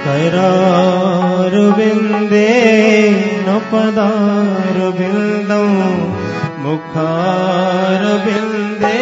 करारविन्दे न पदारविन्दं मुखारविन्दे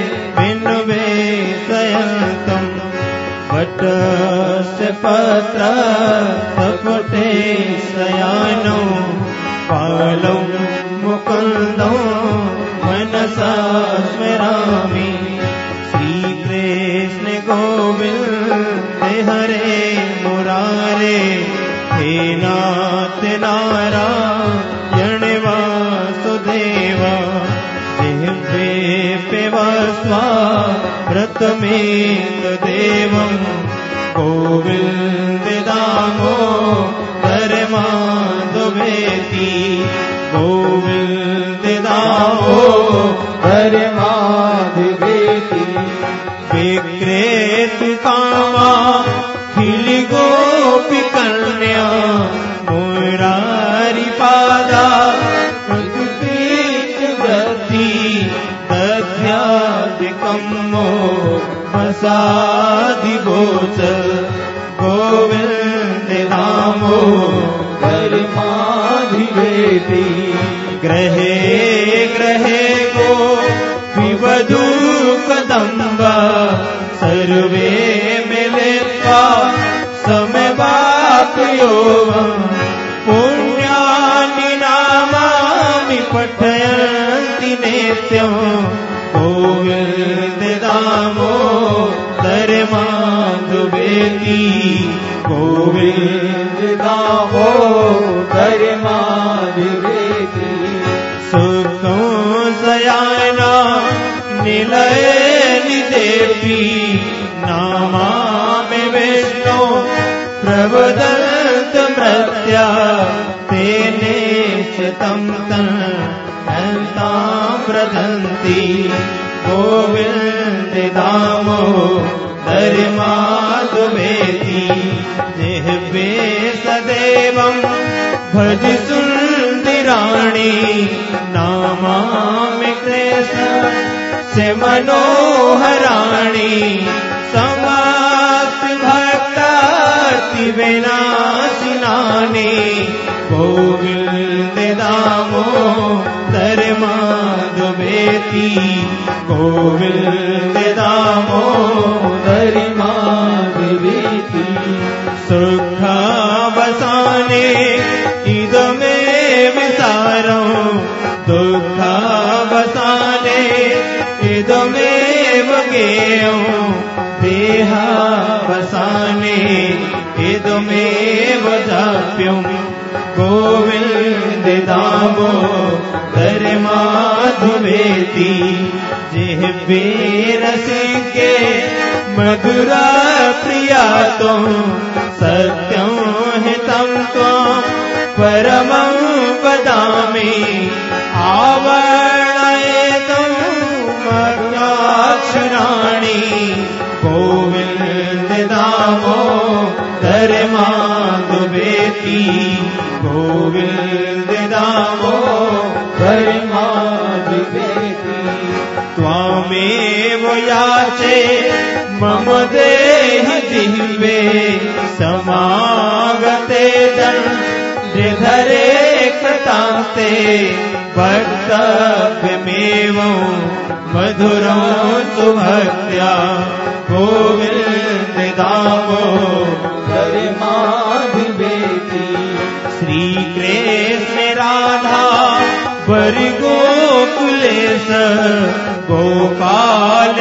विन्वेषयन्तं वटस्य पत्रसपुटे शयानं पालं मुकुन्दं मनसा स्मरामि। श्रीकृष्ण गोविन्द हरे मुरारे हे नाथ नारायण वासुदेव जिह्वे पिबस्वा व्रतमेत देवं गोविन्द दामोदर माधवेति गोविन्द दामोदर माधवेति। विक्रेतु कामा खिलि गोपी कन्या मुरारी पादा प्रतिपीत व्रति दध्यादिकं मोक्षादि गोचर गोविन्द दामोदर माधवेति। ग्रहे ग्रहे गोपीवधू कदम्बा सर्वे मिलित्वा समवाप्योऽहं पुण्यानि नामानि पठयन्ति नित्यं गोविन्द दामोदर माधवेति गोविन्द दामोदर माधवेति। सुखं शयना निलय निदेपि नामामि विष्णु प्रवदन्त मृत्या तेने शतं तन्तां व्रजन्ति गोविन्द दामोदर माधवेति। जिह्वे सदैवं भज सुन्दराणि नामामि कृष्ण से मनोहराणि समस्त भक्तार्ति विनाशिनानि गोविन्द दामोदर माधवेति गोविन्द दामोदर माधवेति। सुखावसाने इदमेव सारं दुःखावसाने इदमेव ज्ञेयं देहावसाने इदमेव जाप्यं गोविन्द दामोदर माधवेति। जिह्वे रसिके मधुरा प्रिया त्वं सत्यं हितं त्वं परमं वदामि आवरणयितुं मद्याक्षराणि गोविन्द दामोदर माधवेति गोविन्द दामोदर माधवेति। त्वामेव याचे मम देहि जिह्वे समागते धरे कृतान्ते वक्तव्यमेवं मधुरं सुभक्त्या गोविन्द दामोदर माधवेति। श्रीकृष्ण राधा वरि गोकुलेश गोपाल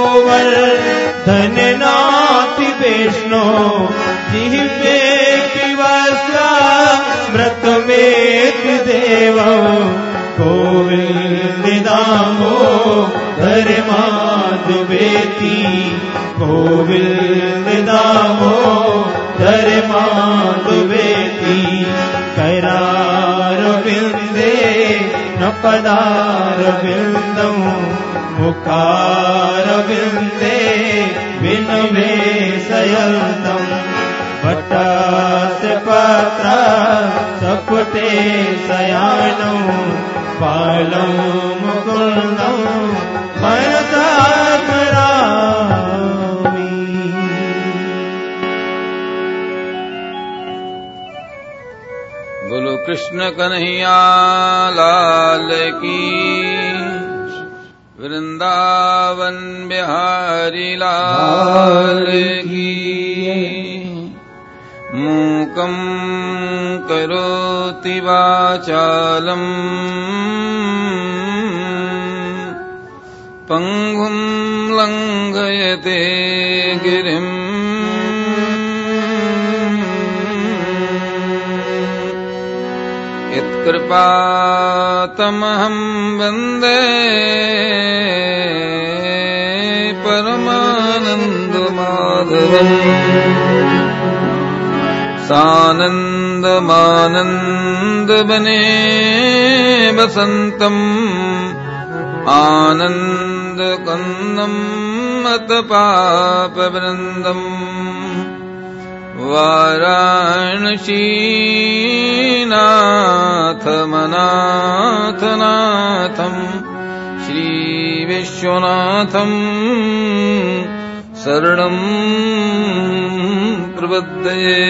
गोवर्धननाथ विष्णु जिह्वे पिबस्वा व्रतमेत देवं गोविन्द दामोदर माधवेति गोविन्द दामोदर माधवेति। करारविन्दे न पदारविन्दं मुखारविन्दे विन्वेषयन्तं वटस्य पत्रसपुटे शयानं पालं मुकुन्दं मनसा स्मरामि। कृष्ण कन्हैया लाल की, वृंदावन बिहारी लाल की। मूकं करोति वाचालम् पंगुं लंघयते गिरिम्। यत्कृपातमहं वन्दे परमानन्दमाधवम्। सानन्दमानन्दवने वसन्तम् आनन्दकन्दम् मतपापवृन्दम्। वाराणसीनाथमनाथनाथम् श्रीविश्वनाथम् शरणम् प्रपद्ये।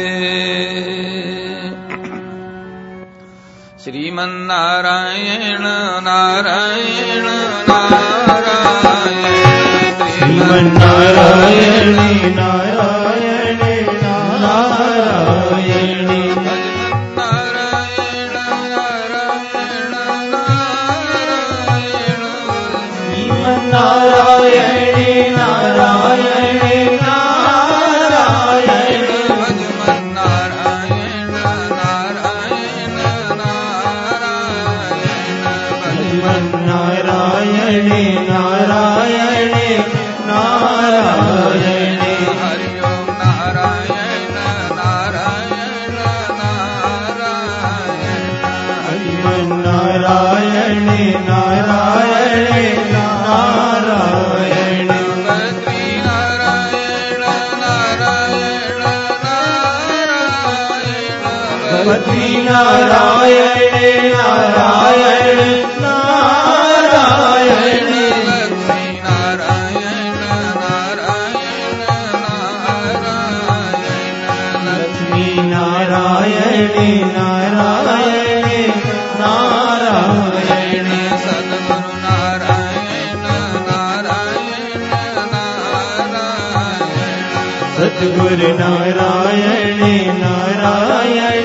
श्रीमन्नारायण नारायण नारायण, श्रीमन्नारायण नारायण नारायण, नारायण नारायण नारायण, श्रीमन्नारायण नारायण नारायण, नारायण नारायण नारायण, नारायण नारायण, हरि ओम नारायण नारायण नारायण, नारायण नारायण नारायण, बद्री नारायण नारायण नारायण, बद्री नारायण नारायण नारायण, लक्ष्मी नारायण नारायण नारायण, लक्ष्मी नारायण नारायण नारायण, सद्गुरु नारायण नारायण नारायण, सद्गुरु नारायण नारायण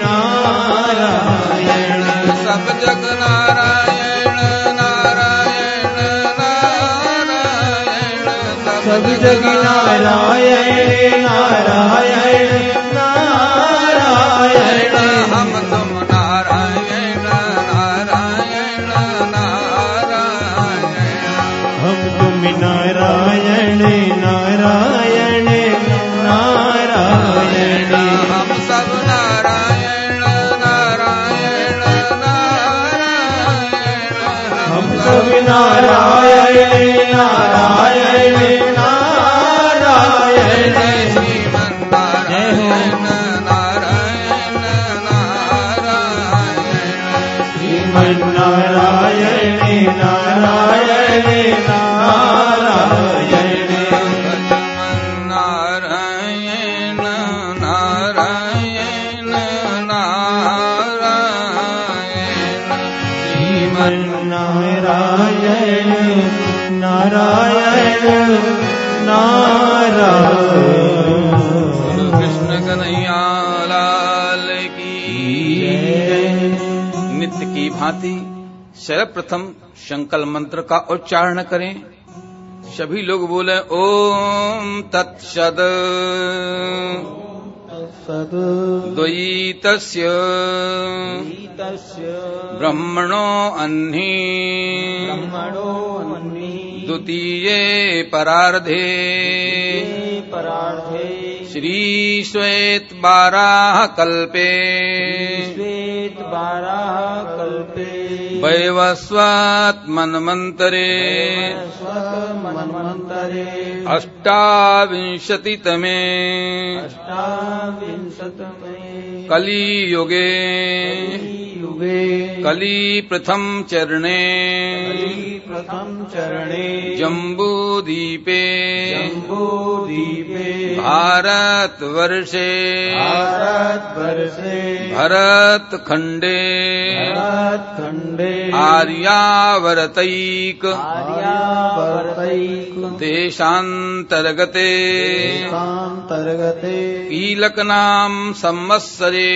नारायण, सब जग नारायण नारायण नारायण, सब जग नारायण नारायण नारायण, हम तुम नारायण नारायण नारायण, हम तुम नारायण नारायण नारायण, हम सब नारायण नारायण नारायण, हम सब नारायण नारायण नारायण, श्रीमन्नारायण नारायण नारायण, श्रीमन्नारायण नारायण नारायण, नारायण नारायण नारायण, श्रीमन्नारायण नारायण नारायण। कृष्ण कन्हैया लाल की। नित्य की भांति सर्वप्रथम संकल्प मंत्र का उच्चारण करें। सभी लोग बोले ओम तत्सद द्वैतस्य ब्रह्मणो अन्हि द्वितीये परार्धे श्री श्वेत बाराह कल्पे वैवस्वात् मन्वन्तरे संवत्सरे अष्टाविंशतितमे अष्टाविंशतमे कलियुगे युगे कली प्रथम चरणे प्रथम चरणे जम्बूद्वीपे जम्बूद्वीपे भारतवर्षे भारतवर्षे भरतखण्डे भारतखण्डे आर्यावर्तैक आर्यावर्तैक देशान्तर्गते देशान्तर्गते कीलकनाम संवत्सरे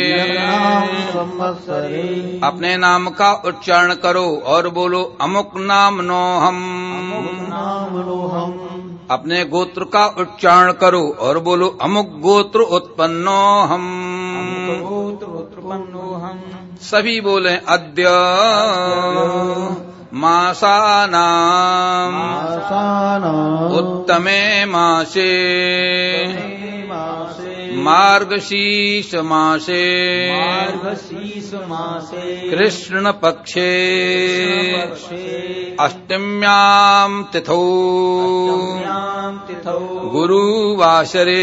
संवत्सरे अपने नाम का उच्चारण करो और बोलो अमुक नाम नो हम। नामनोहम अपने गोत्र का उच्चारण करो और बोलो अमुक गोत्र उत्पन्नो हम। उत्पन्नोहम सभी बोले अद्य मासानाम उत्तमे मासे मार्गशीर्ष मासे मार्गशीर्ष मासे कृष्ण पक्षे अष्टम्यां तिथौ गुरुवासरे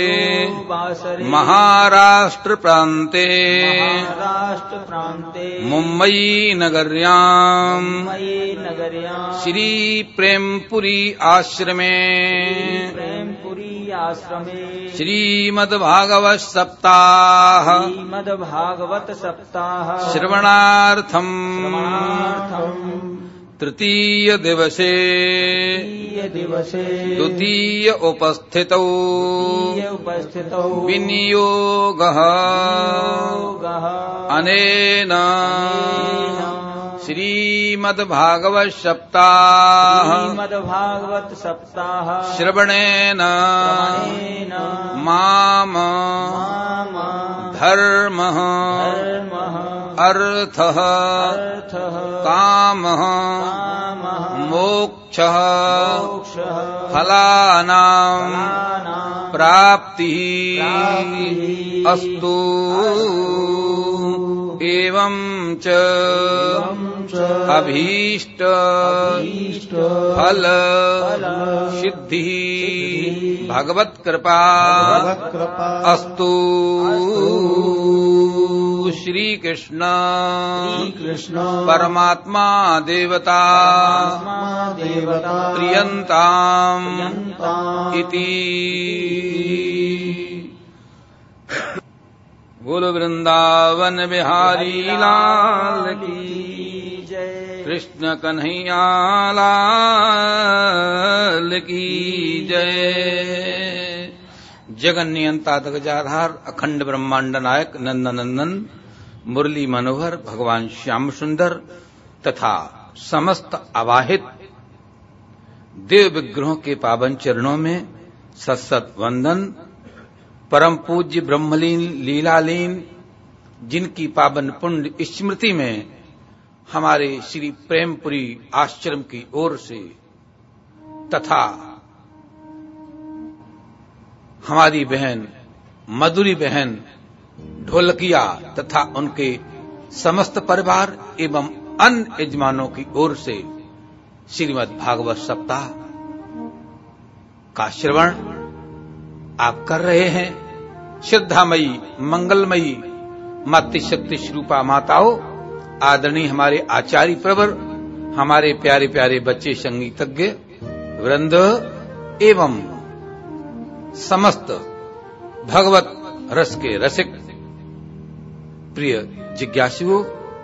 महाराष्ट्र प्रान्ते मुम्बई नगर्यां श्री प्रेमपुरी आश्रमे श्रीमद्भागवत सप्ताह श्रवणार्थम तृतीय दिवसे द्वितीय उपस्थितौ विनियोगः अनेन श्रीमद्भागवत सप्ताह श्रवणेन माम धर्मः अर्थः कामः मोक्षः फलानां प्राप्तिः अस्तु। एवं च अभीष्ट फल सिद्धि भगवत कृपा अस्तु। श्री कृष्ण परमात्मा देवता प्रियंताम इति। बोलो वृंदावन बिहारी लाल की जय, कृष्ण कन्हैया लाल की जय। जगन नियंता गजाधार अखंड ब्रह्मांड नायक नंदनंदन मुरली मनोहर भगवान श्याम सुंदर तथा समस्त आवाहित देव विग्रहों के पावन चरणों में सत्सत वंदन। परम पूज्य ब्रह्मलीन लीलालीन जिनकी पावन पुण्य स्मृति में हमारे श्री प्रेमपुरी आश्रम की ओर से तथा हमारी बहन मधुरी बहन ढोलकिया तथा उनके समस्त परिवार एवं अन्य यजमानों की ओर से श्रीमद् भागवत सप्ताह का श्रवण आप कर रहे हैं। श्रद्धामयी मंगलमयी मातृशक्ति स्वरूपा माताओं, आदरणीय हमारे आचार्य प्रवर, हमारे प्यारे प्यारे बच्चे संगीतज्ञ वृंद एवं समस्त भगवत रस के रसिक प्रिय जिज्ञासुओं,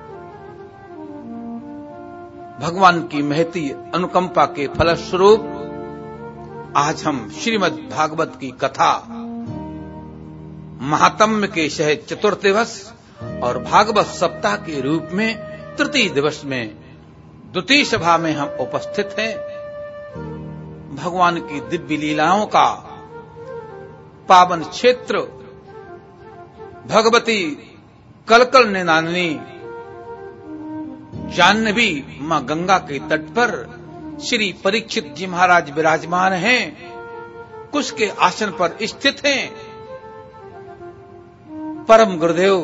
भगवान की महती अनुकंपा के फलस्वरूप आज हम श्रीमद् भागवत की कथा महात्म्य के सहज चतुर्थ दिवस और भागवत सप्ताह के रूप में तृतीय दिवस में द्वितीय सभा में हम उपस्थित हैं। भगवान की दिव्य लीलाओं का पावन क्षेत्र भगवती कलकल निनादिनी जाह्नवी मां गंगा के तट पर श्री परीक्षित जी महाराज विराजमान हैं, कुश के आसन पर स्थित हैं। परम गुरुदेव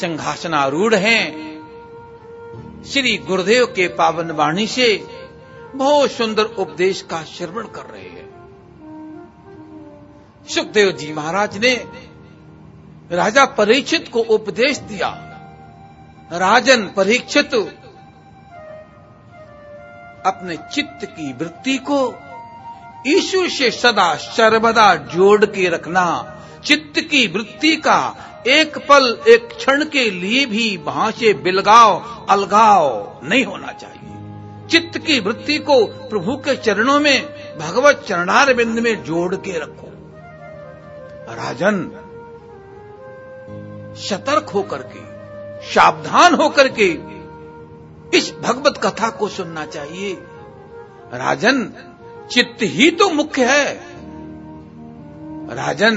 सिंहासनारूढ़ हैं। श्री गुरुदेव के पावन वाणी से बहुत सुंदर उपदेश का श्रवण कर रहे हैं। सुखदेव जी महाराज ने राजा परीक्षित को उपदेश दिया, राजन परीक्षित, अपने चित्त की वृत्ति को ईश्वर से सदा सर्वदा जोड़ के रखना। चित्त की वृत्ति का एक पल, एक क्षण के लिए भी वहां से बिलगाव, अलगाव नहीं होना चाहिए। चित्त की वृत्ति को प्रभु के चरणों में, भगवत चरणारविंद में जोड़ के रखो। राजन, सतर्क होकर के, सावधान होकर के इस भगवत कथा को सुनना चाहिए। राजन, चित्त ही तो मुख्य है। राजन,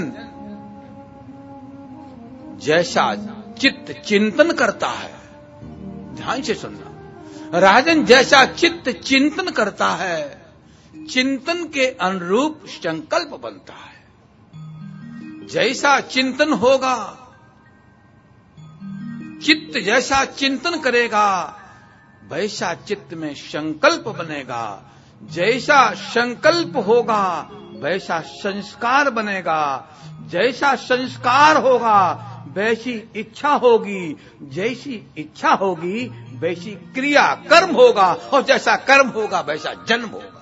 जैसा चित्त चिंतन करता है, ध्यान से सुनना, राजन जैसा चित्त चिंतन करता है, चिंतन के अनुरूप संकल्प बनता है। जैसा चिंतन होगा, चित्त जैसा चिंतन करेगा, वैसा चित्त में संकल्प बनेगा। जैसा संकल्प होगा, वैसा संस्कार बनेगा। जैसा संस्कार होगा, वैसी इच्छा होगी। जैसी इच्छा होगी, वैसी क्रिया, कर्म होगा। और जैसा कर्म होगा, वैसा जन्म होगा।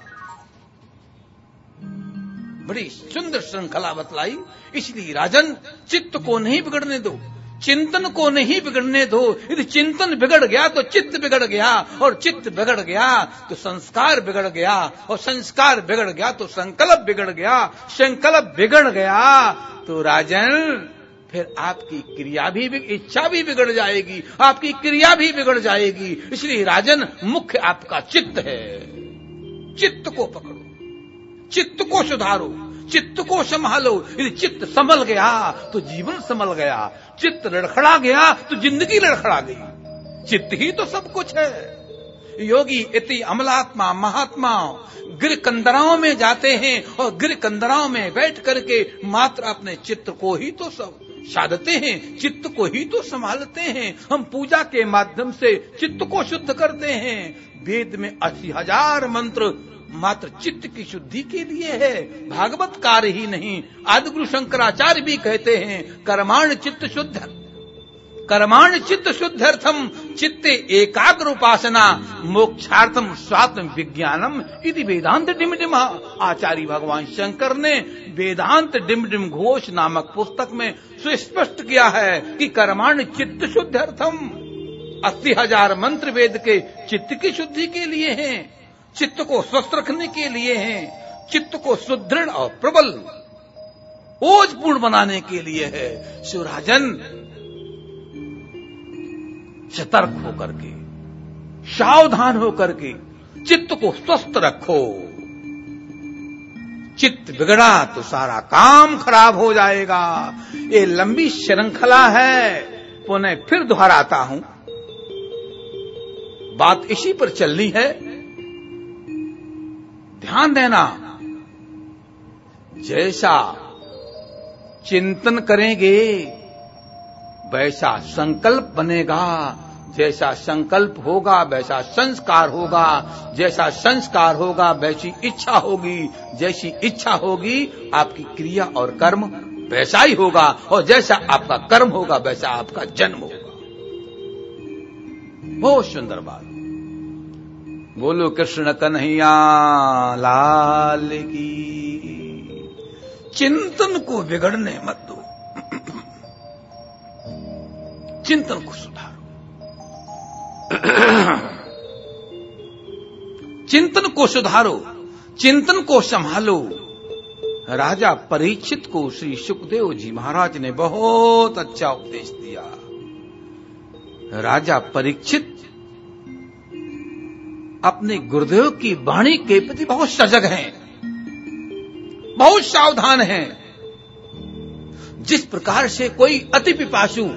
बड़ी सुंदर श्रृंखला बतलाई। इसलिए राजन, चित्त को नहीं बिगड़ने दो, चिंतन को नहीं बिगड़ने दो। यदि चिंतन बिगड़ गया तो चित्त बिगड़ गया, और चित्त बिगड़ गया तो संस्कार बिगड़ गया, और संस्कार बिगड़ गया तो संकल्प बिगड़ गया, संकल्प बिगड़ गया तो राजन फिर आपकी क्रिया भी, इच्छा भी बिगड़ जाएगी, आपकी क्रिया भी बिगड़ जाएगी। इसलिए राजन, मुख्य आपका चित्त है। चित्त को पकड़ो, चित्त को सुधारो, चित्त को संभालो। यदि चित्त संभल गया तो जीवन संभल गया, चित्त लड़खड़ा गया तो जिंदगी लड़खड़ा गई। चित्त ही तो सब कुछ है। योगी इति अमलात्मा महात्मा गिर कंदराओं में जाते हैं, और गिर कंदराओं में बैठ करके मात्र अपने चित्त को ही तो सब साधते हैं, चित्त को ही तो संभालते हैं। हम पूजा के माध्यम से चित्त को शुद्ध करते हैं। वेद में 80,000 मंत्र मात्र चित्त की शुद्धि के लिए है, भागवत कार्य ही नहीं। आदिगुरु शंकराचार्य भी कहते हैं, कर्माण चित्त शुद्ध, कर्माण चित्त शुद्धर्थम चित्ते एकाग्र उपासना मोक्षार्थम स्वात्म विज्ञानम इति वेदांत डिमडिम। आचार्य भगवान शंकर ने वेदांत डिमडिम घोष नामक पुस्तक में सुस्पष्ट किया है कि कर्माण चित्त शुद्धर्थम, 80,000 मंत्र वेद के चित्त की शुद्धि के लिए हैं, चित्त को स्वस्थ रखने के लिए हैं, चित्त को सुदृढ़ और प्रबल ओजपूर्ण बनाने के लिए है। शिवराजन, सतर्क होकर के, सावधान होकर के चित्त को स्वस्थ रखो। चित्त बिगड़ा तो सारा काम खराब हो जाएगा। ये लंबी श्रृंखला है, पुनः फिर दोहराता हूं, बात इसी पर चलनी है। ध्यान देना, जैसा चिंतन करेंगे वैसा संकल्प बनेगा, जैसा संकल्प होगा वैसा संस्कार होगा, जैसा संस्कार होगा वैसी इच्छा होगी, जैसी इच्छा होगी आपकी क्रिया और कर्म वैसा ही होगा, और जैसा आपका कर्म होगा वैसा आपका जन्म होगा। बहुत सुंदर बात। बोलो कृष्ण कन्हैया लाल की। चिंतन को बिगड़ने मत दो, चिंतन को सुधारो, चिंतन को सुधारो, चिंतन को संभालो। राजा परीक्षित को श्री सुखदेव जी महाराज ने बहुत अच्छा उपदेश दिया। राजा परीक्षित अपने गुरुदेव की वाणी के प्रति बहुत सजग हैं, बहुत सावधान हैं। जिस प्रकार से कोई अति पिपासु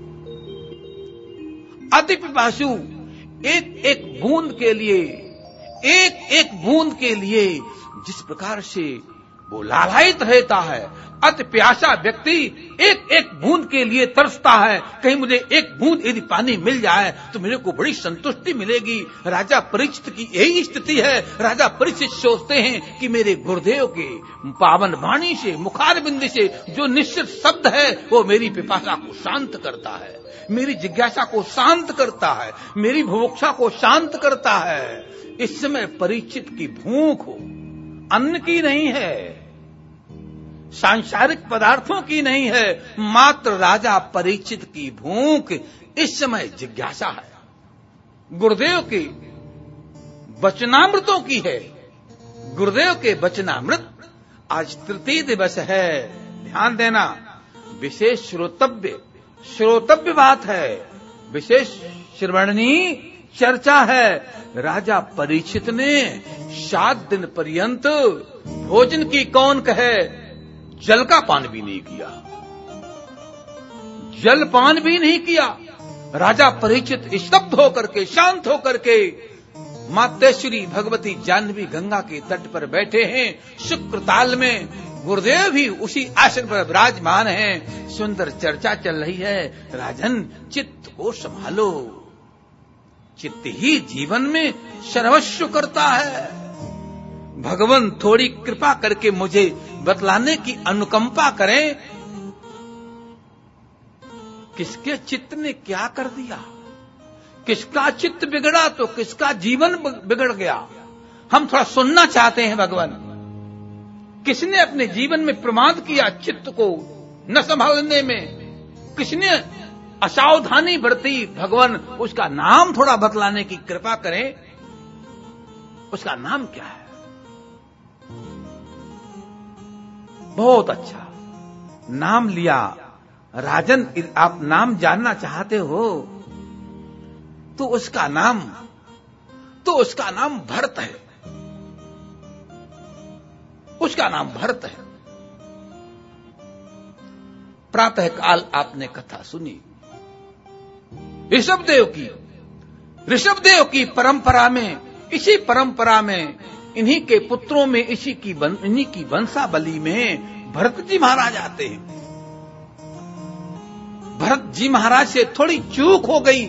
एक एक बूंद के लिए जिस प्रकार से वो लालायित रहता है। अति प्यासा व्यक्ति एक एक बूंद के लिए तरसता है, कहीं मुझे एक बूंद यदि पानी मिल जाए तो मेरे को बड़ी संतुष्टि मिलेगी। राजा परीक्षित की यही स्थिति है। राजा परीक्षित सोचते हैं कि मेरे गुरुदेव के पावन वाणी से, मुखारबिंद से जो निश्चित शब्द है वो मेरी पिपासा को शांत करता है, मेरी जिज्ञासा को शांत करता है, मेरी बुभुक्षा को शांत करता है। इस समय परीक्षित की भूख अन्न की नहीं है, सांसारिक पदार्थों की नहीं है, मात्र राजा परीक्षित की भूख इस समय जिज्ञासा है। गुरुदेव के वचनामृतों की है। गुरुदेव के वचनामृत आज तृतीय दिवस है। ध्यान देना, विशेष श्रोतव्य बात है, विशेष श्रवणनीय चर्चा है। राजा परीक्षित ने 7 दिन पर्यंत भोजन की कौन कहे, जल का पान भी नहीं किया, जल पान भी नहीं किया। राजा परीक्षित स्तब्ध होकर के, शांत होकर के, मातेश्वरी भगवती जाह्नवी गंगा के तट पर बैठे हैं, शुक्र ताल में। गुरुदेव भी उसी आसन पर विराजमान हैं। सुंदर चर्चा चल रही है। राजन, चित्त को संभालो, चित्त ही जीवन में सर्वस्व करता है। भगवान थोड़ी कृपा करके मुझे बतलाने की अनुकंपा करें, किसके चित्त ने क्या कर दिया, किसका चित्त बिगड़ा तो किसका जीवन बिगड़ गया। हम थोड़ा सुनना चाहते हैं। भगवान, किसने अपने जीवन में प्रमाद किया चित्त को न संभालने में, किसने असावधानी बरती, भगवान उसका नाम थोड़ा बतलाने की कृपा करें। उसका नाम क्या है? बहुत अच्छा नाम लिया। राजन, आप नाम जानना चाहते हो तो उसका नाम भरत है। उसका नाम भरत है। प्रातः काल आपने कथा सुनी ऋषभदेव की परंपरा में, इसी परंपरा में, इन्हीं के पुत्रों में, इन्हीं की वंशावली में भरत जी महाराज आते हैं। भरत जी महाराज से थोड़ी चूक हो गई,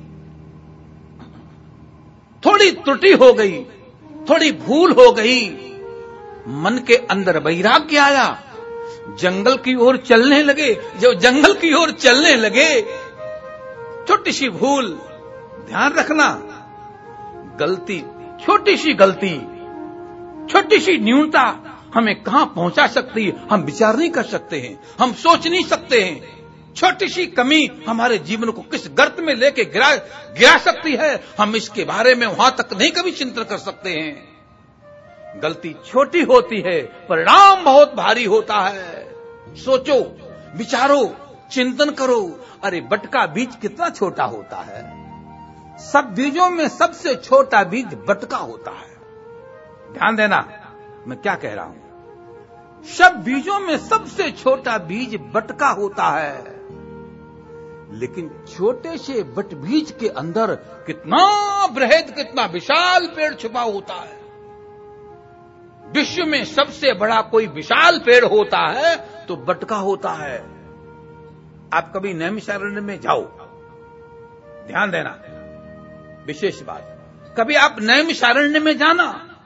थोड़ी त्रुटि हो गई, थोड़ी भूल हो गई। मन के अंदर वैराग्य आया, जंगल की ओर चलने लगे। जब जंगल की ओर चलने लगे, छोटी सी भूल, ध्यान रखना, गलती, छोटी सी गलती, छोटी सी न्यूनता हमें कहां पहुंचा सकती है हम विचार नहीं कर सकते हैं, हम सोच नहीं सकते हैं। छोटी सी कमी हमारे जीवन को किस गर्त में लेके गिरा सकती है, हम इसके बारे में वहां तक नहीं कभी चिंतन कर सकते हैं। गलती छोटी होती है, परिणाम बहुत भारी होता है। सोचो, विचारो, चिंतन करो। अरे बटका बीज कितना छोटा होता है। सब बीजों में सबसे छोटा बीज बटका होता है। ध्यान देना, मैं क्या कह रहा हूं। सब बीजों में सबसे छोटा बीज बटका होता है, लेकिन छोटे से बट बीज के अंदर कितना बृहद, कितना विशाल पेड़ छुपा होता है। विश्व में सबसे बड़ा कोई विशाल पेड़ होता है तो बटका होता है। आप कभी नैमिषारण्य में जाओ, ध्यान देना, विशेष बात, कभी आप नैमिषारण्य में जाना,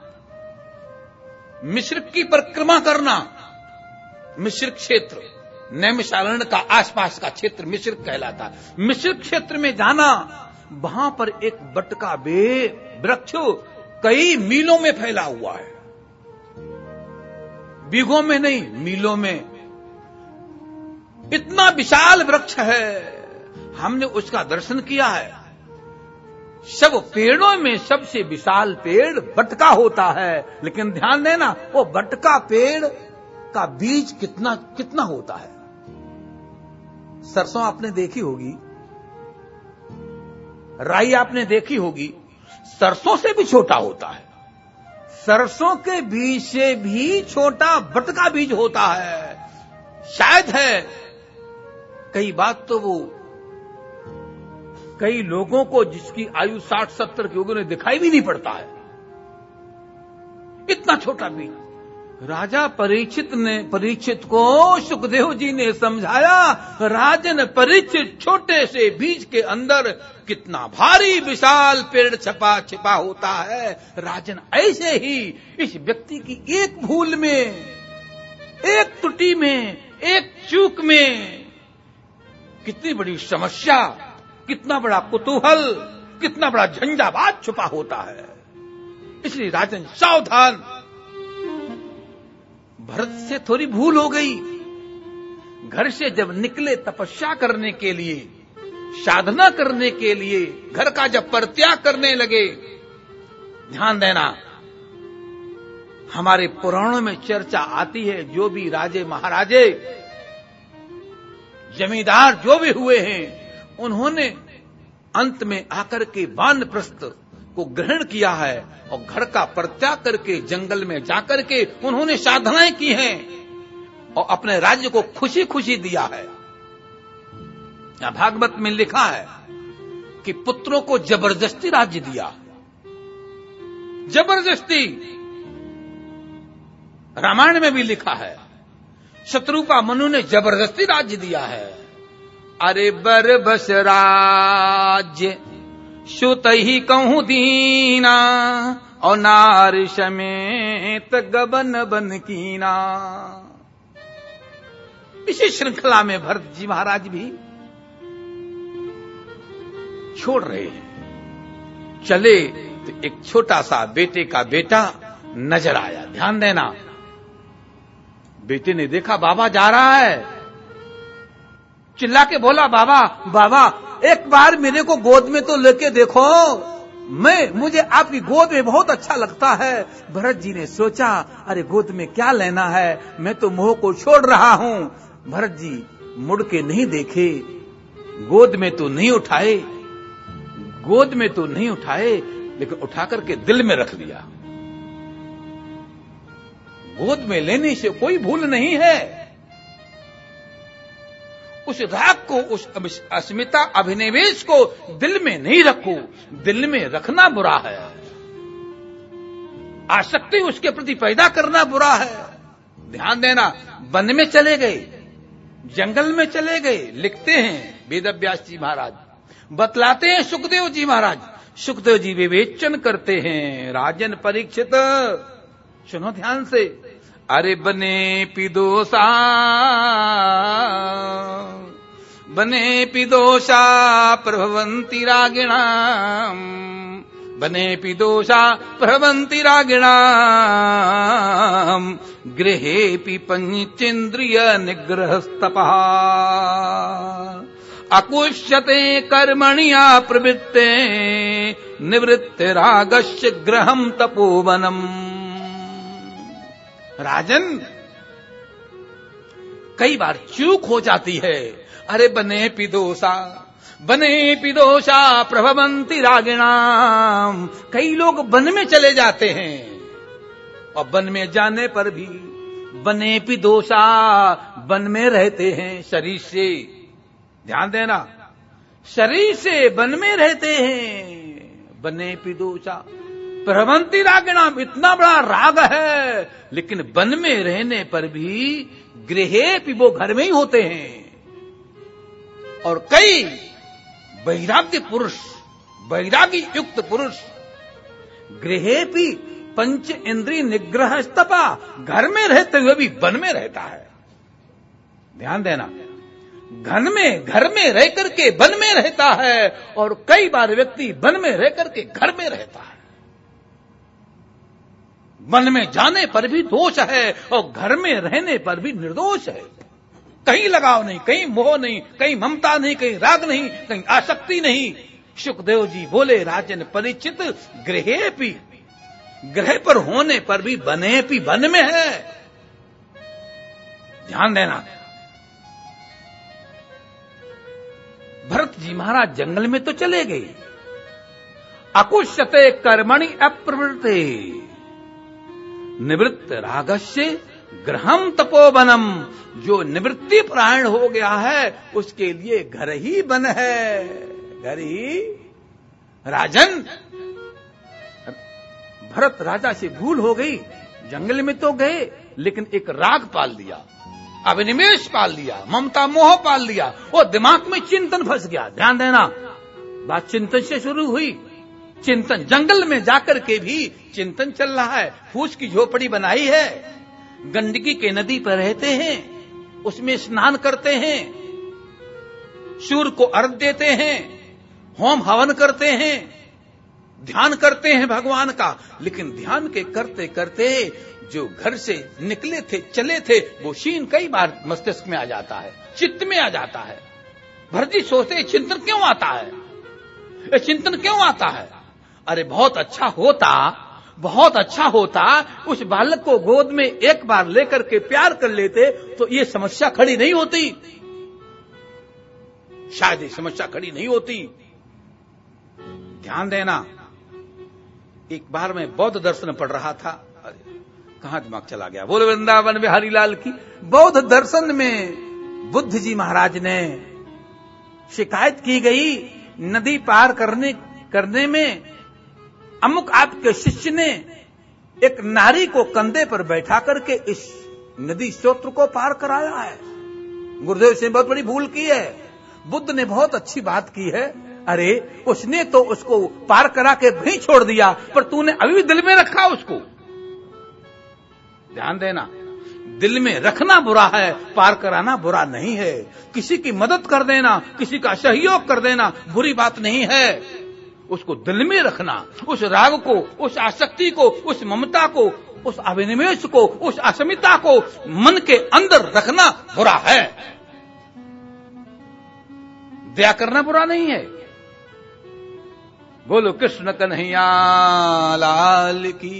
मिश्रिक की परिक्रमा करना। मिश्रिक क्षेत्र, नैमिषारण्य का आसपास का क्षेत्र मिश्रिक कहलाता है। मिश्रिक क्षेत्र में जाना, वहां पर एक बटका वृक्ष कई मीलों में फैला हुआ है। बीघों में नहीं, मीलों में। इतना विशाल वृक्ष है, हमने उसका दर्शन किया है। सब पेड़ों में सबसे विशाल पेड़ बटका होता है, लेकिन ध्यान देना, वो बटका पेड़ का बीज कितना होता है। सरसों आपने देखी होगी, राई आपने देखी होगी, सरसों से भी छोटा होता है। सरसों के बीज से भी छोटा बटका बीज होता है। शायद है, कई बात तो वो कई लोगों को जिसकी आयु 60-70 की होगी उन्हें दिखाई भी नहीं पड़ता है, इतना छोटा बीज। राजा परीक्षित को सुखदेव जी ने समझाया, राजन परीक्षित, छोटे से बीज के अंदर कितना भारी विशाल पेड़ छिपा होता है। राजन ऐसे ही इस व्यक्ति की एक भूल में, एक त्रुटि में, एक चूक में कितनी बड़ी समस्या, कितना बड़ा कुतूहल, कितना बड़ा झंझावात छुपा होता है। इसलिए राजन सावधान। भरत से थोड़ी भूल हो गई। घर से जब निकले तपस्या करने के लिए, साधना करने के लिए, घर का जब परित्याग करने लगे, ध्यान देना, हमारे पुराणों में चर्चा आती है, जो भी राजे महाराजे जमींदार जो भी हुए हैं, उन्होंने अंत में आकर के वानप्रस्थ को ग्रहण किया है और घर का परित्याग करके जंगल में जाकर के उन्होंने साधनाएं की हैं और अपने राज्य को खुशी खुशी दिया है। यहां भागवत में लिखा है कि पुत्रों को जबरदस्ती राज्य दिया, जबरदस्ती। रामायण में भी लिखा है, शत्रुपा मनु ने जबरदस्ती राज्य दिया है। अरे बर बस राज्य सुत ही कहूं दीना, और नार समेत गबन बन कीना। इसी श्रृंखला में भरत जी महाराज भी छोड़ रहे हैं। चले तो एक छोटा सा बेटे का बेटा नजर आया। ध्यान देना, बेटे ने देखा बाबा जा रहा है, चिल्ला के बोला, बाबा बाबा एक बार मेरे को गोद में तो लेके देखो, मुझे आपकी गोद में बहुत अच्छा लगता है। भरत जी ने सोचा, अरे गोद में क्या लेना है, मैं तो मोह को छोड़ रहा हूं। भरत जी मुड़ के नहीं देखे, गोद में तो नहीं उठाए, गोद में तो नहीं उठाए, लेकिन उठा करके दिल में रख लिया। गोद में लेने से कोई भूल नहीं है। उस राग को, उस अस्मिता अभिनिवेश को दिल में नहीं रखो, दिल में रखना बुरा है। आसक्ति उसके प्रति पैदा करना बुरा है। ध्यान देना, वन में चले गए, जंगल में चले गए। लिखते हैं वेदव्यास जी महाराज, बतलाते हैं सुखदेव जी महाराज। सुखदेव जी विवेचन करते हैं, राजन परीक्षित सुनो ध्यान से। अरे बने पिदोषा, बने पिदोषा प्रभवन्ति रागिणाम्, बने पिदोषा प्रभवन्ति रागिणाम्, गृहेऽपि पंचेन्द्रिय निग्रहस्तपः, अकुष्यते कर्मणि प्रवृत्ते, निवृत्तिरागस्य गृहम् तपोवनम्। राजन, कई बार चूक हो जाती है। अरे बने पिदोषा, बने पिदोषा प्रभवन्ति रागिणाम। कई लोग वन में चले जाते हैं और वन में जाने पर भी बने पिदोषा, वन में रहते हैं शरीर से। ध्यान देना, शरीर से वन में रहते हैं। बने पिदोषा प्रभवन्ति रागिणाम, इतना बड़ा राग है, लेकिन वन में रहने पर भी गृहे भी वो घर में ही होते हैं। और कई वैराग्य पुरुष, वैरागी युक्त पुरुष गृहे भी पंच इंद्रिय निग्रह स्तपा, घर में रहते हुए भी वन में रहता है। ध्यान देना, घर में रह करके वन में रहता है, और कई बार व्यक्ति वन में रह करके घर में रहता है। वन में जाने पर भी दोष है और घर में रहने पर भी निर्दोष है। कहीं लगाव नहीं, कहीं मोह नहीं, कहीं ममता नहीं, कहीं राग नहीं, कहीं आसक्ति नहीं। सुखदेव जी बोले, राजन परीक्षित गृहे भी, ग्रह पर होने पर भी बने भी वन में है। ध्यान देना, भरत जी महाराज जंगल में तो चले गए। अकुष्यते कर्मणि अप्रवृत्ते, निवृत्त रागस्य गृहम् तपोवनम। जो निवृत्ति परायण हो गया है उसके लिए घर ही वन है, घर ही। राजन, भरत राजा से भूल हो गई, जंगल में तो गए, लेकिन एक राग पाल लिया, अभिनिवेश पाल लिया, ममता मोह पाल लिया, वो दिमाग में चिंतन फंस गया। ध्यान देना, बात चिंतन से शुरू हुई। चिंतन, जंगल में जाकर के भी चिंतन चल रहा है। फूस की झोपड़ी बनाई है, गंदगी के नदी पर रहते हैं, उसमें स्नान करते हैं, सूर्य को अर्घ्य देते हैं, होम हवन करते हैं, ध्यान करते हैं भगवान का। लेकिन ध्यान के करते करते जो घर से निकले थे, चले थे, वो शीन कई बार मस्तिष्क में आ जाता है, चित्त में आ जाता है। भरजी सोचते चिंतन क्यों आता है, ये चिंतन क्यों आता है? अरे बहुत अच्छा होता उस बालक को गोद में एक बार लेकर के प्यार कर लेते तो ये समस्या खड़ी नहीं होती, शायद ये समस्या खड़ी नहीं होती। ध्यान देना, एक बार मैं बौद्ध दर्शन पढ़ रहा था, कहां दिमाग चला गया, बोले वृंदावन में हरिलाल की। बौद्ध दर्शन में बुद्ध जी महाराज ने शिकायत की गई, नदी पार करने में अमुक आपके शिष्य ने एक नारी को कंधे पर बैठा करके इस नदी स्रोत को पार कराया है। गुरुदेव से बहुत बड़ी भूल की है। बुद्ध ने बहुत अच्छी बात की है, अरे उसने तो उसको पार करा के भी छोड़ दिया, पर तूने अभी भी दिल में रखा उसको। ध्यान देना, दिल में रखना बुरा है, पार कराना बुरा नहीं है। किसी की मदद कर देना, किसी का सहयोग कर देना बुरी बात नहीं है। उसको दिल में रखना, उस राग को, उस आसक्ति को, उस ममता को, उस अभिनिवेश को, उस अस्मिता को मन के अंदर रखना बुरा है। दया करना बुरा नहीं है। बोलो कृष्ण कन्हैया लाल की।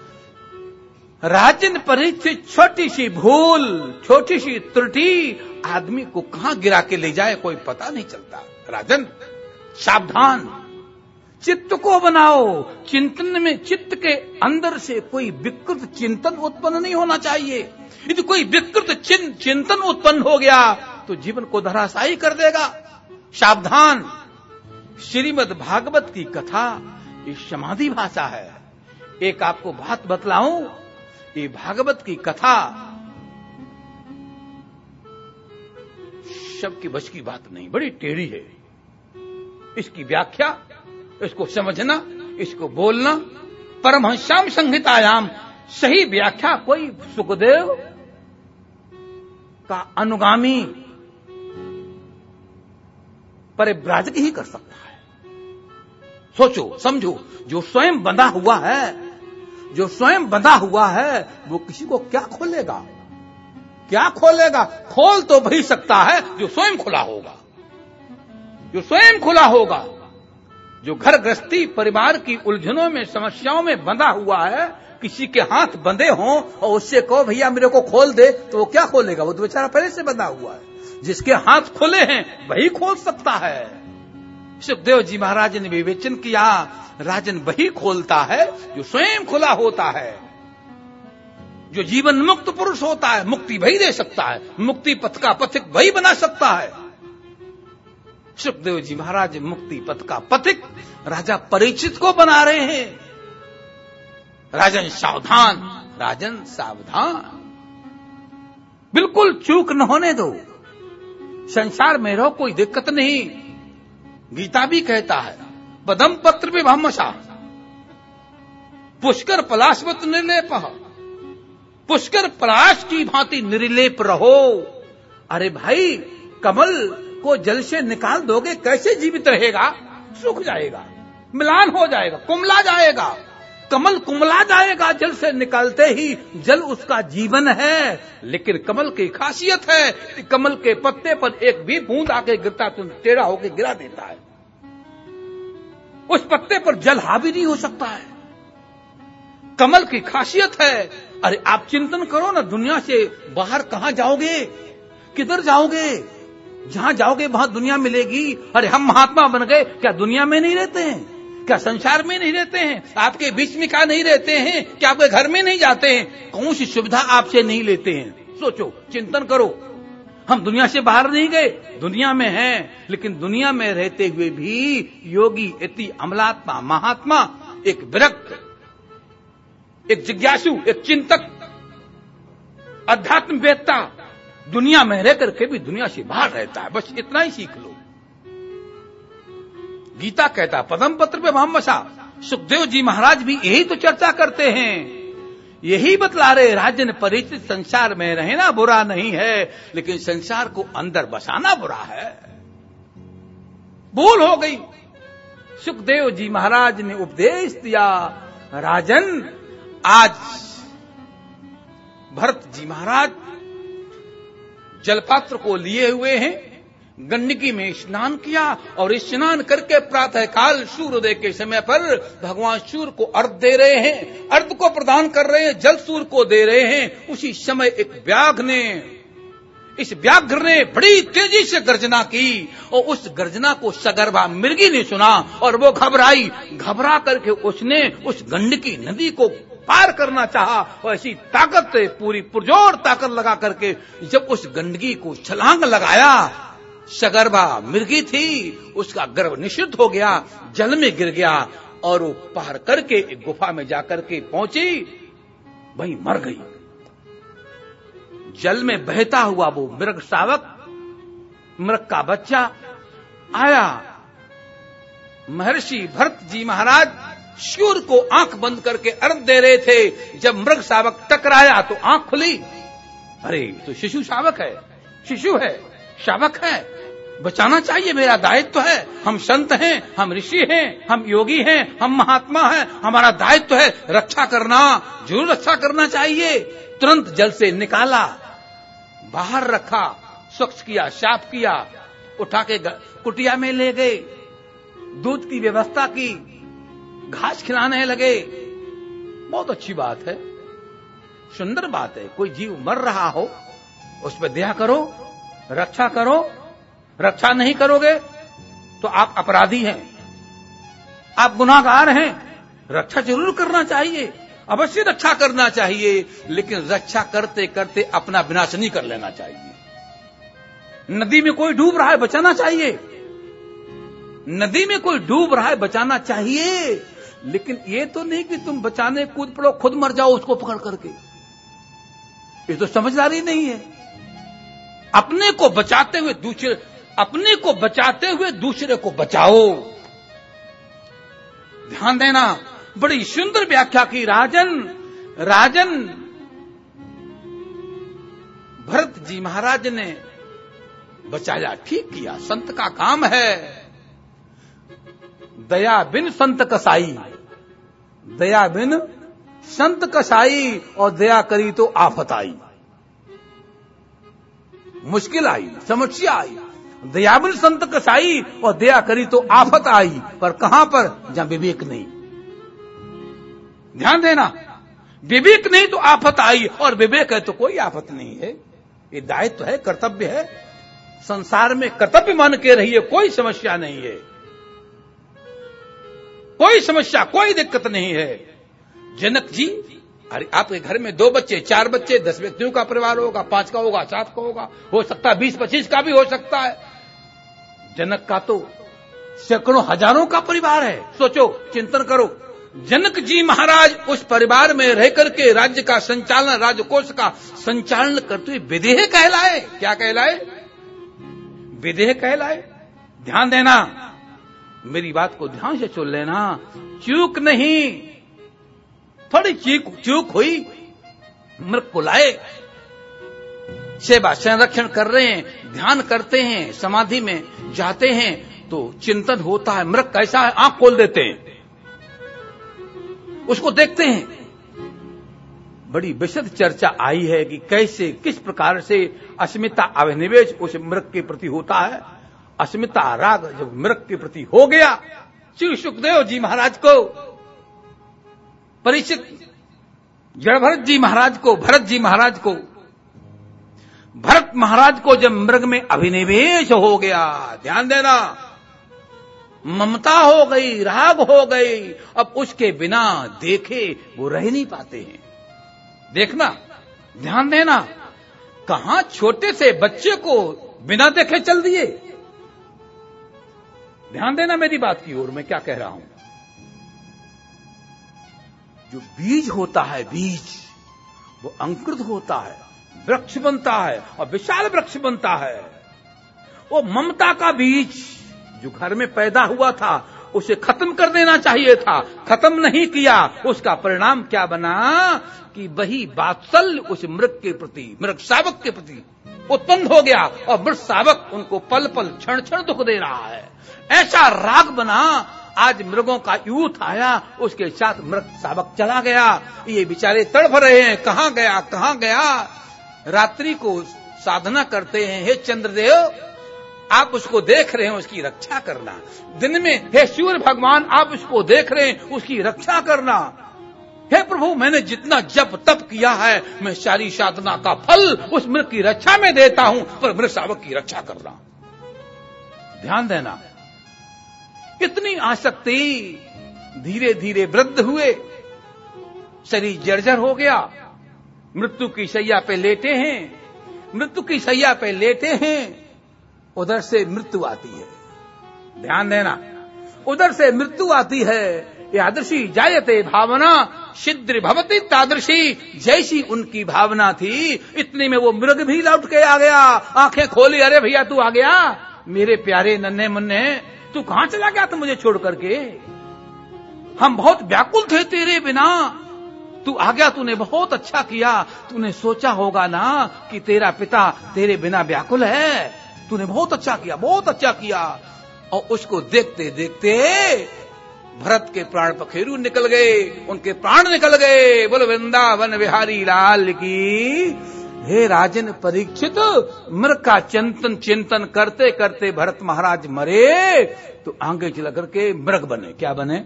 राजन परीक्षित, छोटी सी भूल, छोटी सी त्रुटि आदमी को कहां गिरा के ले जाए कोई पता नहीं चलता। राजन सावधान, चित्त को बनाओ। चिंतन में चित्त के अंदर से कोई विकृत चिंतन उत्पन्न नहीं होना चाहिए। यदि कोई विकृत चिंतन उत्पन्न हो गया तो जीवन को धराशायी कर देगा। सावधान, श्रीमद् भागवत की कथा ये समाधि भाषा है। एक आपको बात बतलाऊं, ये भागवत की कथा सबकी बस की बात नहीं, बड़ी टेढ़ी है। इसकी व्याख्या, इसको समझना, इसको बोलना, परमहंस्याम संहितायाम सही व्याख्या कोई सुखदेव का अनुगामी परिव्राजक ही कर सकता है। सोचो समझो, जो स्वयं बंधा हुआ है वो किसी को क्या खोलेगा? खोल तो वही सकता है जो स्वयं खुला होगा। जो घर गृहस्थी परिवार की उलझनों में, समस्याओं में बंधा हुआ है, किसी के हाथ बंधे हों और उससे कहो भैया मेरे को खोल दे, तो वो क्या खोलेगा? वो तो बेचारा पहले से बंधा हुआ है। जिसके हाथ खुले हैं वही खोल सकता है। सुखदेव जी महाराज ने विवेचन किया, राजन वही खोलता है जो स्वयं खुला होता है, जो जीवन मुक्त पुरुष होता है। मुक्ति वही दे सकता है, मुक्ति पथ का पथिक वही बना सकता है। सुखदेव जी महाराज मुक्ति पथ का पथिक राजा परीक्षित को बना रहे हैं। राजन सावधान, बिल्कुल चूक न होने दो। संसार में रहो, कोई दिक्कत नहीं। गीता भी कहता है, पदम पत्र विभमसा पुष्कर पलाशवत निर्लेप, पुष्कर पलाश की भांति निर्लेप रहो। अरे भाई, कमल को जल से निकाल दोगे, कैसे जीवित रहेगा? सूख जाएगा, मिलान हो जाएगा, कुमला जाएगा। कमल कुमला जाएगा जल से निकालते ही। जल उसका जीवन है। लेकिन कमल की खासियत है, कमल के पत्ते पर एक भी बूंद आके गिरता तो टेढ़ा होकर गिरा देता है। उस पत्ते पर जल हावी नहीं हो सकता है। कमल की खासियत है। अरे आप चिंतन करो ना, दुनिया से बाहर कहां जाओगे? किधर जाओगे? जहां जाओगे वहां दुनिया मिलेगी। अरे हम महात्मा बन गए, क्या दुनिया में नहीं रहते हैं? क्या संसार में नहीं रहते हैं? आपके बीच में क्या नहीं रहते हैं? क्या आपके घर में नहीं जाते हैं? कौन सी सुविधा आपसे नहीं लेते हैं? सोचो, चिंतन करो। हम दुनिया से बाहर नहीं गए, दुनिया में हैं, लेकिन दुनिया में रहते हुए भी योगी, यति, अमलात्मा, महात्मा, एक विरक्त, एक जिज्ञासु, एक चिंतक अध्यात्म वेत्ता दुनिया में रह करके भी दुनिया से बाहर रहता है। बस इतना ही सीख लो। गीता कहता पदम पत्र पे भामसा। सुखदेव जी महाराज भी यही तो चर्चा करते हैं, यही बतला रहे राजन परिचित संसार में रहना बुरा नहीं है, लेकिन संसार को अंदर बसाना बुरा है। भूल हो गई। सुखदेव जी महाराज ने उपदेश दिया, राजन आज भरत जी महाराज जलपात्र को लिए हुए हैं, गंडकी में स्नान किया और स्नान करके प्रातःकाल सूर्योदय के समय पर भगवान सूर्य को अर्घ दे रहे हैं, अर्घ को प्रदान कर रहे हैं, जल सूर्य को दे रहे हैं। उसी समय एक व्याघ्र ने बड़ी तेजी से गर्जना की और उस गर्जना को सगर्भा मृगी ने सुना और वो घबरा करके उसने उस गंडकी नदी को पार करना चाहा और ऐसी ताकत से पूरी पुरजोर ताकत लगा करके जब उस गंडकी को छलांग लगाया, सगर्भा मृगी थी, उसका गर्भ निषिद्ध हो गया, जल में गिर गया और वो पार करके एक गुफा में जाकर के पहुंची, वहीं मर गई। जल में बहता हुआ वो मृग शावक, मृग का बच्चा आया। महर्षि भरत जी महाराज सूर्य को आंख बंद करके अर्घ दे रहे थे। जब मृग शावक टकराया तो आंख खुली, अरे तो शिशु शावक है, शिशु है, शावक है, बचाना चाहिए, मेरा दायित्व है। हम संत हैं, हम ऋषि हैं, हम योगी हैं, हम महात्मा हैं, हमारा दायित्व है रक्षा करना, जरूर रक्षा करना चाहिए। तुरंत जल से निकाला, बाहर रखा, स्वच्छ किया, साफ किया, उठा के कुटिया में ले गए, दूध की व्यवस्था की, घास खिलाने लगे। बहुत अच्छी बात है, सुंदर बात है। कोई जीव मर रहा हो उस पर दया करो, रक्षा करो। रक्षा नहीं करोगे तो आप अपराधी हैं, आप गुनाहगार हैं। रक्षा जरूर करना चाहिए, अवश्य रक्षा करना चाहिए, लेकिन रक्षा करते करते अपना विनाश नहीं कर लेना चाहिए। नदी में कोई डूब रहा है, बचाना चाहिए। नदी में कोई डूब रहा है, बचाना चाहिए, लेकिन ये तो नहीं कि तुम बचाने कूद पड़ो, खुद मर जाओ उसको पकड़ करके। ये तो समझदारी नहीं है। अपने को बचाते हुए दूसरे को बचाओ। ध्यान देना, बड़ी सुंदर व्याख्या की राजन भरत जी महाराज ने बचाया, ठीक किया, संत का काम है। दया बिन संत कसाई, दया बिन संत कसाई, और दया करी तो आफत आई, मुश्किल आई, समस्या आई। दया बिन संत कसाई और दया करी तो आफत आई, पर कहां पर? जहां विवेक नहीं। ध्यान देना, विवेक नहीं तो आफत आई, और विवेक है तो कोई आफत नहीं है। ये दायित्व है, कर्तव्य है। संसार में कर्तव्य मान के रहिए, कोई समस्या नहीं है, कोई समस्या, कोई दिक्कत नहीं है। जनक जी, अरे आपके घर में 2 बच्चे, 4 बच्चे, 10 व्यक्तियों का परिवार होगा, 5 का होगा, 7 का होगा, हो सकता है 20-25 का भी हो सकता है। जनक का तो सैकड़ों हजारों का परिवार है। सोचो, चिंतन करो। जनक जी महाराज उस परिवार में रह करके राज्य का संचालन, राजकोष का संचालन करते हुए विदेह कहलाए। क्या कहलाए? विदेह कहलाए। ध्यान देना, मेरी बात को ध्यान से सुन लेना। चूक नहीं, थोड़ी चूक हुई, मृग को लाए, सेवा संरक्षण कर रहे हैं, ध्यान करते हैं, समाधि में जाते हैं तो चिंतन होता है, मृग कैसा है, आंख खोल देते हैं, उसको देखते हैं। बड़ी विशद चर्चा आई है कि कैसे, किस प्रकार से अस्मिता अभिनिवेश उस मृग के प्रति होता है। अस्मिता राग जब मृग के प्रति हो गया, श्री सुखदेव जी महाराज को परिचित, भरत जी महाराज को जब मृग में अभिनिवेश हो गया, ध्यान देना, ममता हो गई, राग हो गई, अब उसके बिना देखे वो रह नहीं पाते हैं। देखना, ध्यान देना, कहां छोटे से बच्चे को बिना देखे चल दिए। ध्यान देना मेरी बात की ओर, मैं क्या कह रहा हूं। जो बीज होता है, बीज वो अंकुरित होता है, वृक्ष बनता है और विशाल वृक्ष बनता है। वो ममता का बीज जो घर में पैदा हुआ था उसे खत्म कर देना चाहिए था, खत्म नहीं किया। उसका परिणाम क्या बना कि वही वात्सल्य उस मृग के प्रति, मृग शावक के प्रति उत्पन्न हो गया और मृग शावक उनको पल पल क्षण क्षण दुख दे रहा है। ऐसा राग बना, आज मृगों का यूथ आया, उसके साथ मृग शावक चला गया। ये बेचारे तड़फ रहे हैं, कहां गया कहां गया। रात्रि को साधना करते हैं, हे चंद्रदेव आप उसको देख रहे हैं, उसकी रक्षा करना। दिन में हे सूर्य भगवान आप उसको देख रहे हैं, उसकी रक्षा करना। हे प्रभु मैंने जितना जप तप किया है, मैं सारी साधना का फल उस मृग की रक्षा में देता हूं, पर मृग शावक की रक्षा करना। ध्यान देना, इतनी आसक्ति, धीरे धीरे वृद्ध हुए, शरीर जर्जर हो गया, मृत्यु की शैया पे लेटे हैं, मृत्यु की शैया पे लेटे हैं, उधर से मृत्यु आती है। ध्यान देना, उधर से मृत्यु आती है। यादृशी जायते भावना छिद्र भवती तादृशी, जैसी उनकी भावना थी इतनी में वो मृग भी लौट के आ गया, आंखें खोली, अरे भैया तू आ गया, मेरे प्यारे नन्हे मुन्ने, तू कहां चला गया था मुझे छोड़ करके? हम बहुत व्याकुल थे तेरे बिना, तू आ गया, तूने बहुत अच्छा किया। तूने सोचा होगा ना कि तेरा पिता तेरे बिना व्याकुल है, तूने बहुत अच्छा किया, बहुत अच्छा किया। और उसको देखते देखते भरत के प्राण पखेरु निकल गए, उनके प्राण निकल गए। बोलो वृंदावन बिहारी लाल की। हे राजन परीक्षित, मृग का चिंतन करते करते भरत महाराज मरे तो आगे चला करके मृग बने। क्या बने?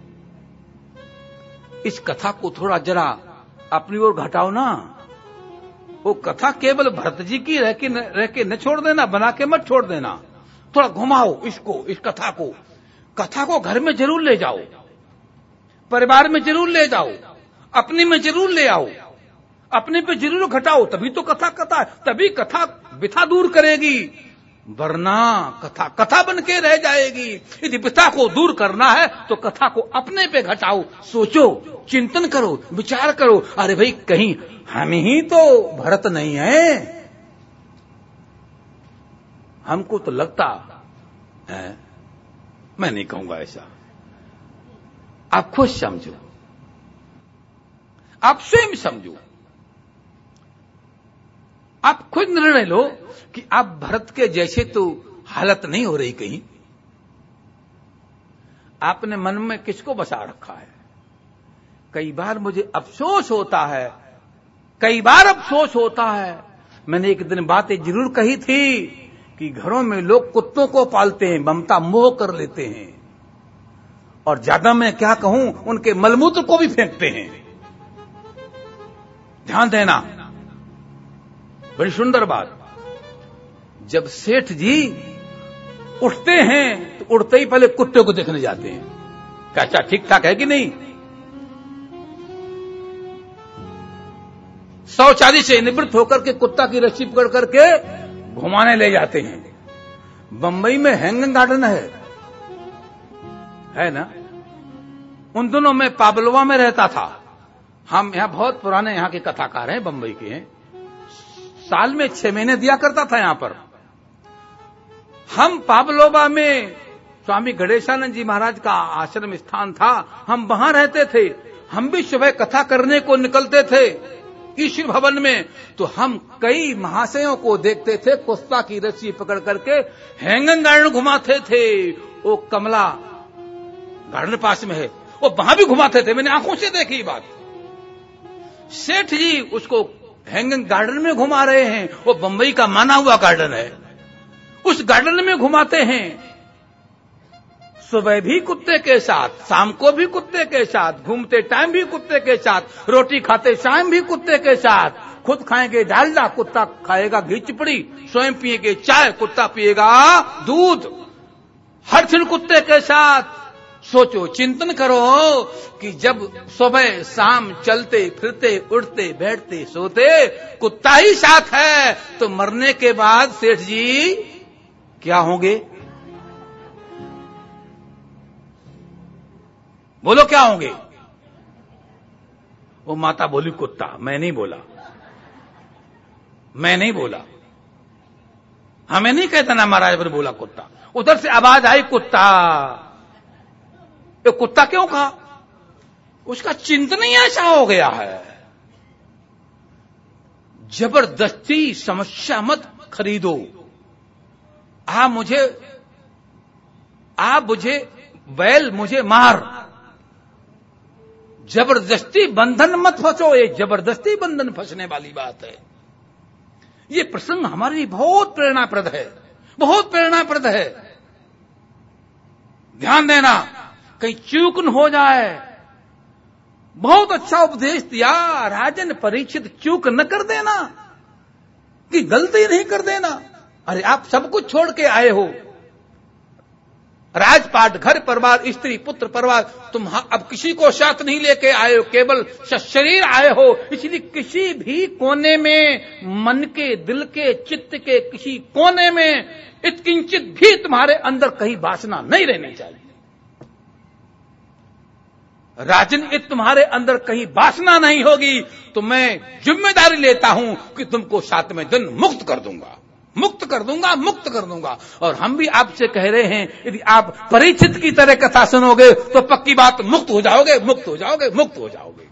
इस कथा को थोड़ा जरा अपनी ओर घटाओ ना। वो कथा केवल भरत जी की रह के न छोड़ देना, बना के मत छोड़ देना, थोड़ा घुमाओ इसको, इस कथा को घर में जरूर ले जाओ, परिवार में जरूर ले जाओ, अपने में जरूर ले आओ, अपने पे जरूर घटाओ, तभी तो कथा तभी कथा बिथा दूर करेगी, वरना कथा बन के रह जाएगी। यदि बिथा को दूर करना है तो कथा को अपने पे घटाओ, सोचो, चिंतन करो, विचार करो। अरे भाई कहीं हम ही तो भरत नहीं है? हमको तो लगता है, मैं नहीं कहूंगा ऐसा, आप खुद समझो, आप स्वयं समझो, आप खुद निर्णय लो कि आप भरत के जैसे तो हालत नहीं हो रही कहीं। आपने मन में किसको बसा रखा है? कई बार मुझे अफसोस होता है, कई बार अफसोस होता है। मैंने एक दिन बातें जरूर कही थी कि घरों में लोग कुत्तों को पालते हैं, ममता मोह कर लेते हैं, और ज्यादा मैं क्या कहूं, उनके मलमूत्र को भी फेंकते हैं। ध्यान देना, बड़ी सुंदर बात। जब सेठ जी उठते हैं तो उठते ही पहले कुत्ते को देखने जाते हैं, कैसा ठीक ठाक है कि नहीं। शौचालय से निवृत्त होकर के कुत्ता की रस्सी पकड़ करके घुमाने ले जाते हैं। बंबई में हैंगिंग गार्डन है ना? उन दिनों में पाबलवा में रहता था। हम यहाँ बहुत पुराने यहाँ के कथाकार हैं, बंबई के हैं। साल में 6 महीने दिया करता था यहाँ पर। हम पाबलोबा में स्वामी गणेशानंद जी महाराज का आश्रम स्थान था, हम वहां रहते थे। हम भी सुबह कथा करने को निकलते थे ईश्वर भवन में, तो हम कई महाशयों को देखते थे कुत्ता की रस्सी पकड़ करके हैंगिंग गार्डन घुमाते थे। वो कमला गार्डन पास में है, वो वहां भी घुमाते थे, मैंने आंखों से देखी बात। सेठ जी उसको हैंगिंग गार्डन में घुमा रहे हैं, वो बंबई का माना हुआ गार्डन है, उस गार्डन में घुमाते हैं। सुबह भी कुत्ते के साथ, शाम को भी कुत्ते के साथ, घूमते टाइम भी कुत्ते के साथ, रोटी खाते शाम भी कुत्ते के साथ। खुद खाएंगे डालडा, कुत्ता खाएगा घी चिपड़ी, स्वयं पिएंगे चाय, कुत्ता पिएगा दूध, हर दिन कुत्ते के साथ। सोचो, चिंतन करो कि जब सुबह शाम चलते फिरते उठते बैठते सोते कुत्ता ही साथ है, तो मरने के बाद सेठ जी क्या होंगे? बोलो क्या होंगे? वो माता बोली कुत्ता, मैं नहीं बोला। मैं नहीं बोला, हमें नहीं कहता ना महाराज पर बोला कुत्ता। उधर से आवाज आई कुत्ता। ये कुत्ता क्यों कहा? उसका चिंतन ही ऐसा हो गया है। जबरदस्ती समस्या मत खरीदो। आप मुझे बैल मुझे मार, जबरदस्ती बंधन मत फंसो। ये जबरदस्ती बंधन फंसने वाली बात है। ये प्रसंग हमारे लिए बहुत प्रेरणाप्रद है, बहुत प्रेरणाप्रद है। ध्यान देना, कहीं चूक न हो जाए। बहुत अच्छा उपदेश दिया राजन परीक्षित, चूक न कर देना कि गलती नहीं कर देना। अरे आप सब कुछ छोड़ के आए हो, राजपाट, घर परिवार, स्त्री पुत्र परिवार, तुम अब किसी को साथ नहीं लेके आए हो, केवल शरीर आए हो। इसलिए किसी भी कोने में, मन के, दिल के, चित्त के किसी कोने में इतकिंचित भी तुम्हारे अंदर कहीं वासना नहीं रहनी चाहिए। राजन, तुम्हारे अंदर कहीं वासना नहीं होगी तो मैं जिम्मेदारी लेता हूं कि तुमको 7वें दिन मुक्त कर दूंगा, मुक्त कर दूंगा, मुक्त कर दूंगा। और हम भी आपसे कह रहे हैं, यदि आप परिचित की तरह कथा सुनोगे तो पक्की बात मुक्त हो जाओगे, मुक्त हो जाओगे, मुक्त हो जाओगे।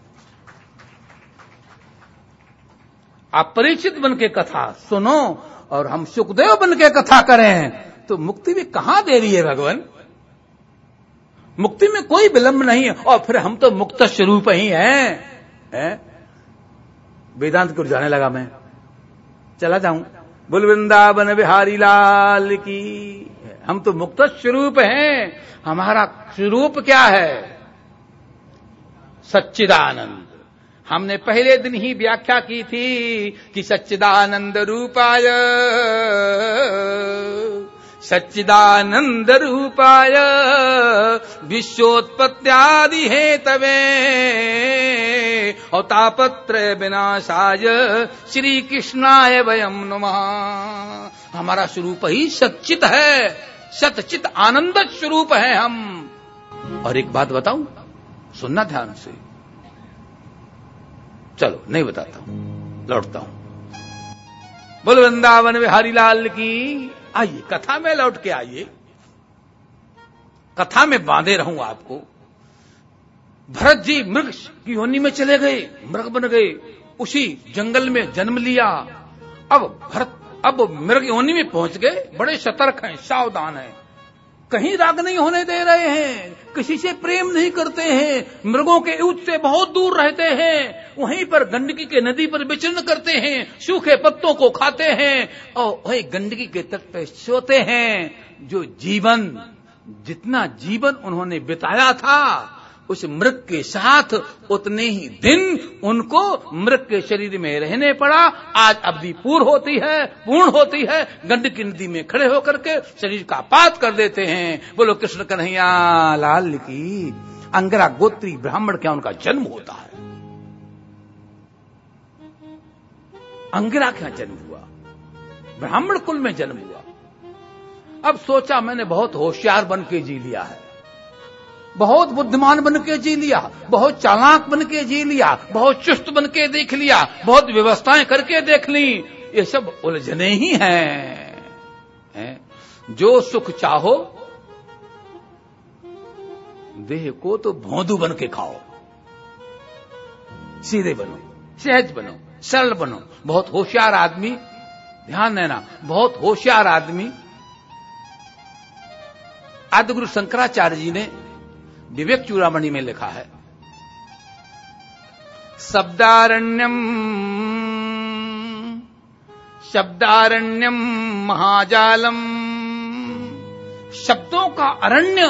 आप परिचित बन के कथा सुनो और हम सुखदेव बन के कथा करें तो मुक्ति में कहां देरी है भगवान? मुक्ति में कोई विलंब नहीं है। और फिर हम तो मुक्त स्वरूप ही हैं। वेदांत को जाने लगा मैं, चला जाऊं। बोल वृंदावन बिहारी लाल की। हम तो मुक्त स्वरूप हैं। हमारा स्वरूप क्या है? सच्चिदानंद। हमने पहले दिन ही व्याख्या की थी कि सच्चिदानंद रूपाय, सच्चिदानंद रूपाय विश्वोत्पत्त्यादि हेतवे और तापत्रय विनाशाय श्री कृष्णाय वयम नमः। हमारा स्वरूप ही सच्चित है, सच्चित आनंद स्वरूप है हम। और एक बात बताऊं, सुनना ध्यान से। चलो नहीं बताता हूं, लौटता हूं। बोल वृंदावन बिहारी लाल की। आइए कथा में लौट के आइए, कथा में बांधे रहूं आपको। भरत जी मृग की योनि में चले गए, मृग बन गए, उसी जंगल में जन्म लिया। अब मृग योनि में पहुंच गए, बड़े सतर्क हैं, सावधान हैं, कहीं राग नहीं होने दे रहे हैं, किसी से प्रेम नहीं करते हैं, मृगों के युद्ध से बहुत दूर रहते हैं, वहीं पर गंडकी के नदी पर विचरण करते हैं, सूखे पत्तों को खाते हैं और वही गंडकी के तट पर सोते हैं। जो जीवन, जितना जीवन उन्होंने बिताया था उस मृग के साथ, उतने ही दिन उनको मृग के शरीर में रहने पड़ा। आज अवधि पूर्ण होती है, गंडकी नदी में खड़े होकर के शरीर का पात कर देते हैं। बोलो कृष्ण कन्हैया लाल की। अंगरा गोत्री ब्राह्मण क्या उनका जन्म होता है? अंगरा क्या जन्म हुआ? ब्राह्मण कुल में जन्म हुआ। अब सोचा मैंने बहुत होशियार बन के जी लिया है, बहुत बुद्धिमान बन के जी लिया, बहुत चालाक बन के जी लिया, बहुत चुस्त बन के देख लिया, बहुत व्यवस्थाएं करके देख ली। ये सब उलझने ही हैं। जो सुख चाहो देह को तो भोंदू बन के खाओ, सीधे बनो, सहज बनो, सरल बनो। बहुत होशियार आदमी, ध्यान देना, बहुत होशियार आदमी आदिगुरु शंकराचार्य जी ने विवेक चूड़ामणि में लिखा है, शब्दारण्यम महाजालम। शब्दों का अरण्य,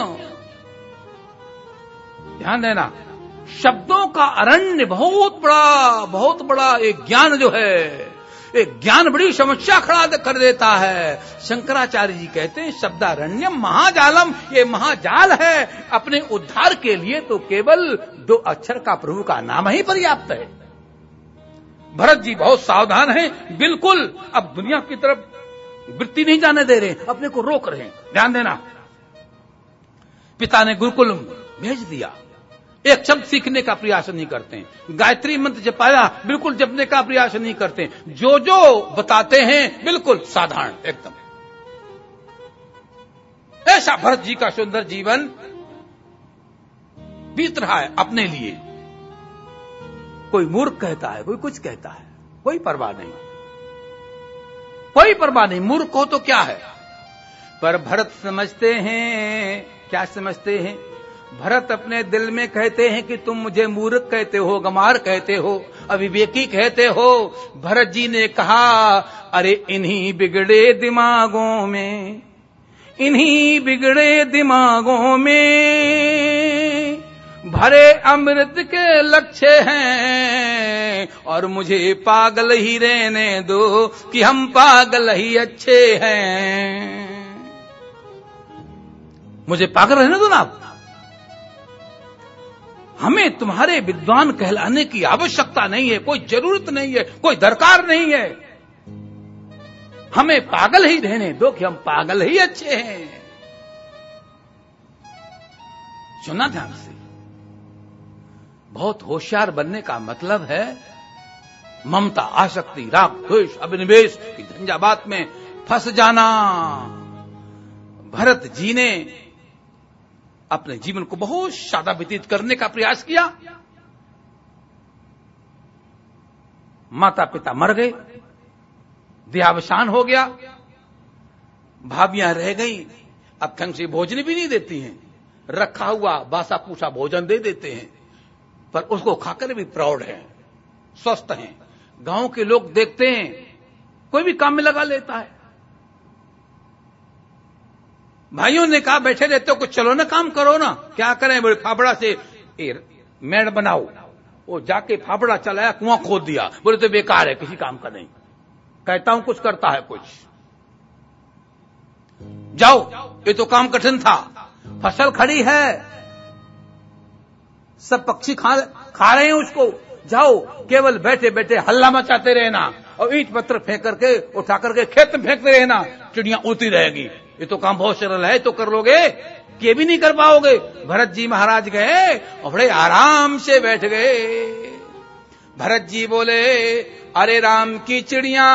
ध्यान देना, शब्दों का अरण्य बहुत बड़ा एक ज्ञान जो है, एक ज्ञान बड़ी समस्या खड़ा कर देता है। शंकराचार्य जी कहते हैं शब्दारण्यम महाजालम, ये महाजाल है। अपने उद्धार के लिए तो केवल 2 अक्षर का प्रभु का नाम ही पर्याप्त है। भरत जी बहुत सावधान हैं, बिल्कुल अब दुनिया की तरफ वृत्ति नहीं जाने दे रहे, अपने को रोक रहे हैं। ध्यान देना, पिता ने गुरुकुल भेज दिया, एक शब्द सीखने का प्रयास नहीं करते हैं। गायत्री मंत्र जपाया, बिल्कुल जपने का प्रयास नहीं करते। जो जो बताते हैं बिल्कुल साधारण एकदम। ऐसा भरत जी का सुंदर जीवन बीत रहा है अपने लिए। कोई मूर्ख कहता है, कोई कुछ कहता है, कोई परवाह नहीं, कोई परवाह नहीं। मूर्ख हो तो क्या है, पर भरत समझते हैं। क्या समझते हैं? भरत अपने दिल में कहते हैं कि तुम मुझे मूर्ख कहते हो, गमार कहते हो, अविवेकी कहते हो। भरत जी ने कहा, अरे इन्हीं बिगड़े दिमागों में, इन्हीं बिगड़े दिमागों में भरे अमृत के लक्ष्य हैं, और मुझे पागल ही रहने दो कि हम पागल ही अच्छे हैं। मुझे पागल रहने दो ना आप। हमें तुम्हारे विद्वान कहलाने की आवश्यकता नहीं है, कोई जरूरत नहीं है, कोई दरकार नहीं है। हमें पागल ही रहने दो कि हम पागल ही अच्छे हैं। सुना ध्यान से। बहुत होशियार बनने का मतलब है ममता, आसक्ति, राग, द्वेष, अभिनिवेश की झंझावात में फंस जाना। भरत जी ने अपने जीवन को बहुत सादा व्यतीत करने का प्रयास किया। माता पिता मर गए, देहावसान हो गया, भाभियां रह गई, अब ढंग से भोजन भी नहीं देती हैं, रखा हुआ बासा पूसा भोजन दे देते हैं, पर उसको खाकर भी प्राउड है, स्वस्थ हैं। गांव के लोग देखते हैं, कोई भी काम में लगा लेता है। भाइयों ने कहा बैठे रहते हो, कुछ चलो ना, काम करो ना। क्या करें? बोले फाफड़ा से मेड़ बनाओ। वो जाके फाफड़ा चलाया, कुआं खोद दिया। बोले तो बेकार है, किसी काम का नहीं। कहता हूं कुछ, करता है कुछ। जाओ, ये तो काम कठिन था। फसल खड़ी है, सब पक्षी खा रहे हैं उसको। जाओ, केवल बैठे बैठे हल्ला मचाते रहना और ईंट पत्थर फेंक करके उठा करके खेत में फेंकते रहना, चिड़ियां उड़ती रहेगी। ये तो काम बहुत सरल है, तो कर लोगे? ये भी नहीं कर पाओगे। भरत जी महाराज गए और बड़े आराम से बैठ गए। भरत जी बोले, अरे राम की चिड़ियां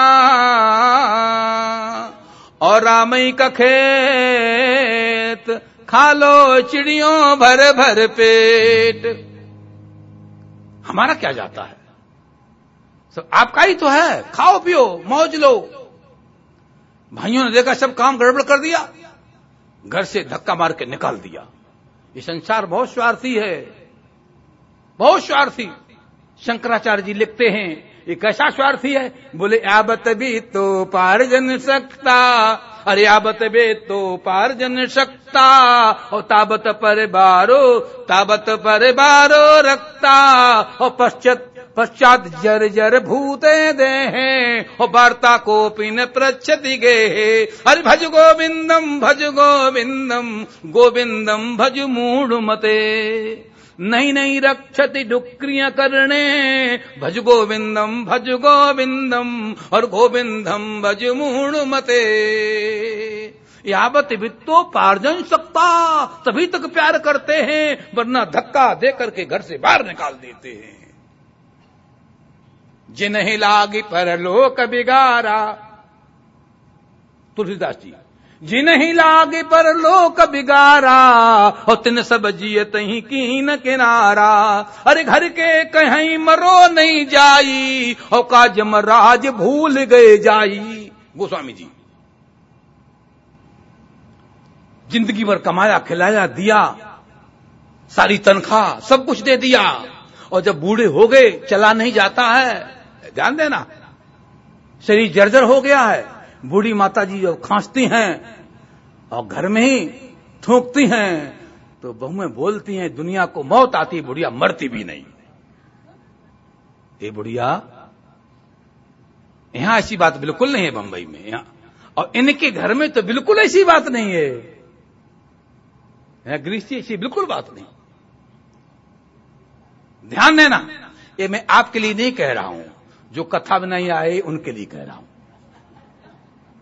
और रामई का खेत, खा लो चिड़ियों भर भर पेट। हमारा क्या जाता है, सब आपका ही तो है, खाओ पियो मौज लो। भाइयों ने देखा सब काम गड़बड़ कर दिया, घर से धक्का मार के निकाल दिया। ये संसार बहुत स्वार्थी है, बहुत स्वार्थी। शंकराचार्य जी लिखते हैं, ये कैसा स्वार्थी है? बोले आबत भी तो पार जन सकता, अरे आबत बे तो पार जन सकता, और ताबत पर बारो रखता, और पश्चात जर जर भूते दे हैं, और वार्ता को पिन प्रच्छति गे। अरे भज गोविंदम गोविंदम भज मूढ़ मते, नहीं रक्षति डुक्रियां करने, भज गोविंदम और गोविंदम भज मूढ़ मते। यावत वित्तो पार्जन सकता, तभी तक प्यार करते हैं, वरना धक्का दे करके घर से बाहर निकाल देते हैं। जिन्हि लागी परलोक बिगारा, तुलसीदास जी, जिन्हि लागे परलोक बिगारा, और तिन सब जियत ही कीन किनारा। अरे घर के कहीं मरो नहीं जाई, और काज मराज भूल गए जाई। गोस्वामी जी, जिंदगी भर कमाया, खिलाया, दिया, सारी तनख्वाह सब कुछ दे दिया, और जब बूढ़े हो गए चला नहीं जाता है। ध्यान देना, शरीर जर्जर हो गया है। बूढ़ी माता जी जब खांसती हैं और घर में ही थूकती हैं, तो बहुएं बोलती हैं, दुनिया को मौत आती, बुढ़िया मरती भी नहीं। ये बुढ़िया, यहां ऐसी बात बिल्कुल नहीं है बंबई में, यहां और इनके घर में तो बिल्कुल ऐसी बात नहीं है। यहां गृहस्थी ऐसी बिल्कुल बात नहीं। ध्यान देना, ये मैं आपके लिए नहीं कह रहा हूं, जो कथा में नहीं आए उनके लिए कह रहा हूं।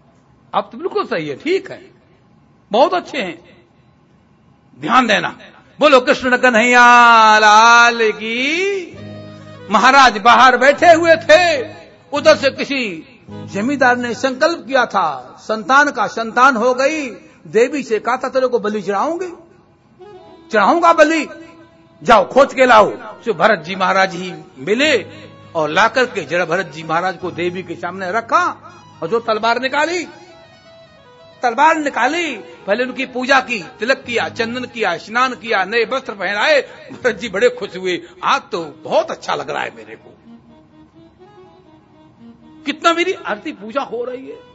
आप तो बिल्कुल सही है, ठीक है, बहुत अच्छे हैं। ध्यान देना, बोलो कृष्ण कन्हैया लाल की। महाराज बाहर बैठे हुए थे, उधर से किसी जमींदार ने संकल्प किया था, संतान का संतान हो गई, देवी से कहा था तेरे को बलि चढ़ाऊंगा बलि, जाओ खोज के लाओ। तो भरत जी महाराज ही मिले और लाकर के जरा भरत जी महाराज को देवी के सामने रखा और जो तलवार निकाली, पहले उनकी पूजा की, तिलक किया, चंदन किया, स्नान किया, नए वस्त्र पहनाए। भरत जी बड़े खुश हुए, आज तो बहुत अच्छा लग रहा है मेरे को, कितना मेरी आरती पूजा हो रही है।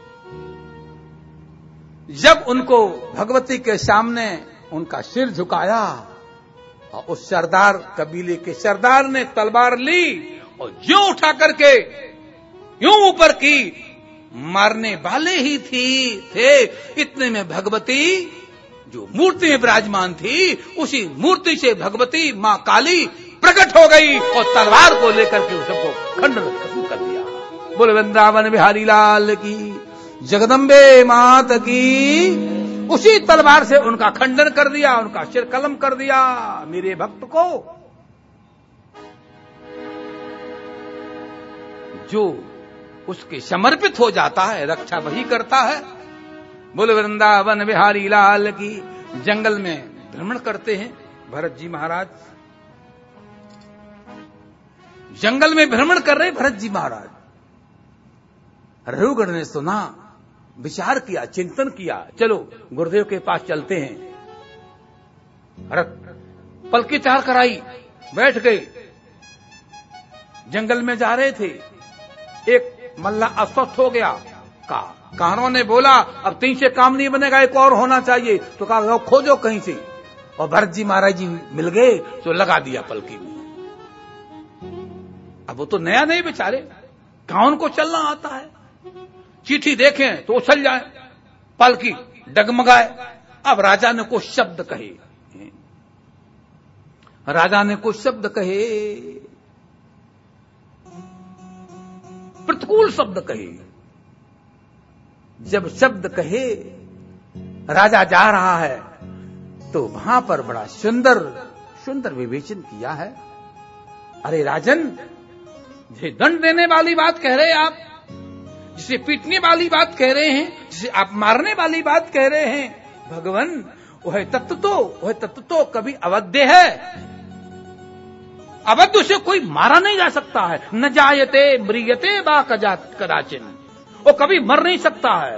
जब उनको भगवती के सामने उनका सिर झुकाया और उस सरदार कबीले के सरदार ने तलवार ली और ज्यों उठा करके यूं ऊपर की, मारने वाले ही थे इतने में भगवती जो मूर्ति में विराजमान थी, उसी मूर्ति से भगवती मां काली प्रकट हो गई और तलवार को लेकर के सबको खंडन कर दिया। बोले वृंदावन बिहारी लाल की, जगदम्बे मात की। उसी तलवार से उनका खंडन कर दिया, उनका सिर कलम कर दिया। मेरे भक्त को जो उसके समर्पित हो जाता है, रक्षा वही करता है। बोले वृंदावन बिहारी लाल की। जंगल में भ्रमण करते हैं भरत जी महाराज, जंगल में भ्रमण कर रहे भरत जी महाराज। रघुगण ने सुना, विचार किया, चिंतन किया, चलो गुरुदेव के पास चलते हैं। भरत पलकी चार कराई, बैठ गए। जंगल में जा रहे थे, एक मल्ला अस्वस्थ हो गया। कानों ने बोला अब 3 से काम नहीं बनेगा, एक और होना चाहिए। तो कहा खोजो कहीं से, और भरत जी महाराज जी मिल गए तो लगा दिया पलकी में। अब वो तो नया नहीं बेचारे, कहां उनको चलना आता है। चिट्ठी देखें तो उछल जाए, पलकी डगमगाए। अब राजा ने कुछ शब्द कहे, प्रतिकूल शब्द कहे। जब शब्द कहे, राजा जा रहा है तो वहां पर बड़ा सुंदर विवेचन किया है। अरे राजन, जिसे दंड देने वाली बात कह रहे हैं आप, जिसे पीटने वाली बात कह रहे हैं, जिसे आप मारने वाली बात कह रहे हैं, भगवान वह तत्व तो कभी अवध्य है। अवध्य से कोई मारा नहीं जा सकता है। न जायते म्रियते बा कदाचिन, वो कभी मर नहीं सकता है।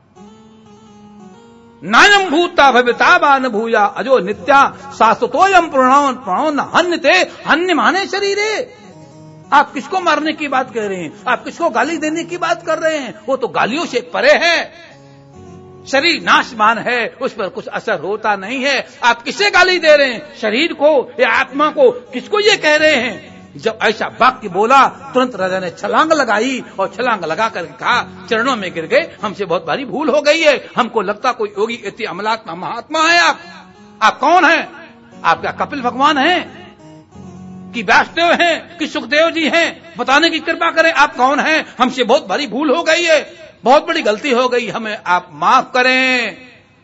नायम भूता भविता बा न भूया अजो नित्या शाश्वतोयम प्रणो न हन्यते, हन्य माने शरीरे। आप किसको मारने की बात कह रहे हैं? आप किसको गाली देने की बात कर रहे हैं? वो तो गालियों से परे है, शरीर नाशमान है, उस पर कुछ असर होता नहीं है। आप किसे गाली दे रहे हैं? शरीर को या आत्मा को? किसको ये कह रहे हैं? जब ऐसा वाक्य बोला, तुरंत राजा ने छलांग लगाई और छलांग लगा कर कहा, चरणों में गिर गए, हमसे बहुत भारी भूल हो गई है। हमको लगता कोई योगी इति अमलात्मा महात्मा है। आप कौन हैं? आप क्या कपिल भगवान हैं कि व्यासदेव हैं कि सुखदेव जी हैं? बताने की कृपा करें, आप कौन हैं? हमसे बहुत भारी भूल हो गई है, बहुत बड़ी गलती हो गई, हमें आप माफ करें।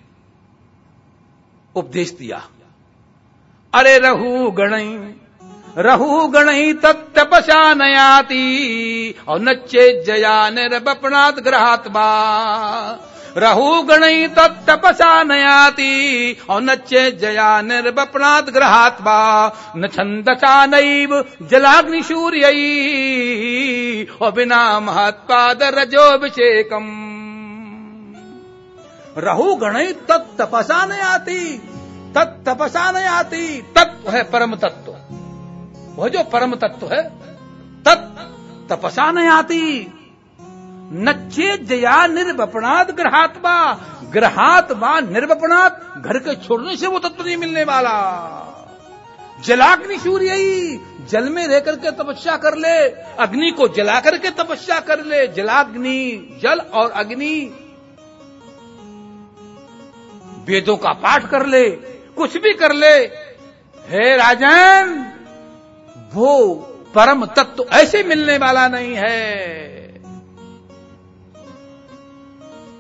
उपदेश दिया। अरे रहु गणई तत्तपसा नयाति और नच्चे जया निर्वपनात् ग्रहात्मा। रहु गणई तत्तपसा नयाति और नच्चे जया निर्वपनात् ग्रहात्मा। न छंदसा नैव जलाग्नि सूर्यई और बिना महत्पाद रजोभिषेकम। रहु गणई तत्तपसा नयाति, तत्तपसा नयाति। तत्व है परम तत्व, वह जो परम तत्व है, तपसा नहीं आती। नच्चे जया निर्वपनात् ग्रहात्मा, ग्रहात्मा निर्वपनात्, घर के छोड़ने से वो तत्व नहीं मिलने वाला। जलाग्नि सूर्य ही, जल में रह करके तपस्या कर ले, अग्नि को जला करके तपस्या कर ले। जलाग्नि, जल और अग्नि, वेदों का पाठ कर ले, कुछ भी कर ले। हे राजन, वो परम तत्व ऐसे मिलने वाला नहीं है।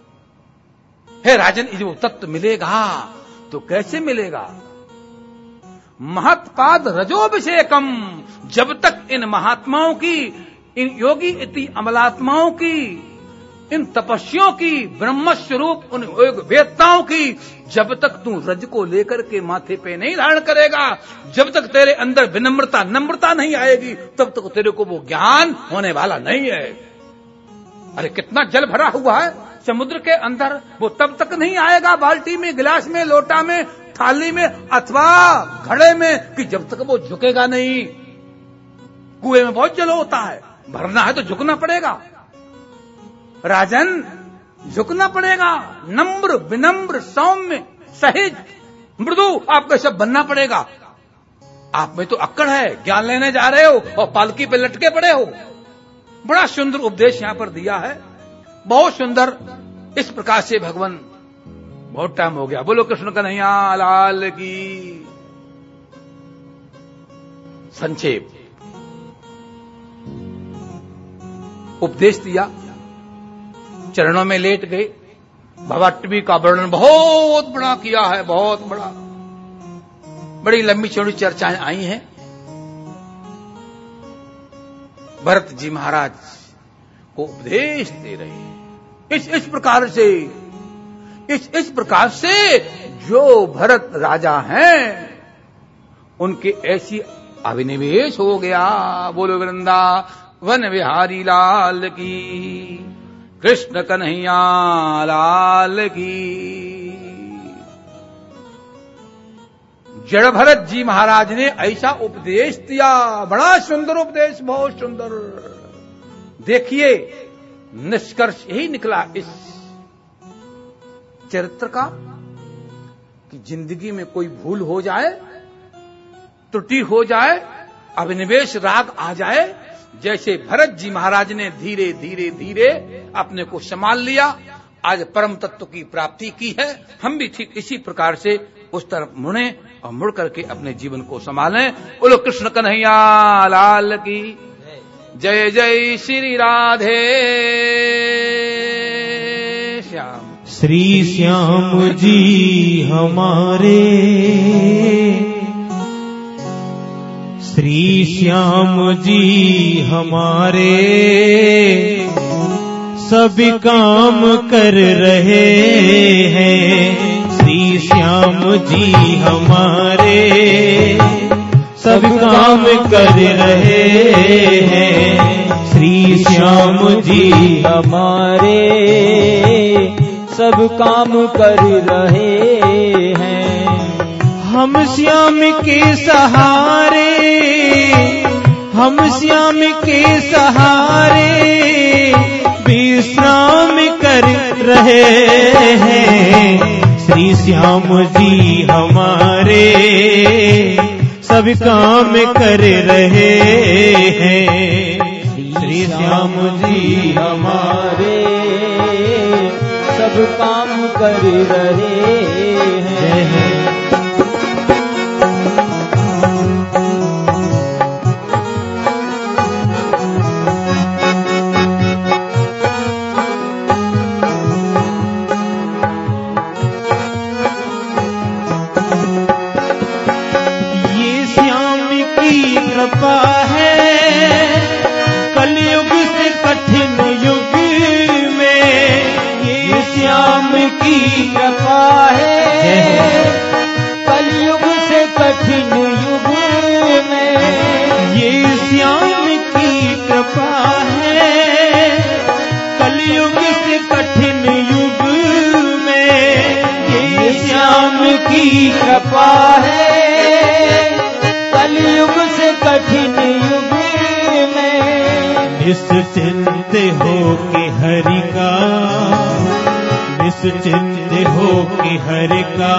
हे राजन, ये वो तत्व मिलेगा तो कैसे मिलेगा? महत्पाद रजोभिषेकम। जब तक इन महात्माओं की, इन योगी इति अमलात्माओं की, इन तपस्वियों की, ब्रह्म स्वरूप उन योग वेदताओं की, जब तक तू रज को लेकर के माथे पे नहीं धारण करेगा, जब तक तेरे अंदर विनम्रता नम्रता नहीं आएगी, तब तक तेरे को वो ज्ञान होने वाला नहीं है। अरे कितना जल भरा हुआ है समुद्र के अंदर, वो तब तक नहीं आएगा बाल्टी में, गिलास में, लोटा में, थाली में अथवा घड़े में, कि जब तक वो झुकेगा नहीं। कुएं में बहुत जल होता है, भरना है तो झुकना पड़ेगा राजन, झुकना पड़ेगा। नम्र, विनम्र, सौम्य, सहित, मृदु आपको सब बनना पड़ेगा। आप में तो अक्कड़ है, ज्ञान लेने जा रहे हो और पालकी पे लटके पड़े हो। बड़ा सुंदर उपदेश यहां पर दिया है, बहुत सुंदर। इस प्रकार से भगवान, बहुत टाइम हो गया, बोलो कृष्ण कन्हैया लाल की। संक्षेप उपदेश दिया, चरणों में लेट गए। भवाटवी का वर्णन बहुत बड़ा किया है, बहुत बड़ा, बड़ी लंबी चौड़ी चर्चाएं आई हैं। भरत जी महाराज को उपदेश दे रहे हैं इस प्रकार से, इस प्रकार से जो भरत राजा हैं उनके ऐसी अभिनिवेश हो गया। बोलो वृंदावन बिहारी लाल की, कृष्ण कन्हैया लाल की। जड़ भरत जी महाराज ने ऐसा उपदेश दिया, बड़ा सुंदर उपदेश, बहुत सुंदर। देखिए निष्कर्ष यही निकला इस चरित्र का कि जिंदगी में कोई भूल हो जाए, त्रुटि हो जाए, अभिनिवेश राग आ जाए, जैसे भरत जी महाराज ने धीरे धीरे धीरे अपने को संभाल लिया, आज परम तत्व की प्राप्ति की है। हम भी ठीक इसी प्रकार से उस तरफ मुड़े और मुड़ करके अपने जीवन को संभालें। बोलो कृष्ण कन्हैया लाल की जय। जय श्री राधे श्याम। श्री श्याम जी हमारे, श्री श्याम जी हमारे, सभी काम कर रहे हैं। श्री श्याम जी हमारे, सब काम कर रहे हैं। श्री श्याम जी हमारे सब काम कर रहे हैं। हम श्याम के सहारे, हम श्याम के सहारे विश्राम कर रहे हैं। श्री श्याम जी हमारे, सब काम कर रहे हैं। श्री श्याम जी हमारे, सब काम कर रहे हैं। कृपा है कलयुग से कठिन युग में, ये श्याम की कृपा है कलयुग से कठिन युग में। ये श्याम की कृपा है कलयुग से कठिन युग में। ये श्याम की कृपा है कलयुग से कठिन युग में। निश्चिंत हो के हरि का, निश्चिंत हो के हरि का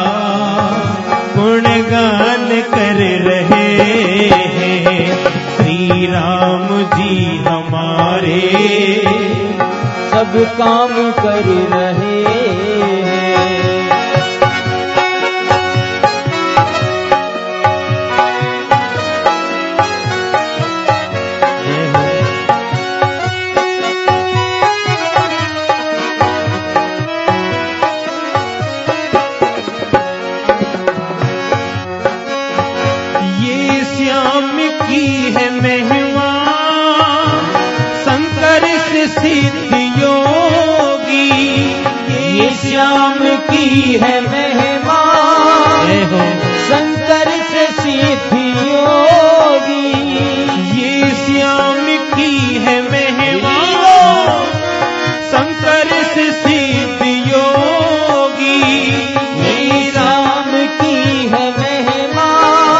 गुणगान कर रहे हैं। श्री राम जी हमारे, सब काम कर रहे हैं। सिद्ध योगी, ये श्याम की है महिमा, शंकर से सिद्ध योगी। ये श्याम की है महिमा, शंकर से सिद्ध योगी। ये श्याम की है महिमा,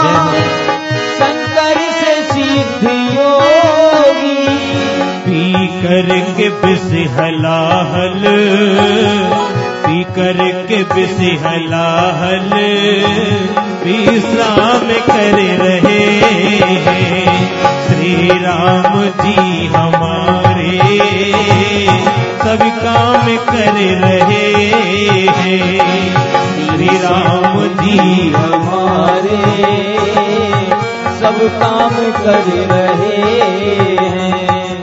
शंकर से सिद्ध योगी। पी करके बिसहलाहल, पी करके बिसहलाहल, विश्राम कर रहे हैं श्री राम जी हमारे, सब काम कर रहे हैं श्री राम जी हमारे, सब काम कर रहे हैं।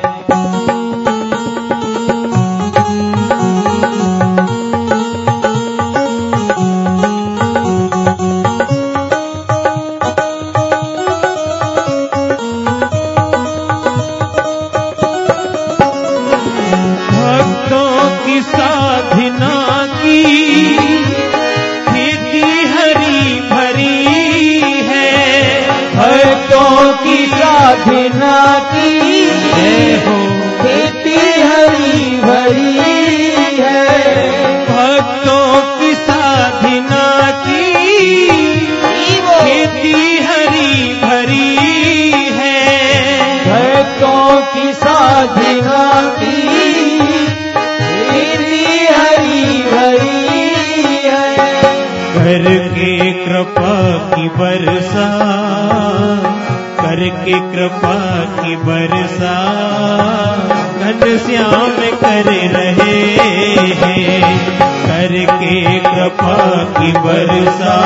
साधना की खेती हरी भरी है, भक्तों की साधना की खेती हरी भरी है, भक्तों की साधना की खेती हरी भरी है। करके कृपा की वर्षा, करके कृपा की वर्षा, घनश्याम कर रहे हैं, करके कृपा की वर्षा,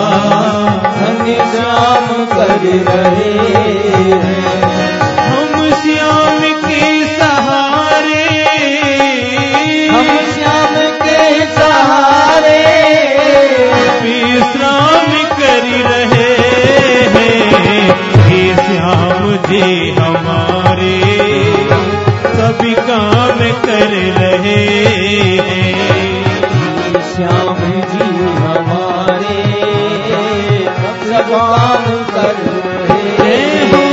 घनश्याम कर रहे हैं। हम श्याम के सहारे, हम श्याम के सहारे, विश्राम कर रहे हैं श्याम जी हमारे, सभी काम कर रहे हैं श्याम जी हमारे, सब काम कर रहे हैं।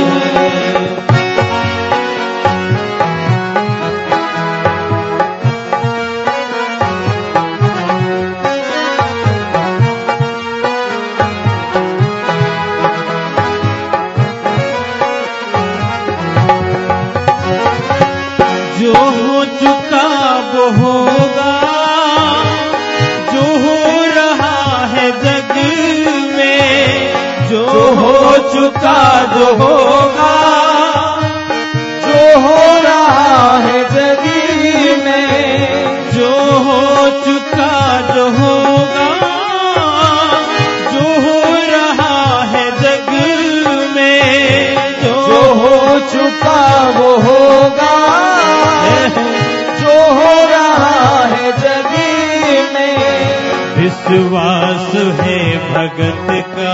जो हो चुका वो होगा, जो हो रहा है जग में, जो हो चुका जो होगा, जो हो रहा है जग में, जो हो चुका जो होगा, जो हो रहा है जग में, जो हो चुका वो होगा, जो हो रहा है जग में। विश्वास है भगत का,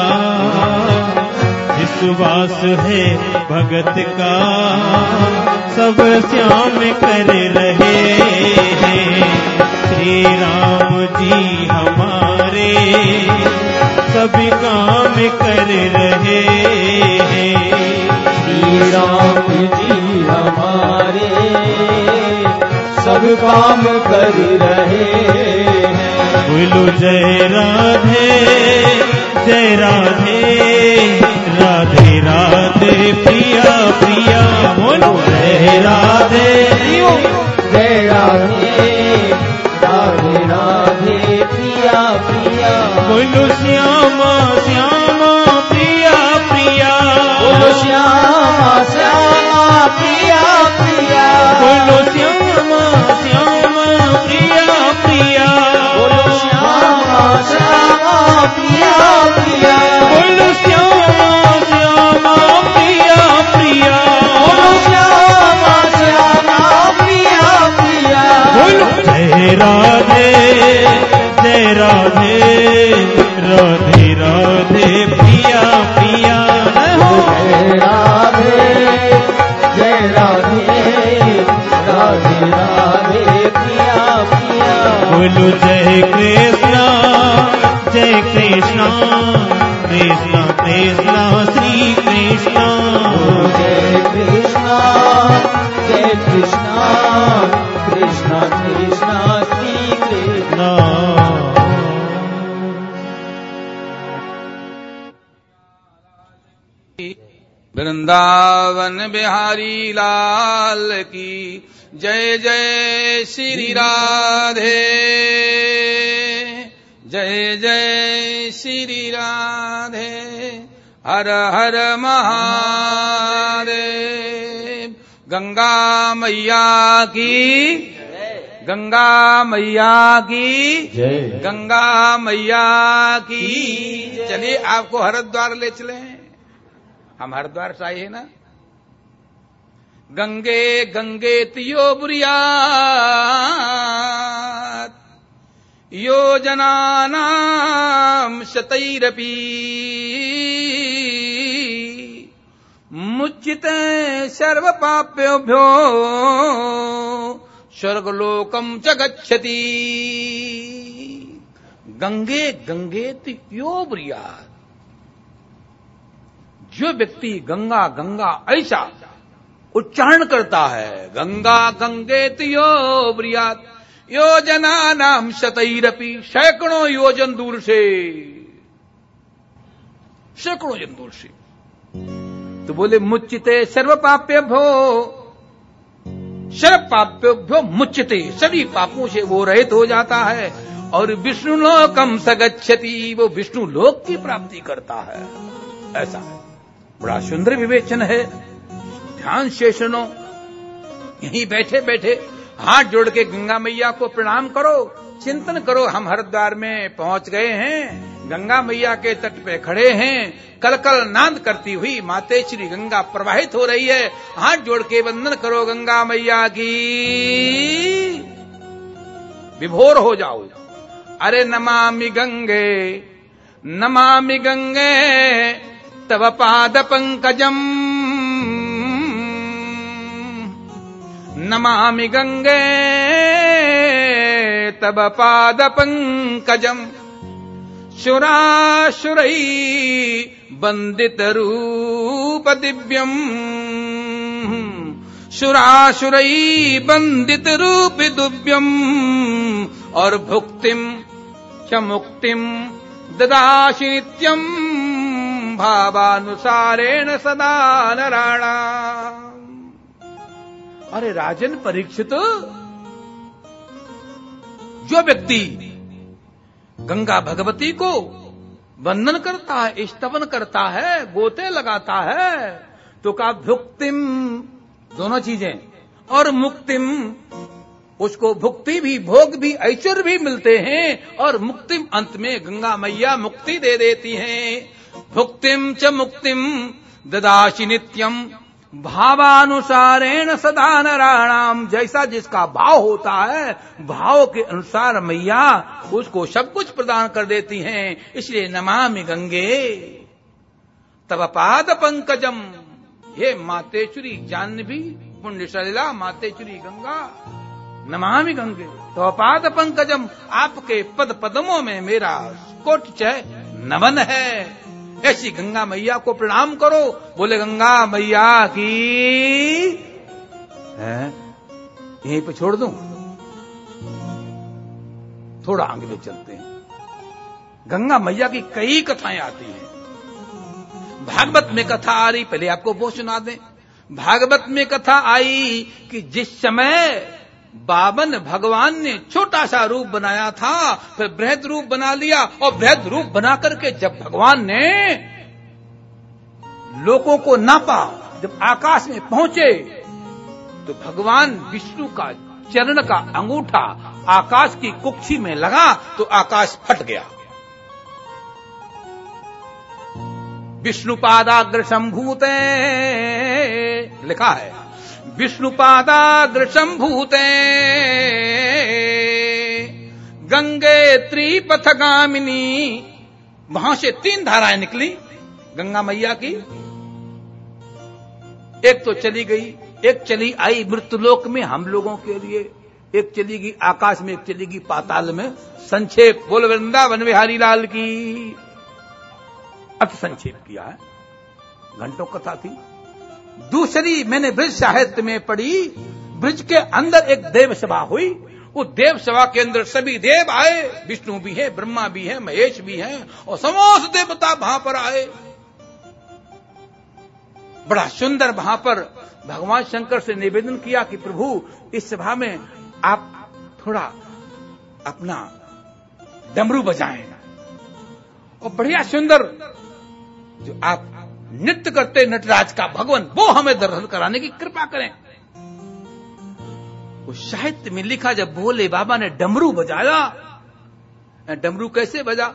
विश्वास है भगत का, सब श्याम कर रहे हैं श्री राम जी हमारे, सभी काम कर रहे हैं श्री राम जी हमारे, सब काम कर रहे हैं। बोलो जय राधे, जय राधे, राधे राधे प्रिया प्रिया, बोलो जय राधे, जय राधे, राधे राधे प्रिया प्रिया, बोलो श्यामा श्यामा प्रिया प्रिया, बोलो श्यामा श्यामा प्रिया प्रिया, बोलो श्यामा श्यामा प्रिया प्रिया, बोलो श्यामा श्यामा प्रिया प्रिया, बोलो श्यामा श्यामा प्रिया प्रिया, बोलो श्यामा श्यामा प्रिया प्रिया, बोलो जय राधे, जय राधे, राधे राधे प्रिया प्रिया, जय राधे, जय राधे, राधे राधे। बोलो जय कृष्णा कृष्णा कृष्णा कृष्णा श्री कृष्णा। जय कृष्णा कृष्णा कृष्णा श्री कृष्णा। वृंदावन बिहारी लाल की जय जय श्री राधे, जय जय श्री राधे। हर हर महादेव। गंगा मैया की, गंगा मैया की जय, गंगा मैया की। चलिए आपको हरिद्वार ले चले। हम हरिद्वार से आए हैं ना। गंगे गंगे तियो बुरियात योजनानां शतैरपि मुच्यते सर्वपाप्योभ्यो स्वर्गलोकं च गच्छति। गंगे गंगे तियो बुरियात। जो व्यक्ति गंगा गंगा ऐसा उच्चारण करता है, गंगा गंगेति यो ब्रियात योजनानां शतैरपि, सैकड़ों योजन दूर से, सैकड़ों योजन दूर से। तो बोले मुच्यते सर्वपाप्यभ्यो, सर्वपाप्यभ्यो मुच्यते, सभी पापों से वो रहित हो जाता है और विष्णु लोकम स गच्छति, वो विष्णु लोक की प्राप्ति करता है। ऐसा है, बड़ा सुंदर विवेचन है। ध्यान से सुनो। यहीं बैठे बैठे हाथ जोड़ के गंगा मैया को प्रणाम करो, चिंतन करो। हम हरिद्वार में पहुंच गए हैं, गंगा मैया के तट पे खड़े हैं, कल कल नाद करती हुई माते श्री गंगा प्रवाहित हो रही है। हाथ जोड़ के वंदन करो गंगा मैया की, विभोर हो जाओ। अरे नमामि गंगे नमामि गंगे तव पाद पंकजम, नमामि गंगे तव पाद पंकजम। शुराशुरै वंदित रूप दिव्यम, शुराशुरै वंदित रूप दिव्यम। और भुक्तिम च मुक्तिम ददासि नित्यम भावानुसारेण सदा नराणाम्। अरे राजन परीक्षित, जो व्यक्ति गंगा भगवती को वंदन करता है, स्तवन करता है, गोते लगाता है, तो का भुक्तिम, दोनों चीजें, और मुक्तिम, उसको भुक्ति भी, भोग भी, ऐश्वर्य भी मिलते हैं, और मुक्तिम, अंत में गंगा मैया मुक्ति दे देती हैं। भुक्तिम च मुक्तिम ददासि नित्यम भावानुसारेण सदा नराणाम। जैसा जिसका भाव होता है, भाव के अनुसार मैया उसको सब कुछ प्रदान कर देती हैं। इसलिए नमामि गंगे तव पाद पंकजम। हे मातेश्वरी जाह्नवी पुण्यशलीला मातेश्वरी गंगा, नमामि गंगे तव पाद पंकजम, आपके पद पद्मों में मेरा कोटि नमन है। ऐसी गंगा मैया को प्रणाम करो। बोले गंगा मैया की है। यहीं पे छोड़ दूं, थोड़ा आगे चलते हैं। गंगा मैया की कई कथाएं आती हैं। भागवत में कथा आ रही, पहले आपको वो सुना दें। भागवत में कथा आई कि जिस समय बावन भगवान ने छोटा सा रूप बनाया था, फिर बृहद रूप बना लिया, और बृहद रूप बना करके जब भगवान ने लोकों को नापा, जब आकाश में पहुंचे, तो भगवान विष्णु का चरण का अंगूठा आकाश की कुक्षी में लगा तो आकाश फट गया। विष्णुपादाग्र संभूते लिखा है, विष्णुपादाग्र संभूते गंगे त्रिपथगामिनी। वहां से 3 धाराएं निकली गंगा मैया की। एक तो चली गई, एक चली आई मृत्युलोक में हम लोगों के लिए एक चलेगी आकाश में, एक चलेगी पाताल में। संक्षेप बोल वृंदावन बिहारी लाल की। अति संक्षेप किया है, घंटों कथा थी। दूसरी मैंने ब्रज साहित्य में पढ़ी, ब्रज के अंदर एक देव सभा हुई। वो देव सभा के अंदर सभी देव आए, विष्णु भी है, ब्रह्मा भी है, महेश भी है, और समस्त देवता वहां पर आए। बड़ा सुंदर वहां पर भगवान शंकर से निवेदन किया कि प्रभु इस सभा में आप थोड़ा अपना डमरू बजाएं, और बढ़िया सुंदर जो आप नृत्य करते नटराज का भगवान, वो हमें दर्शन कराने की कृपा करें। उस साहित्य में लिखा, जब भोले बाबा ने डमरू बजाया, डमरू कैसे बजा?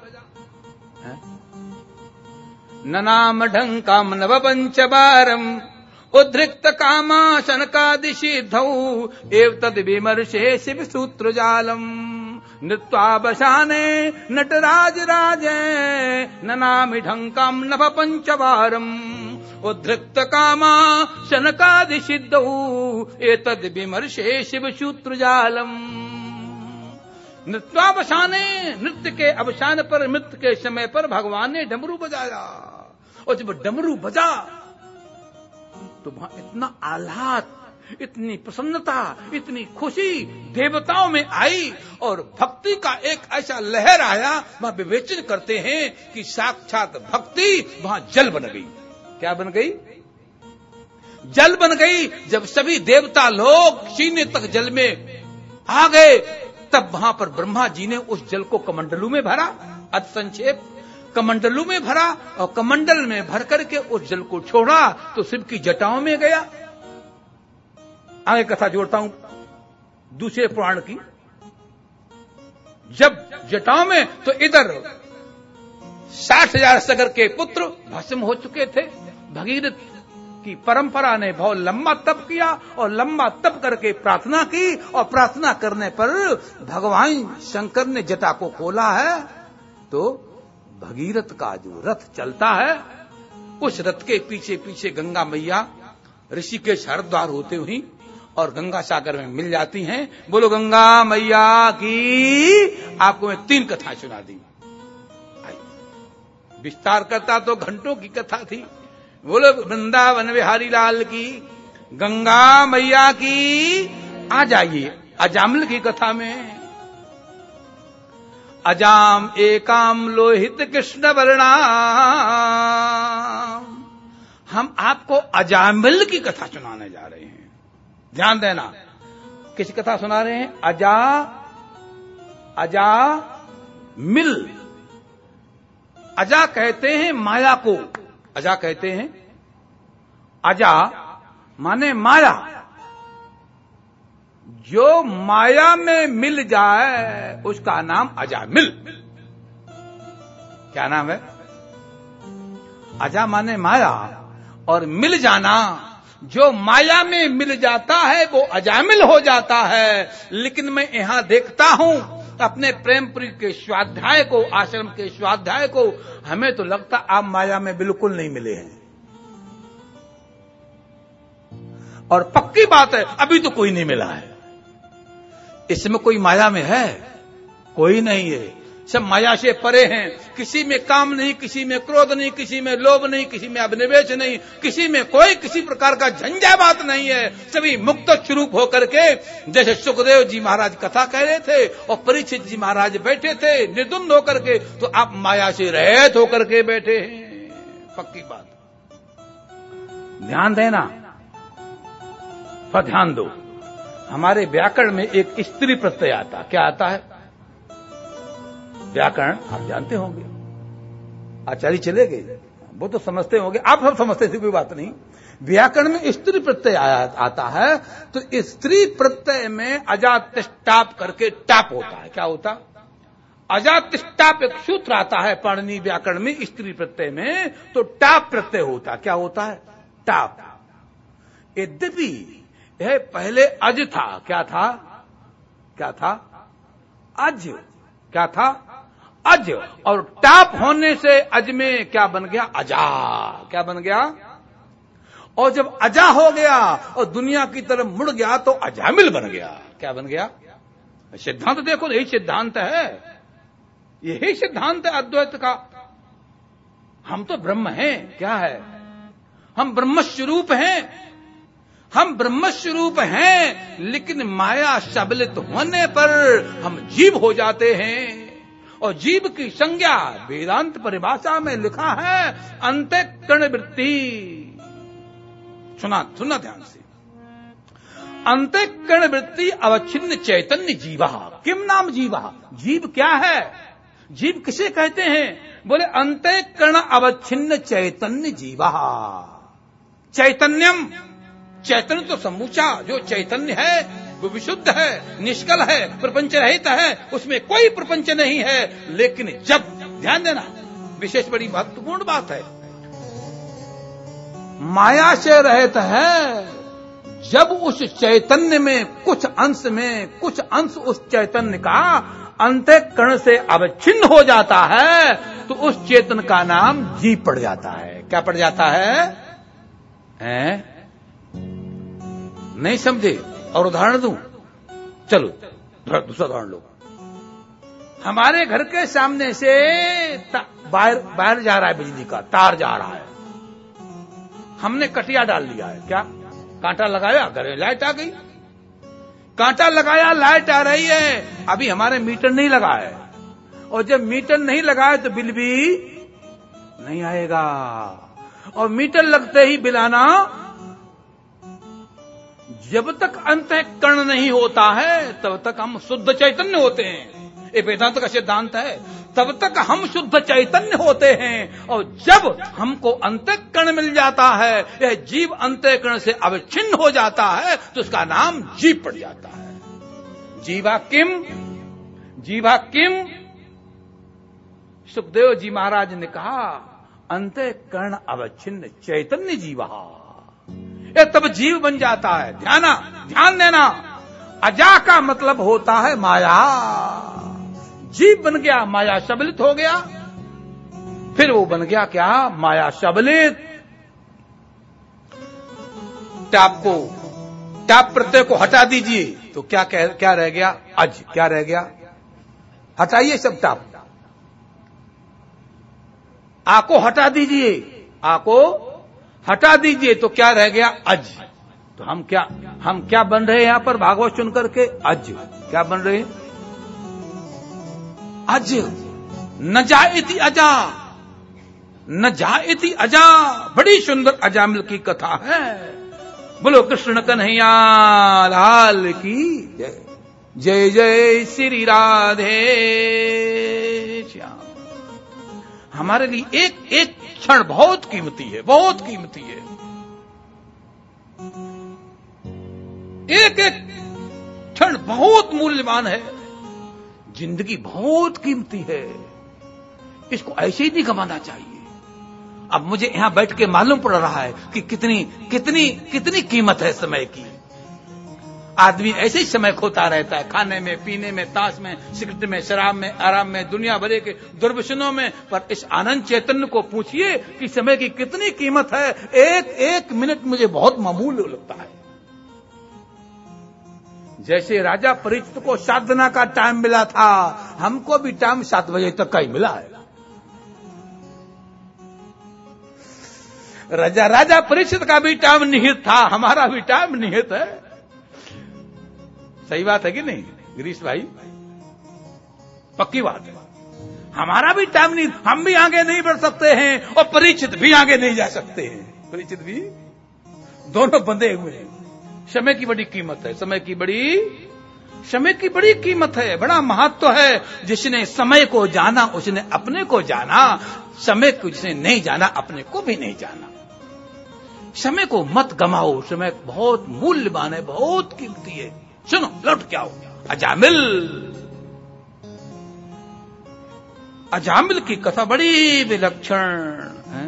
ननाम ढंकाम नव पंचबारम उद्धृक्त कामा शनकादिशिद्धौ एव तद विमर्शे शिव सूत्र जालम नृत्वावसाने नटराज राजे ननामि ढंकाम नव पंचबारम उद्धृक्त कामा शनकादिशिद्धौ एतद विमर्शे शिव सूत्र जालम। नृत्वावसाने, नृत्य के अवसान पर, नृत्य के समय पर भगवान ने डमरू बजाया, और जब डमरू बजा तो वहां इतना आह्लाद, इतनी प्रसन्नता, इतनी खुशी देवताओं में आई, और भक्ति का एक ऐसा लहर आया। वहां विवेचन करते हैं कि साक्षात भक्ति वहां जल बन गई। क्या बन गई? जल बन गई। जब सभी देवता लोग सीने तक जल में आ गए, तब वहां पर ब्रह्मा जी ने उस जल को कमंडलू में भरा। अति संक्षेप, कमंडलू में भरा, और कमंडल में भर करके उस जल को छोड़ा तो शिव की जटाओं में गया। आगे कथा जोड़ता हूं दूसरे पुराण की। जब जटाओं में, तो इधर 60,000 सगर के पुत्र भस्म हो चुके थे। भगीरथ की परंपरा ने बहुत लंबा तप किया, और लंबा तप करके प्रार्थना की, और प्रार्थना करने पर भगवान शंकर ने जटा को खोला है, तो भगीरथ का जो रथ चलता है, उस रथ के पीछे पीछे गंगा मैया ऋषिकेश हरिद्वार होते हुई और गंगा सागर में मिल जाती हैं। बोलो गंगा मैया की। आपको मैं 3 कथा सुना दी। विस्तार करता तो घंटों की कथा थी। बोलो वृंदावन बिहारी लाल की, गंगा मैया की। आ जाइए अजामिल की कथा में। अजाम एकाम लोहित कृष्ण वर्णा। हम आपको अजामिल की कथा सुनाने जा रहे हैं। ध्यान देना, किस कथा सुना रहे हैं? अजामिल। अजा कहते हैं माया को, अजा कहते हैं, अजा माने माया। जो माया में मिल जाए उसका नाम अजामिल। क्या नाम है? अजा माने माया, और मिल जाना। जो माया में मिल जाता है वो अजामिल हो जाता है। लेकिन मैं यहां देखता हूं अपने प्रेमपुरी के स्वाध्याय को, आश्रम के स्वाध्याय को, हमें तो लगता आप माया में बिल्कुल नहीं मिले हैं। और पक्की बात है, अभी तो कोई नहीं मिला है। इसमें कोई माया में है? कोई नहीं है। सब माया से परे हैं। किसी में काम नहीं, किसी में क्रोध नहीं, किसी में लोभ नहीं, किसी में अभिनिवेश नहीं, किसी में कोई किसी प्रकार का झंझावात नहीं है। सभी मुक्त स्वरूप होकर के, जैसे सुखदेव जी महाराज कथा कह रहे थे और परीक्षित जी महाराज बैठे थे निर्द्वंद होकर के, तो आप माया से रहित होकर के बैठे हैं। पक्की बात। ध्यान देना, पर ध्यान दो। हमारे व्याकरण में एक स्त्री प्रत्यय आता। क्या आता है? व्याकरण आप जानते होंगे, आचार्य चले गए, वो तो समझते होंगे, आप सब समझते थे, कोई बात नहीं। व्याकरण में स्त्री प्रत्यय आता है, तो स्त्री प्रत्यय में अजातिष्टाप करके टाप होता है। क्या होता? अजातिष्टाप एक सूत्र आता है पाणिनि व्याकरण में स्त्री प्रत्यय में, तो टाप प्रत्यय होता। क्या होता है? टाप। यद्यपि यह पहले अज था। क्या था? क्या था? अज। क्या था? अज। और टाप होने से अज में क्या बन गया? अजा। क्या बन गया? और जब अजा हो गया और दुनिया की तरफ मुड़ गया तो अजामिल बन गया। क्या बन गया? सिद्धांत देखो, यही सिद्धांत है, यही सिद्धांत है अद्वैत का। हम तो ब्रह्म हैं। क्या है? हम ब्रह्म स्वरूप हैं, हम ब्रह्म स्वरूप हैं, लेकिन माया सबलित होने पर हम जीव हो जाते हैं। और जीव की संज्ञा वेदांत परिभाषा में लिखा है अंतःकरण वृत्ति। सुना ध्यान से। अंतःकरण वृत्ति अवच्छिन्न चैतन्य जीवा। किम नाम जीवा? जीव क्या है? जीव किसे कहते हैं? बोले अंतःकरण अवच्छिन्न चैतन्य जीवा। चैतन्यम, चैतन्य तो समूचा जो चैतन्य है वो विशुद्ध है, निष्कल है, प्रपंच रहित है, उसमें कोई प्रपंच नहीं है। लेकिन जब, ध्यान देना, विशेष बड़ी महत्वपूर्ण बात है, माया से रहित है, जब उस चैतन्य में कुछ अंश उस चैतन्य का अंतःकरण से अवच्छिन्न हो जाता है तो उस चेतन का नाम जीव पड़ जाता है। क्या पड़ जाता है? नहीं समझे? और उदाहरण दूं? चलो दूसरा उदाहरण लो। हमारे घर के सामने से बाहर जा रहा है, बिजली का तार जा रहा है, हमने कटिया डाल लिया है। क्या? कांटा लगाया, घर में लाइट आ गई। कांटा लगाया, लाइट आ रही है। अभी हमारे मीटर नहीं लगा है, और जब मीटर नहीं लगा है तो बिल भी नहीं आएगा। और मीटर लगते ही बिल आना, जब तक अंतःकरण नहीं होता है तब तक हम शुद्ध चैतन्य होते हैं। ये वेदांत का सिद्धांत है। तब तक हम शुद्ध चैतन्य होते हैं, और जब हमको अंतःकरण मिल जाता है, यह जीव अंतःकरण से अवच्छिन्न हो जाता है, तो उसका नाम जीव पड़ जाता है। जीवा किम, जीवा किम। सुखदेव जी महाराज ने कहा अंतःकरण अवच्छिन्न चैतन्य जीवा, ये तब जीव बन जाता है। ध्यान देना, अजा का मतलब होता है माया। जीव बन गया, माया सबलित हो गया, फिर वो बन गया क्या? माया सबलित। टाप प्रत्यय को हटा दीजिए तो क्या रह गया? अज। क्या रह गया? हटाइए सब टाप। आको हटा दीजिए, आको हटा दीजिए तो क्या रह गया? अज। तो हम क्या बन रहे हैं यहां पर भागवत सुन करके? अज। क्या बन रहे हैं? अज। न जायति अजा, न जायति अजा। बड़ी सुंदर अजामिल की कथा है। बोलो कृष्ण कन्हैया लाल की जय। जय जय श्री राधे श्याम। हमारे लिए एक एक क्षण बहुत कीमती है, बहुत कीमती है। एक एक क्षण बहुत मूल्यवान है। जिंदगी बहुत कीमती है, इसको ऐसे ही नहीं गंवाना चाहिए। अब मुझे यहां बैठ के मालूम पड़ रहा है कि कितनी कीमत है समय की। आदमी ऐसे ही समय खोता रहता है, खाने में, पीने में, ताश में, सिगरेट में, शराब में, आराम में, दुनिया भरे के दुर्व्यसनों में। पर इस आनंद चैतन्य को पूछिए कि समय की कितनी कीमत है। एक एक मिनट मुझे बहुत मामूली लगता है। जैसे राजा परीक्षित को साधना का टाइम मिला था, हमको भी टाइम 7 बजे तक का ही मिला है। राजा परीक्षित का भी टाइम निहित था, हमारा भी टाइम निहित है। सही बात है कि नहीं गिरीश भाई? पक्की बात है। हमारा भी टाइम नहीं, हम भी आगे नहीं बढ़ सकते हैं और परीक्षित भी आगे नहीं जा सकते हैं। परीक्षित भी, दोनों बंधे हुए हैं। समय की बड़ी कीमत है, समय की बड़ी कीमत है, बड़ा महत्व है। जिसने समय को जाना उसने अपने को जाना, समय को जिसने नहीं जाना अपने को भी नहीं जाना। समय को मत गमाओ, समय बहुत मूल्यवान है, बहुत कीमती है। सुनो, लौट क्या हो गया? अजामिल की कथा बड़ी विलक्षण है।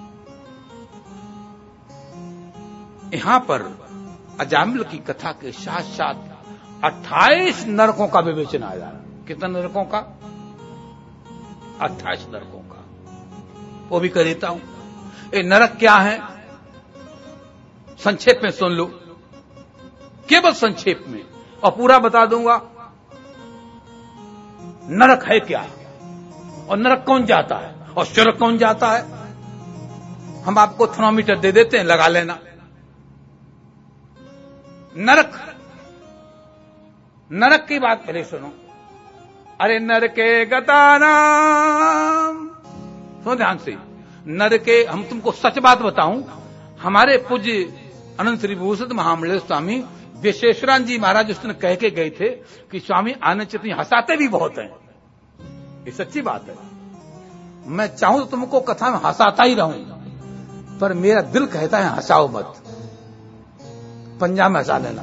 यहां पर अजामिल की कथा के साथ साथ 28 नरकों का विवेचन आ रहा है। कितने नरकों का? 28 नरकों का। वो भी कर देता हूं। ये नरक क्या है? संक्षेप में सुन लो, केवल संक्षेप में, और पूरा बता दूंगा। नरक है क्या, और नरक कौन जाता है, और स्वर्ग कौन जाता है। हम आपको थर्मोमीटर दे देते हैं, लगा लेना। नरक, नरक की बात पहले सुनो। अरे नरके गतानाम, सुनो ध्यान से। नरके, हम तुमको सच बात बताऊं, हमारे पूज्य अनंत श्री भूषित महामंडल स्वामी विश्वेश्वरानंद जी महाराज उस दिन कह के गए थे कि स्वामी आनंद चित्त हंसाते भी बहुत हैं। ये सच्ची बात है। मैं चाहूं तो तुमको कथा में हंसाता ही रहूं, पर मेरा दिल कहता है हंसाओ मत, पंजा में हंसा लेना।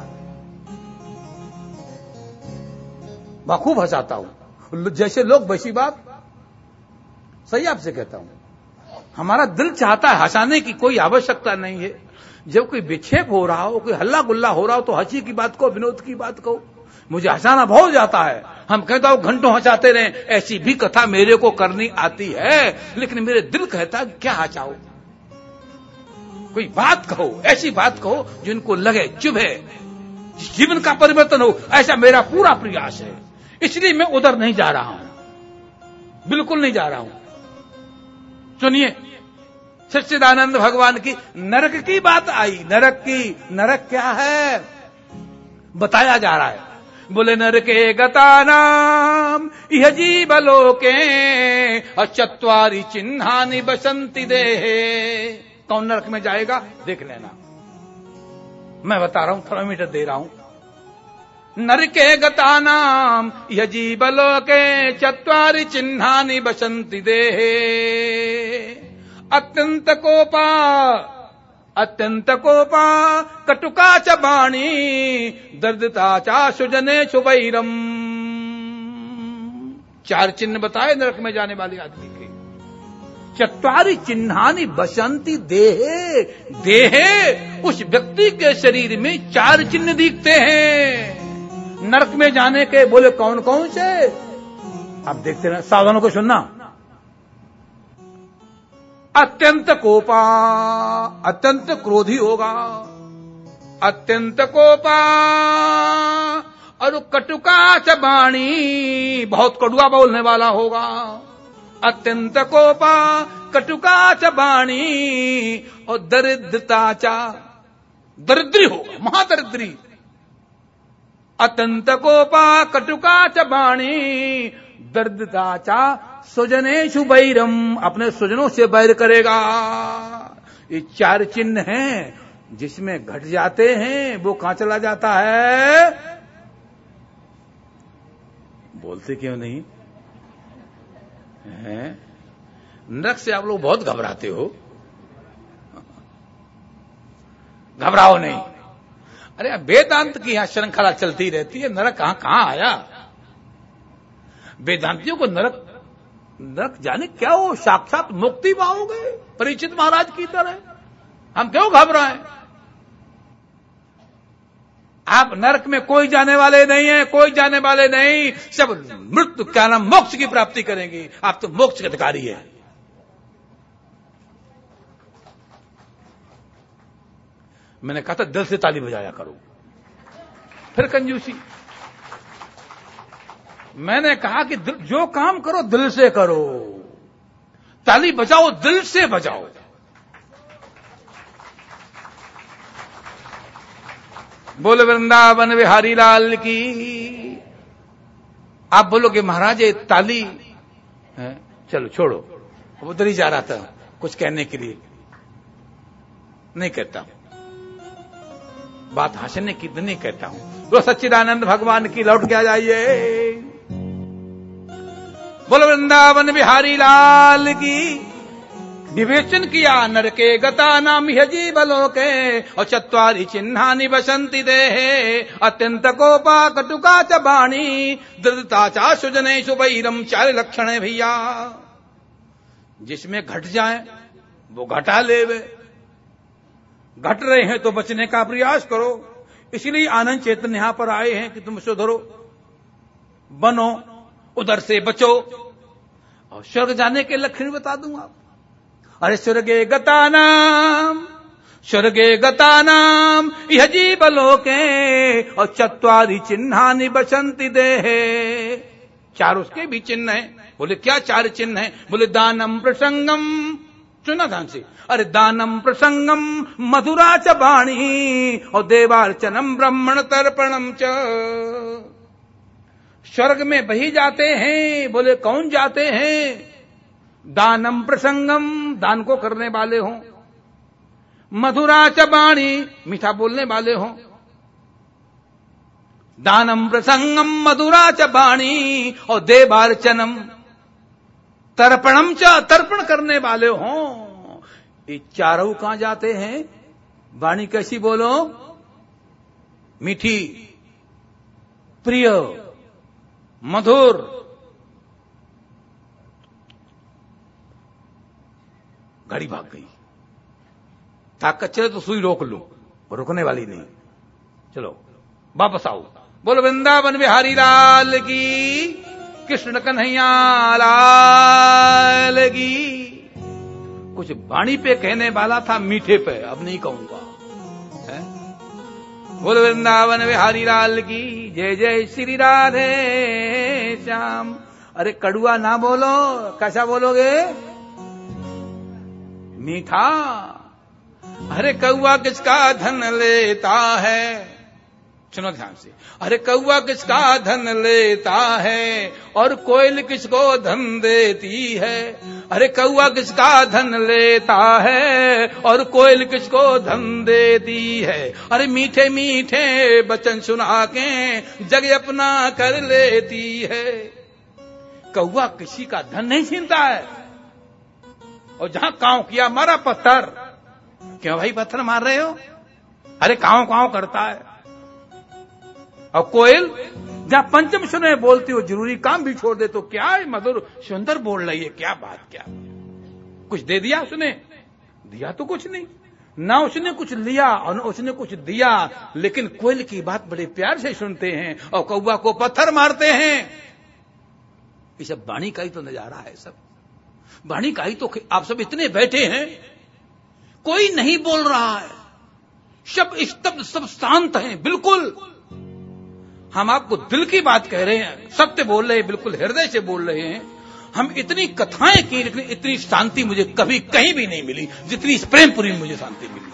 मैं खूब हंसाता हूं, जैसे लोग वैसी बात। सही आपसे कहता हूं, हमारा दिल चाहता है हंसाने की, कोई आवश्यकता नहीं है। जब कोई विक्षेप हो रहा हो, कोई हल्ला गुल्ला हो रहा हो, तो हंसी की बात कहो, विनोद की बात कहो। मुझे हंसाना बहुत जाता है, हम कहता हूं घंटों हंसाते रहे। ऐसी भी कथा मेरे को करनी आती है, लेकिन मेरे दिल कहता है क्या हंसाओ, कोई बात कहो, ऐसी बात कहो जिनको लगे चुभे, जीवन का परिवर्तन हो। ऐसा मेरा पूरा प्रयास है, इसलिए मैं उधर नहीं जा रहा हूं, बिल्कुल नहीं जा रहा हूं। सुनिए, सच्चिदानंद भगवान की नरक की बात आई। नरक की, नरक क्या है बताया जा रहा है। बोले नरके गतानाम इह जीवलोके अचत्वारि चिन्हानि बसंति देहे। कौन नरक में जाएगा देख लेना, मैं बता रहा हूं, थर्मोमीटर दे रहा हूं। नरके गतानाम इह जीवलोके चत्वारि चिन्हानि बसंति देहे। अत्यंत कोपा कटुका च वाणी दर्दता चा सुजने सुवैरम। चार चिन्ह बताए नरक में जाने वाले आदमी के। चत्वारि चिन्हानि बसंति देहे। देहे, उस व्यक्ति के शरीर में चार चिन्ह दिखते हैं नरक में जाने के। बोले कौन कौन से, आप देखते रहे, सावधानों को सुनना। अत्यंत कोपा, अत्यंत क्रोधी होगा, अत्यंत कोपा। और कटुका च वाणी, बहुत कड़ुआ बोलने वाला होगा। अत्यंत कोपा कटुका च वाणी। और दरिद्रता चा, दरिद्री होगा, महादरिद्री। अत्यंत कोपा कटुका च वाणी दरिद्रता चा सुजनेषु वैरम, अपने सुजनों से बैर करेगा। ये चार चिन्ह हैं, जिसमें घट जाते हैं वो कहां चला जाता है। बोलते क्यों नहीं हैं? नरक से आप लोग बहुत घबराते हो। घबराओ नहीं। अरे वेदांत की यहां श्रृंखला चलती रहती है, नरक कहां कहां आया। वेदांतियों को नरक, नरक जाने क्या हो, साक्षात मुक्ति पाओगे परीक्षित महाराज की तरह। हम क्यों घबराएं। आप नरक में कोई जाने वाले नहीं है, कोई जाने वाले नहीं, सब मृत्यु क्या नाम मोक्ष की प्राप्ति करेंगे। आप तो मोक्ष के अधिकारी है। मैंने कहा था दिल से ताली बजाया करो, फिर कंजूसी। मैंने कहा कि जो काम करो दिल से करो, ताली बजाओ दिल से बजाओ। बोल वृंदावन बिहारी लाल की। आप बोलोगे महाराज ये ताली है, चलो छोड़ो, उधर ही जा रहा था कुछ कहने के लिए, नहीं कहता हूं बात, हंसने की नहीं कहता हूं। तो सच्चिदानंद भगवान की लौट के आ जाइए। बोल वृंदावन बिहारी लाल की। विवेचन किया नरके गता नाम यजी बलों के और चत्वारि चिन्हानि बसंति देहे। अत्यंत कोपा कटुका च वाणी दृढ़ता चा सुजने सुवैरम। चार लक्षण है भैया, जिसमें घट जाए वो घटा लेवे, घट रहे हैं तो बचने का प्रयास करो। इसलिए आनंद चेतन यहां पर आए हैं कि तुम सुधरो, बनो, उधर से बचो। और स्वर्ग जाने के लक्षण बता दूंगा। अरे स्वर्गे गता नाम, स्वर्गे गतानाम इह जीवलोके और चत्वारि चिन्हानि बसंति देहे। 4 उसके भी चिन्ह हैं। बोले क्या 4 चिन्ह हैं? बोले दानम प्रसंगम, सुना ध्यान से, अरे दानम प्रसंगम मधुरा च वाणी और देवार्चनम ब्रह्मण तर्पणम च। स्वर्ग में वही जाते हैं। बोले कौन जाते हैं? दानम प्रसंगम, दान को करने वाले हों, मधुरा च वाणी, मीठा बोलने वाले हों, दानम प्रसंगम मधुरा च वाणी और देवार्चनम तर्पणम च, तर्पण करने वाले हों। ये चारों कहां जाते हैं? वाणी कैसी बोलो? मीठी, प्रिय, मधुर। गाड़ी भाग गई। ताकत चले तो सुई रोक लो, रुकने वाली नहीं। चलो वापस आओ। बोलो वृंदावन बिहारी लाल की, कृष्ण कन्हैया लाल की। कुछ वाणी पे कहने वाला था, मीठे पे अब नहीं कहूंगा। बोलो वृंदावन बिहारी लाल की, जय जय श्री राधे श्याम। अरे कड़ुआ ना बोलो, कैसा बोलोगे? मीठा। अरे कौआ किसका धन लेता है, सुनो ध्यान से, अरे कौआ किसका धन लेता है और कोयल किसको धन देती है। अरे कौआ किसका धन लेता है और कोयल किसको धन देती है। अरे मीठे मीठे वचन सुना के जग अपना कर लेती है। कौआ किसी का धन नहीं छीनता है। और जहां कांव किया मारा पत्थर। क्यों भाई पत्थर मार रहे हो? अरे कांव कांव करता है। और कोयल जहां पंचम सुने बोलती हो, जरूरी काम भी छोड़ दे तो क्या है, मधुर सुंदर बोल रही है, क्या बात, क्या कुछ दे दिया उसने? दिया तो कुछ नहीं, ना उसने कुछ लिया और ना उसने कुछ दिया। लेकिन कोयल की बात बड़े प्यार से सुनते हैं और कौवा को पत्थर मारते हैं। ये सब वाणी का ही तो नजारा है। सब वाणी का ही तो। आप सब इतने बैठे हैं, कोई नहीं बोल रहा है, सब स्तब्ध, सब शांत हैं बिल्कुल। हम आपको दिल की बात कह रहे हैं, सत्य बोल रहे हैं, बिल्कुल हृदय से बोल रहे हैं। हम इतनी कथाएं की, लेकिन इतनी शांति मुझे कभी कहीं भी नहीं मिली जितनी इस प्रेमपुरी में मुझे शांति मिली।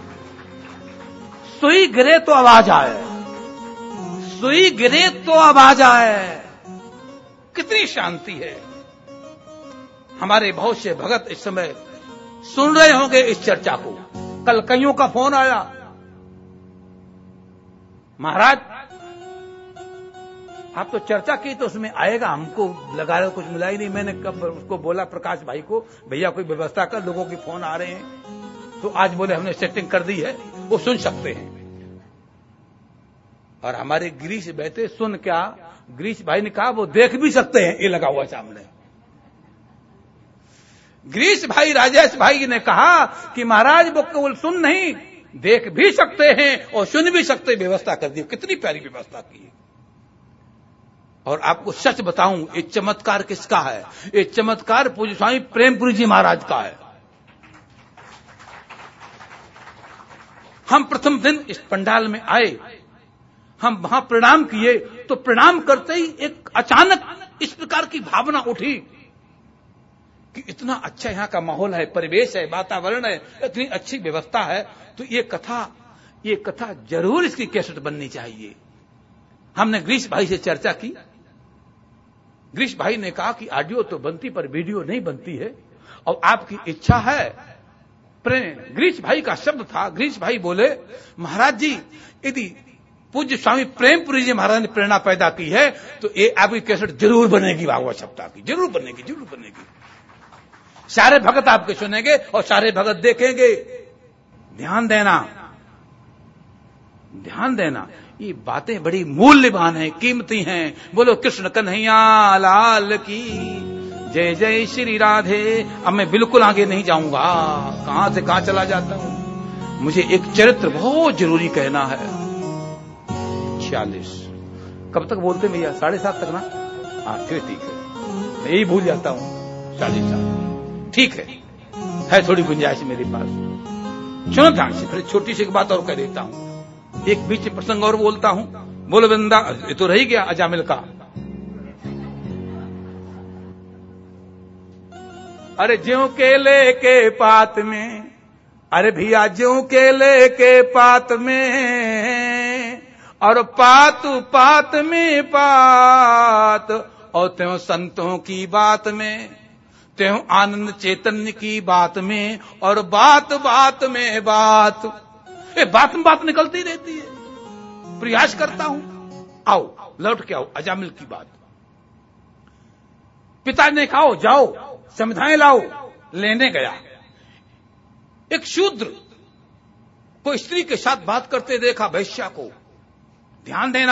सुई गिरे तो आवाज आए, सुई गिरे तो आवाज आए, कितनी शांति है। हमारे बहुत से भगत इस समय सुन रहे होंगे इस चर्चा को। कल कईयों का फोन आया, महाराज आप तो चर्चा की तो उसमें आएगा, हमको लगा रहे कुछ मिला ही नहीं। मैंने कब उसको बोला प्रकाश भाई को, भैया कोई व्यवस्था कर, लोगों के फोन आ रहे हैं। तो आज बोले हमने सेटिंग कर दी है, वो सुन सकते हैं। और हमारे गिरीश बैठे, सुन क्या गिरीश भाई ने कहा, वो देख भी सकते हैं, ये लगा हुआ सामने। गिरीश भाई राजेश भाई ने कहा कि महाराज वो केवल सुन नहीं, देख भी सकते हैं और सुन भी सकते, व्यवस्था कर दी। कितनी प्यारी व्यवस्था की है। और आपको सच बताऊं, ये चमत्कार किसका है? ये चमत्कार पूज्य स्वामी प्रेमपुरी जी महाराज का है। हम प्रथम दिन इस पंडाल में आए, हम वहां प्रणाम किए, तो प्रणाम करते ही एक अचानक इस प्रकार की भावना उठी कि इतना अच्छा यहां का माहौल है, परिवेश है, वातावरण है, इतनी अच्छी व्यवस्था है, तो ये कथा जरूर इसकी कैसेट बननी चाहिए। हमने गिरीश भाई से चर्चा की। गिरीश भाई ने कहा कि ऑडियो तो बनती पर वीडियो नहीं बनती है, और आपकी इच्छा है। गिरीश भाई का शब्द था, गिरीश भाई बोले महाराज जी यदि पूज्य स्वामी प्रेमपुरी जी महाराज ने प्रेरणा पैदा की है तो ये आपकी कैसेट जरूर बनेगी, भागवत सप्ताह की जरूर बनेगी, जरूर बनेगी। सारे भगत आपके सुनेंगे और सारे भगत देखेंगे। ध्यान देना, ध्यान देना, ये बातें बड़ी मूल्यवान हैं, कीमती हैं। बोलो कृष्ण कन्हैया लाल की, जय जय श्री राधे। अब मैं बिल्कुल आगे नहीं जाऊंगा, कहां से कहां चला जाता हूं। मुझे एक चरित्र बहुत जरूरी कहना है। 46 कब तक बोलते भैया? 7:30 तक ना? हाँ फिर ठीक है, मैं यही भूल जाता हूं। 40 ठीक है थोड़ी गुंजाइश मेरे पास। सुनो ध्यान से, फिर छोटी सी एक बात और कह देता हूं, एक बीच में प्रसंग और बोलता हूं। बोलो वृंदा, ये तो रह गया अजामिल का। अरे ज्यों केले के पात में, अरे भैया ज्यों केले के पात में, और पात पात में पात, और त्यों संतों की बात में, त्यों आनंद चैतन्य की बात में, और बात बात में बात, ये बात में बात निकलती रहती है। प्रयास करता हूं, आओ लौट के आओ अजामिल की बात। पिता ने कहा जाओ समिधाएं लाओ, लेने गया। एक शूद्र को स्त्री के साथ बात करते देखा, वैश्या को। ध्यान देना,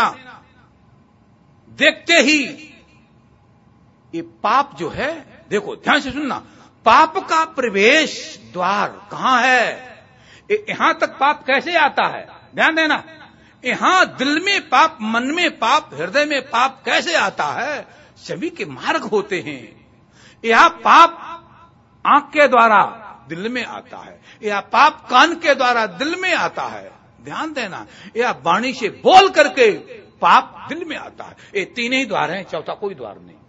देखते ही ये पाप जो है, देखो ध्यान से सुनना, पाप का प्रवेश द्वार कहां है? यहां तक पाप कैसे आता है? ध्यान देना, यहां दिल में पाप, मन में पाप, हृदय में पाप कैसे आता है? सभी के मार्ग होते हैं। यह पाप आंख के द्वारा दिल में आता है, यह पाप कान के द्वारा दिल में आता है। ध्यान देना, यह वाणी से बोल करके पाप दिल में आता है। ये तीन ही द्वार हैं, चौथा कोई द्वार नहीं।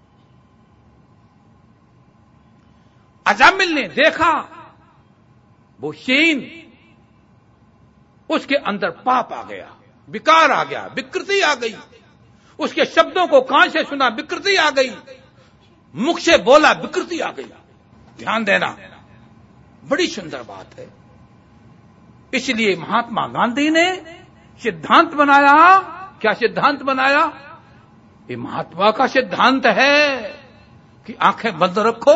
अजामिल ने देखा वो शीन, उसके अंदर पाप आ गया, विकार आ गया, विकृति आ गई। उसके शब्दों को कान से सुना, विकृति आ गई। मुख से बोला, विकृति आ गई। ध्यान देना, बड़ी सुंदर बात है। इसलिए महात्मा गांधी ने सिद्धांत बनाया। क्या सिद्धांत बनाया? ये महात्मा का सिद्धांत है कि आंखें बंद रखो,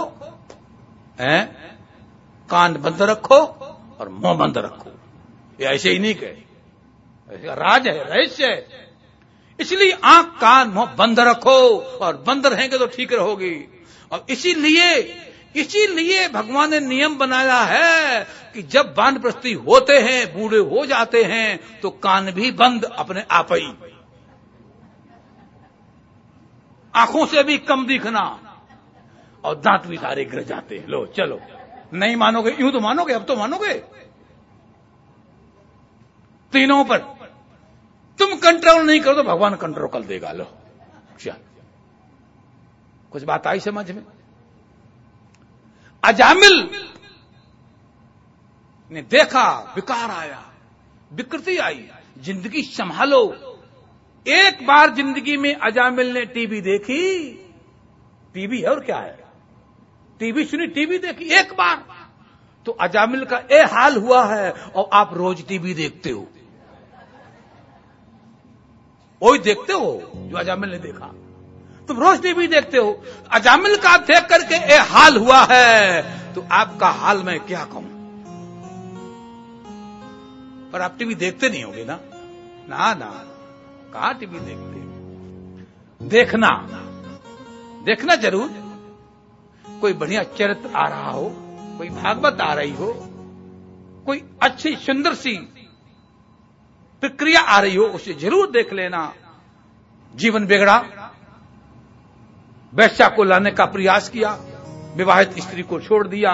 कान बंद रखो और मुंह बंद रखो। ये ऐसे ही नहीं कहे, राज है, रहस्य है। इसलिए आंख कान मुंह बंद रखो, और बंद रहेंगे तो ठीक रहोगी। और इसीलिए भगवान ने नियम बनाया है कि जब वानप्रस्थी होते हैं, बूढ़े हो जाते हैं, तो कान भी बंद अपने आप ही, आंखों से भी कम दिखना, और दांत भी सारे गिर जाते हैं। लो चलो, नहीं मानोगे, यूं तो मानोगे, अब तो मानोगे। तीनों पर तुम कंट्रोल नहीं करो तो भगवान कंट्रोल कर देगा। लो चल, कुछ बात आई समझ में? अजामिल ने देखा, विकार आया, विकृति आई, जिंदगी संभालो। एक बार जिंदगी में अजामिल ने टीवी देखी, टीवी है और क्या है, टीवी सुनी, टीवी देखी एक बार, तो अजामिल का ये हाल हुआ है। और आप रोज टीवी देखते हो, वही देखते हो जो अजामिल ने देखा। तुम रोज टीवी देखते हो, अजामिल का देख करके ये हाल हुआ है, तो आपका हाल मैं क्या कहूं? पर आप टीवी देखते नहीं होगे ना? ना ना, कहां टीवी देखते? देखना जरूर। कोई बढ़िया चरित्र आ रहा हो, कोई भागवत आ रही हो, कोई अच्छी सुंदर सी प्रक्रिया आ रही हो, उसे जरूर देख लेना। जीवन बिगड़ा, वैश्या को लाने का प्रयास किया, विवाहित स्त्री को छोड़ दिया।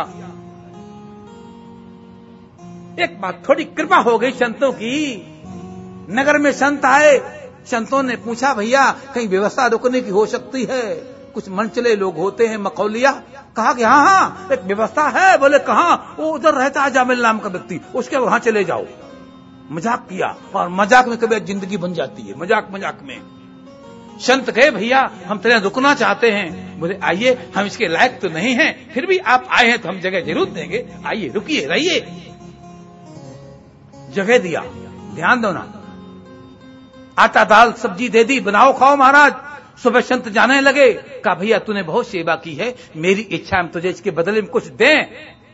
एक बात, थोड़ी कृपा हो गई संतों की। नगर में संत आए, संतों ने पूछा, भैया कहीं व्यवस्था रुकने की हो सकती है? कुछ मनचले लोग होते हैं, मखौलिया। कहा कि हाँ एक व्यवस्था है। बोले कहां? वो उधर रहता है अजामिल नाम का व्यक्ति, उसके वहां चले जाओ। मजाक किया, और मजाक में कभी जिंदगी बन जाती है, मजाक में। संत कहे, भैया हम तेरे रुकना चाहते हैं। बोले आइए, हम इसके लायक तो नहीं हैं, फिर भी आप आए हैं तो हम जगह जरूर देंगे, आइए रुकिए रहिए। जगह दिया। ध्यान दो ना, आटा दाल सब्जी दे दी, बनाओ खाओ महाराज। सुबह संत जाने लगे, कहा भैया तूने बहुत सेवा की है, मेरी इच्छा हम तुझे इसके बदले में कुछ दें।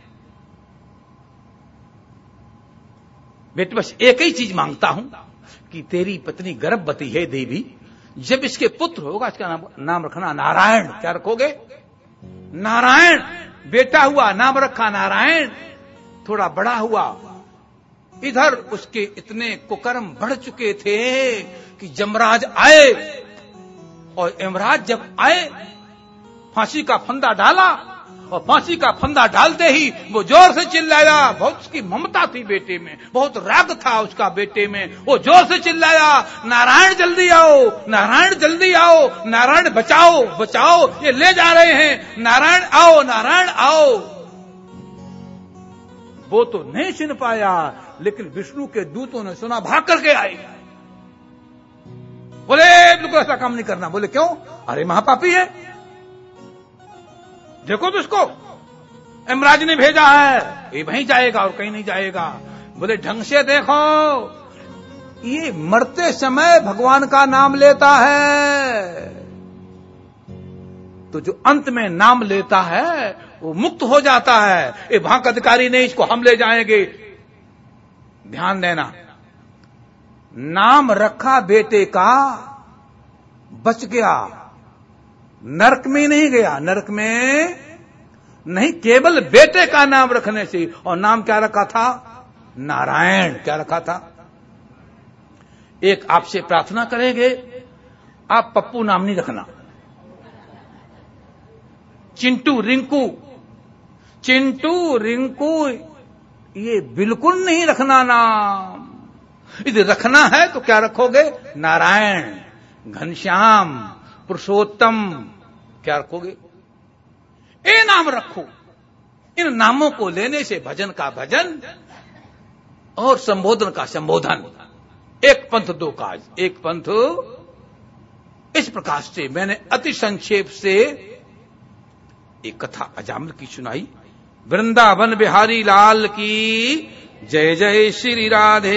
बेटे बस एक ही चीज मांगता हूं कि तेरी पत्नी गर्भवती है देवी, जब इसके पुत्र होगा इसका नाम रखना नारायण। क्या रखोगे? नारायण। बेटा हुआ, नाम रखा नारायण। थोड़ा बड़ा हुआ, इधर उसके इतने कुकर्म बढ़ चुके थे कि यमराज आए, और यमराज जब आए फांसी का फंदा डाला, और फांसी का फंदा डालते ही वो जोर से चिल्लाया। बहुत उसकी ममता थी बेटे में, बहुत राग था उसका बेटे में। वो जोर से चिल्लाया, नारायण जल्दी आओ, नारायण जल्दी आओ, नारायण बचाओ बचाओ, ये ले जा रहे हैं, नारायण आओ, नारायण आओ। वो तो नहीं सुन पाया, लेकिन विष्णु के दूतों ने सुना, भाग करके आए। बोले बिल्कुल ऐसा काम नहीं करना। बोले क्यों? अरे महापापी है, देखो तो इसको, यमराज ने भेजा है, ये वहीं जाएगा और कहीं नहीं जाएगा। बोले ढंग से देखो, ये मरते समय भगवान का नाम लेता है, तो जो अंत में नाम लेता है वो मुक्त हो जाता है। ये भाग अधिकारी नहीं, इसको हम ले जाएंगे। ध्यान देना, नाम रखा बेटे का, बच गया, नरक में नहीं गया, नरक में नहीं, केवल बेटे का नाम रखने से। और नाम क्या रखा था? नारायण। क्या रखा था? एक आपसे प्रार्थना करेंगे, आप पप्पू नाम नहीं रखना, चिंटू रिंकू, चिंटू रिंकू ये बिल्कुल नहीं रखना नाम। यदि रखना है तो क्या रखोगे? नारायण, घनश्याम, पुरुषोत्तम, क्या रखोगे? ये नाम रखो। इन नामों को लेने से भजन का भजन और संबोधन का संबोधन। एक पंथ दो काज, एक पंथ। इस प्रकार से मैंने अति संक्षेप से एक कथा अजामिल की सुनाई। वृंदावन बिहारी लाल की जय जय श्री राधे।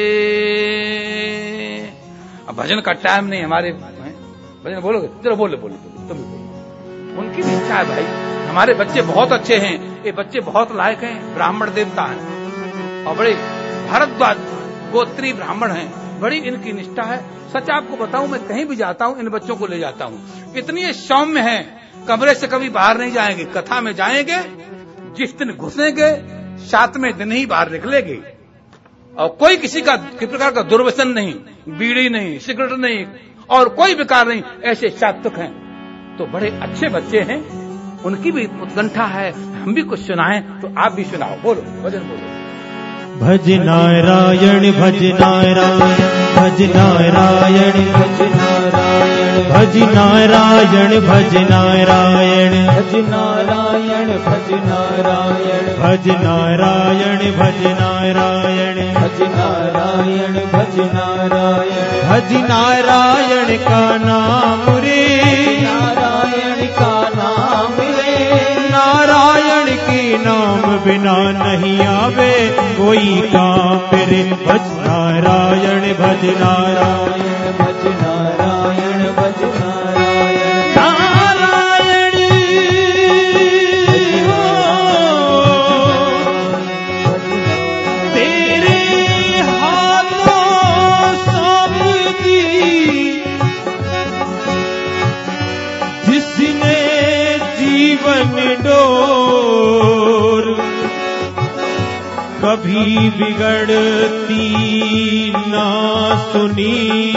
अब भजन का टाइम नहीं हमारे, भजन बोलोगे? चलो बोलो बोलो तुम बोलो। उनकी भी इच्छा है भाई, हमारे बच्चे बहुत अच्छे हैं, ये बच्चे बहुत लायक हैं, ब्राह्मण देवता हैं और बड़े भारद्वाज गोत्री ब्राह्मण हैं, बड़ी इनकी निष्ठा है। सच आपको बताऊं, मैं कहीं भी जाता हूं इन बच्चों को ले जाता हूं, इतनी सौम्य है, कमरे से कभी बाहर नहीं जाएंगे, कथा में जाएंगे, जिस दिन घुसेंगे 7वें दिन ही बाहर निकलेंगे। और कोई किसी प्रकार का दुर्व्यसन नहीं, बीड़ी नहीं, सिगरेट नहीं और कोई विकार नहीं, ऐसे सात्विक हैं। तो बड़े अच्छे बच्चे हैं, उनकी भी उत्कंठा है, हम भी कुछ सुनाएं तो आप भी सुनाओ। बोलो भजन बोलो। भज नारायण भज नारायण भज नारायण भज नारायण भज नारायण भज नारायण भज नारायण भज नारायण भज नारायण भज नारायण भज नारायण भज नारायण भज नारायण का नाम रे, नारायण का नाम रे, नारायण के नाम बिना नहीं आवे कोई काम रे। भज नारायण भज नारायण भज नारायण भज नारायण नारायण तेरे हाथों सब दी, जिसने जीवन डोर कभी बिगड़ती ना सुनी,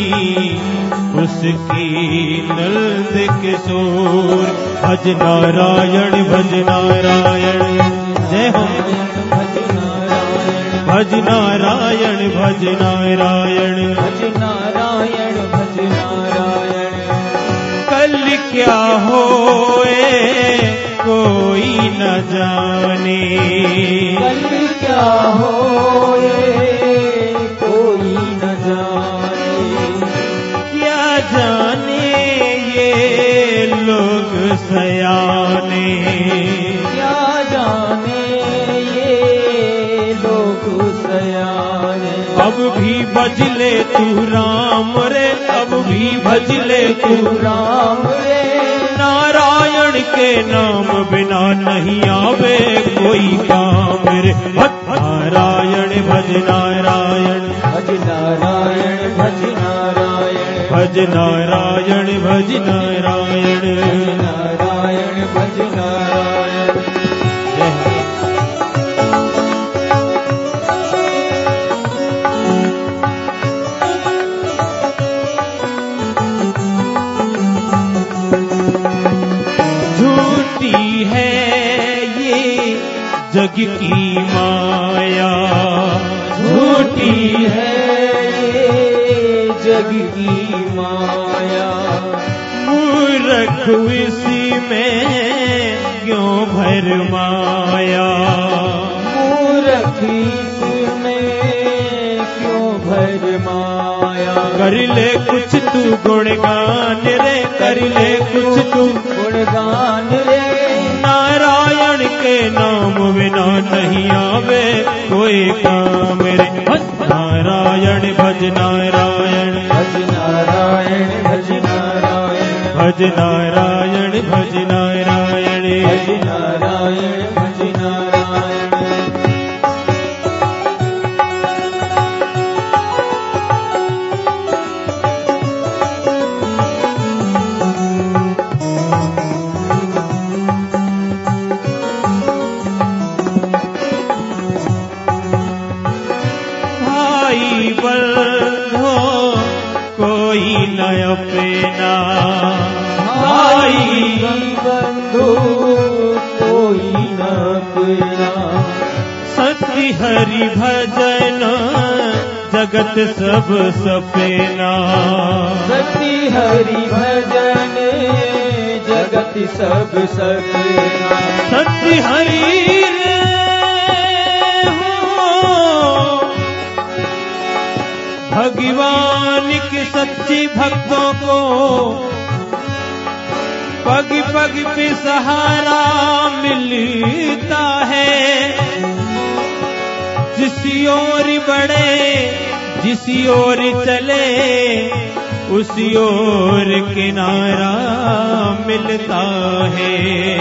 उसकी नल्द किशोर। भज नारायण भज नारायण जय हो। भज नारायण भज नारायण भज नारायण भज नारायण भज नारायण कल क्या होए कोई न जाने, कल क्या होए कोई न जाने, क्या जाने ये लोग सयाने, क्या जाने ये लोग सयाने। अब भी भजले तू राम रे, अब भी भजले तू राम रे, नारायण के नाम बिना नहीं आवे कोई काम रे। भज नारायण भज नारायण भज नारायण भज नारायण भज नारायण भज नारायण नारायण भज नारायण। झूठी है जग की माया झूठी है ये जग की माया, मूर्ख इसी में क्यों भरमाया, मूर्ख इसमें क्यों भरमाया। कर ले कुछ तू गुणगान रे, कर ले कुछ तू गुणगान रे, नारायण के नाम बिना नहीं आवे कोई काम रे। नारायण भज नारायण, भज नारायण भज नारायण, भज नारायण भज नारायण, भज नारायण भज नारायण। भाई बंधो कोई न अपना, भाई बंधु कोई न अपना, सत्य हरि भजन जगत सब सपेना, सती हरि भजन जगत सब सपना। सत्य हरि भगवान के सच्चे भक्तों को पग पग पे सहारा मिलता है, जिसी ओर बढ़े जिसी ओर चले उसी ओर किनारा मिलता है।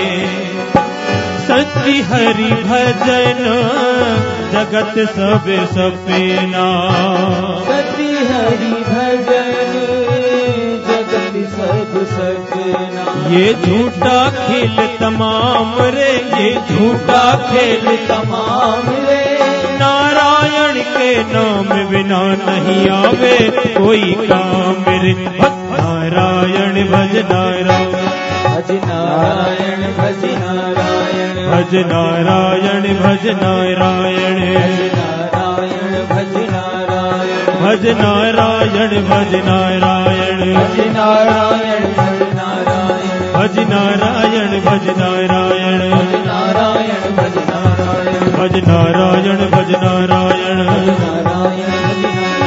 सच्ची हरि भजन जगत सब सपेना, सती हरि भजन जगत सब सपना। ये झूठा खेल तमाम रे, ये झूठा खेल तमाम रे, नारायण के नाम बिना नहीं आवे कोई काम रे। नारायण भज नारायण, भज नारायण भज नारायण, भज नारायण भज नारायण, भज नारायण भज नारायण, भज नारायण भज नारायण, भज नारायण भज नारायण, भज नारायण भज नारायण, भज नारायण भज नारायण, भज नारायण भज नारायण, नारायण भज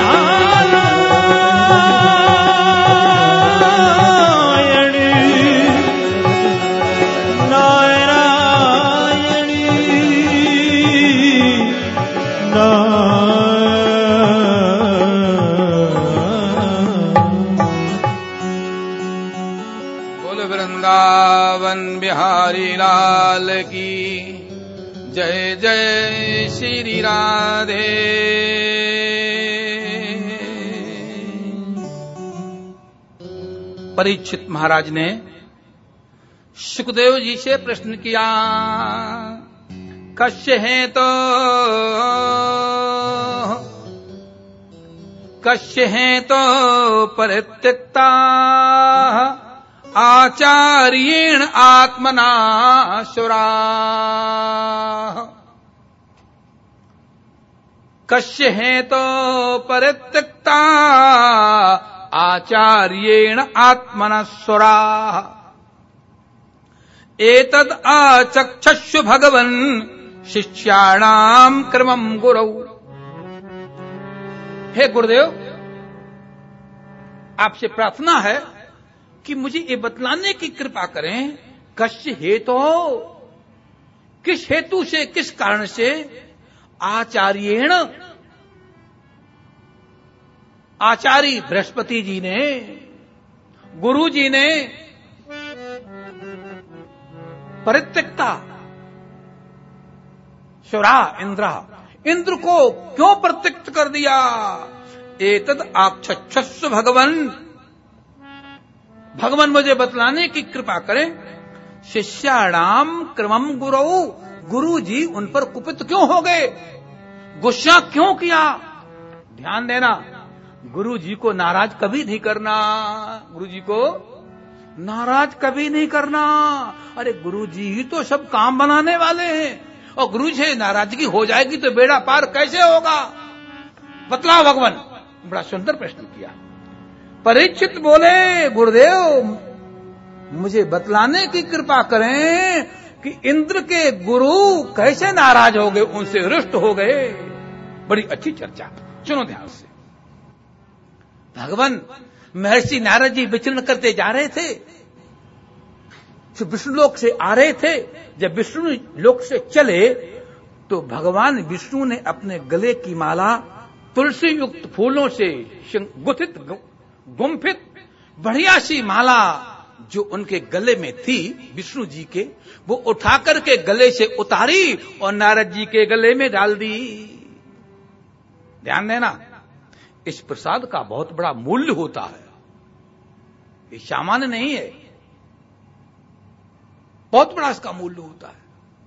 बिहारी लाल की जय जय श्री राधे। परीक्षित महाराज ने सुखदेव जी से प्रश्न किया, कस्य हैं तो परित्यक्ता आचार्येण आत्मना सुरा। कस्य हैं तो परित्यक्ता आचार्येण आत्मना सुरा। एतद् आचक्षस्व भगवन् शिष्याणाम क्रमं गुरौ। हे गुरुदेव, आपसे प्रार्थना है कि मुझे ये बतलाने की कृपा करें, कस्य हेतु, किस हेतु से, किस कारण से आचार्येण, आचार्य बृहस्पति जी ने, गुरु जी ने परित्यक्ता शुरा इंद्र को क्यों प्रत्यक्त कर दिया। एतद आक्षस्व भगवन, भगवान मुझे बतलाने की कृपा करें। शिष्याणाम क्रमम गुरु, गुरु जी उन पर कुपित क्यों हो गए, गुस्सा क्यों किया। ध्यान देना, गुरु जी को नाराज कभी नहीं करना, गुरु जी को नाराज कभी नहीं करना। अरे गुरु जी ही तो सब काम बनाने वाले हैं, और गुरु जी से नाराजगी हो जाएगी तो बेड़ा पार कैसे होगा? बतलाओ भगवान। बड़ा सुंदर प्रश्न किया। परीक्षित बोले, गुरुदेव मुझे बतलाने की कृपा करें कि इंद्र के गुरु कैसे नाराज हो गए, उनसे रुष्ट हो गए। बड़ी अच्छी चर्चा, सुनो ध्यान से। भगवान महर्षि नारद जी विचरण करते जा रहे थे, विष्णु लोक से आ रहे थे। जब विष्णु लोक से चले तो भगवान विष्णु ने अपने गले की माला तुलसी युक्त फूलों से गुथित गुम्फित बढ़िया सी माला जो उनके गले में थी विष्णु जी के, वो उठाकर के गले से उतारी और नारद जी के गले में डाल दी। ध्यान देना, इस प्रसाद का बहुत बड़ा मूल्य होता है, ये सामान्य नहीं है, बहुत बड़ा इसका मूल्य होता है।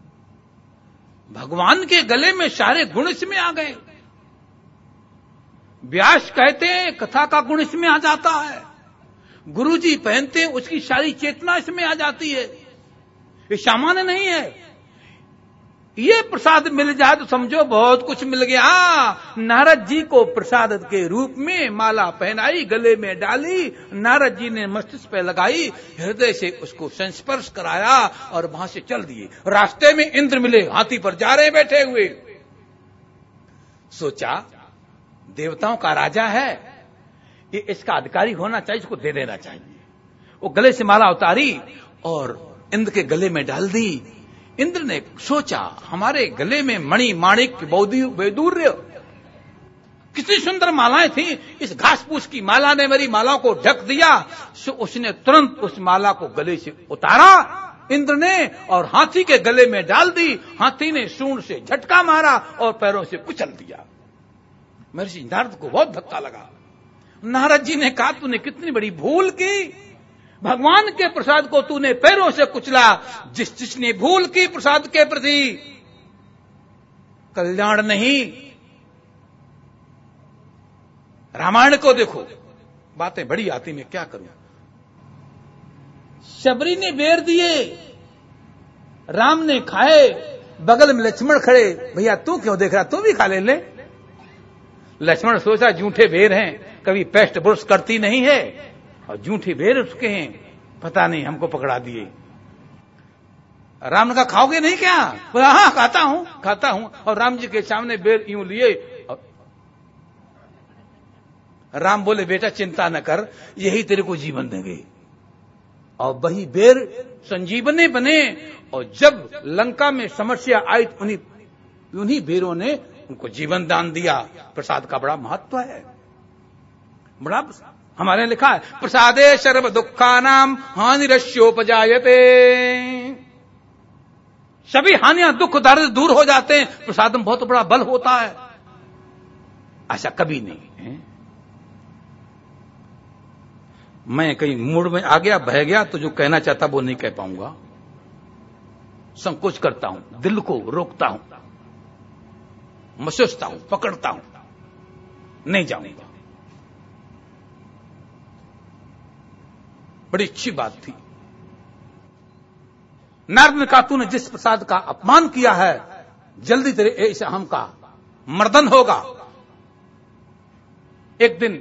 भगवान के गले में सारे गुण इसमें आ गए। व्यास कहते हैं कथा का गुण इसमें आ जाता है, गुरु जी पहनते हैं उसकी सारी चेतना इसमें आ जाती है। ये सामान्य नहीं है। ये प्रसाद मिल जाए तो समझो बहुत कुछ मिल गया। नारद जी को प्रसाद के रूप में माला पहनाई, गले में डाली, नारद जी ने मस्तिष्क पे लगाई, हृदय से उसको संस्पर्श कराया और वहां से चल दिए। रास्ते में इंद्र मिले, हाथी पर जा रहे बैठे हुए। सोचा देवताओं का राजा है, ये इसका अधिकारी होना चाहिए, इसको दे देना चाहिए। वो गले से माला उतारी और इंद्र के गले में डाल दी। इंद्र ने सोचा हमारे गले में मणि माणिक वैदूर्य, कितनी सुंदर मालाएं थी, इस घास फूस की माला ने मेरी माला को ढक दिया। सो उसने तुरंत उस माला को गले से उतारा इंद्र ने और हाथी के गले में डाल दी। हाथी ने सूंड से झटका मारा और पैरों से कुचल दिया। महर्षि नारद को बहुत धक्का लगा। नारद जी ने कहा तूने कितनी बड़ी भूल की, भगवान के प्रसाद को तूने पैरों से कुचला। जिसने भूल की प्रसाद के प्रति कल्याण नहीं। रामायण को देखो, बातें बड़ी आती, मैं क्या करूं। शबरी ने बेर दिए, राम ने खाए, बगल में लक्ष्मण खड़े, भैया तू क्यों देख रहा, तू भी खा ले। लक्ष्मण सोचा झूठे बेर हैं, कभी पेस्ट बुर्स करती नहीं है और झूठे बेर उसके हैं, पता नहीं हमको पकड़ा दिए। राम ने कहा खाओगे नहीं क्या? बोला हाँ खाता हूं। और राम जी के सामने बेर यूं लिए। राम बोले बेटा चिंता न कर, यही तेरे को जीवन देंगे। और वही बेर संजीवनी बने। और जब लंका में समस्या आई तो उन्हीं बेरों ने उनको जीवन दान दिया। प्रसाद का बड़ा महत्व है, बड़ा। हमारे लिखा है प्रसादे सर्व दुखानाम हानिरस्योपजायते, सभी हानियां दुख दर्द दूर हो जाते हैं। प्रसाद में बहुत बड़ा बल होता है, ऐसा कभी नहीं है। मैं कहीं मूड में आ गया, बह गया तो जो कहना चाहता वो नहीं कह पाऊंगा, संकोच करता हूं, दिल को रोकता हूं, मसोचता हूं, पकड़ता हूं, नहीं जाऊंगा। बड़ी अच्छी बात थी। नारद ने कहा तूने जिस प्रसाद का अपमान किया है, जल्दी तेरे इस अहम का मर्दन होगा। एक दिन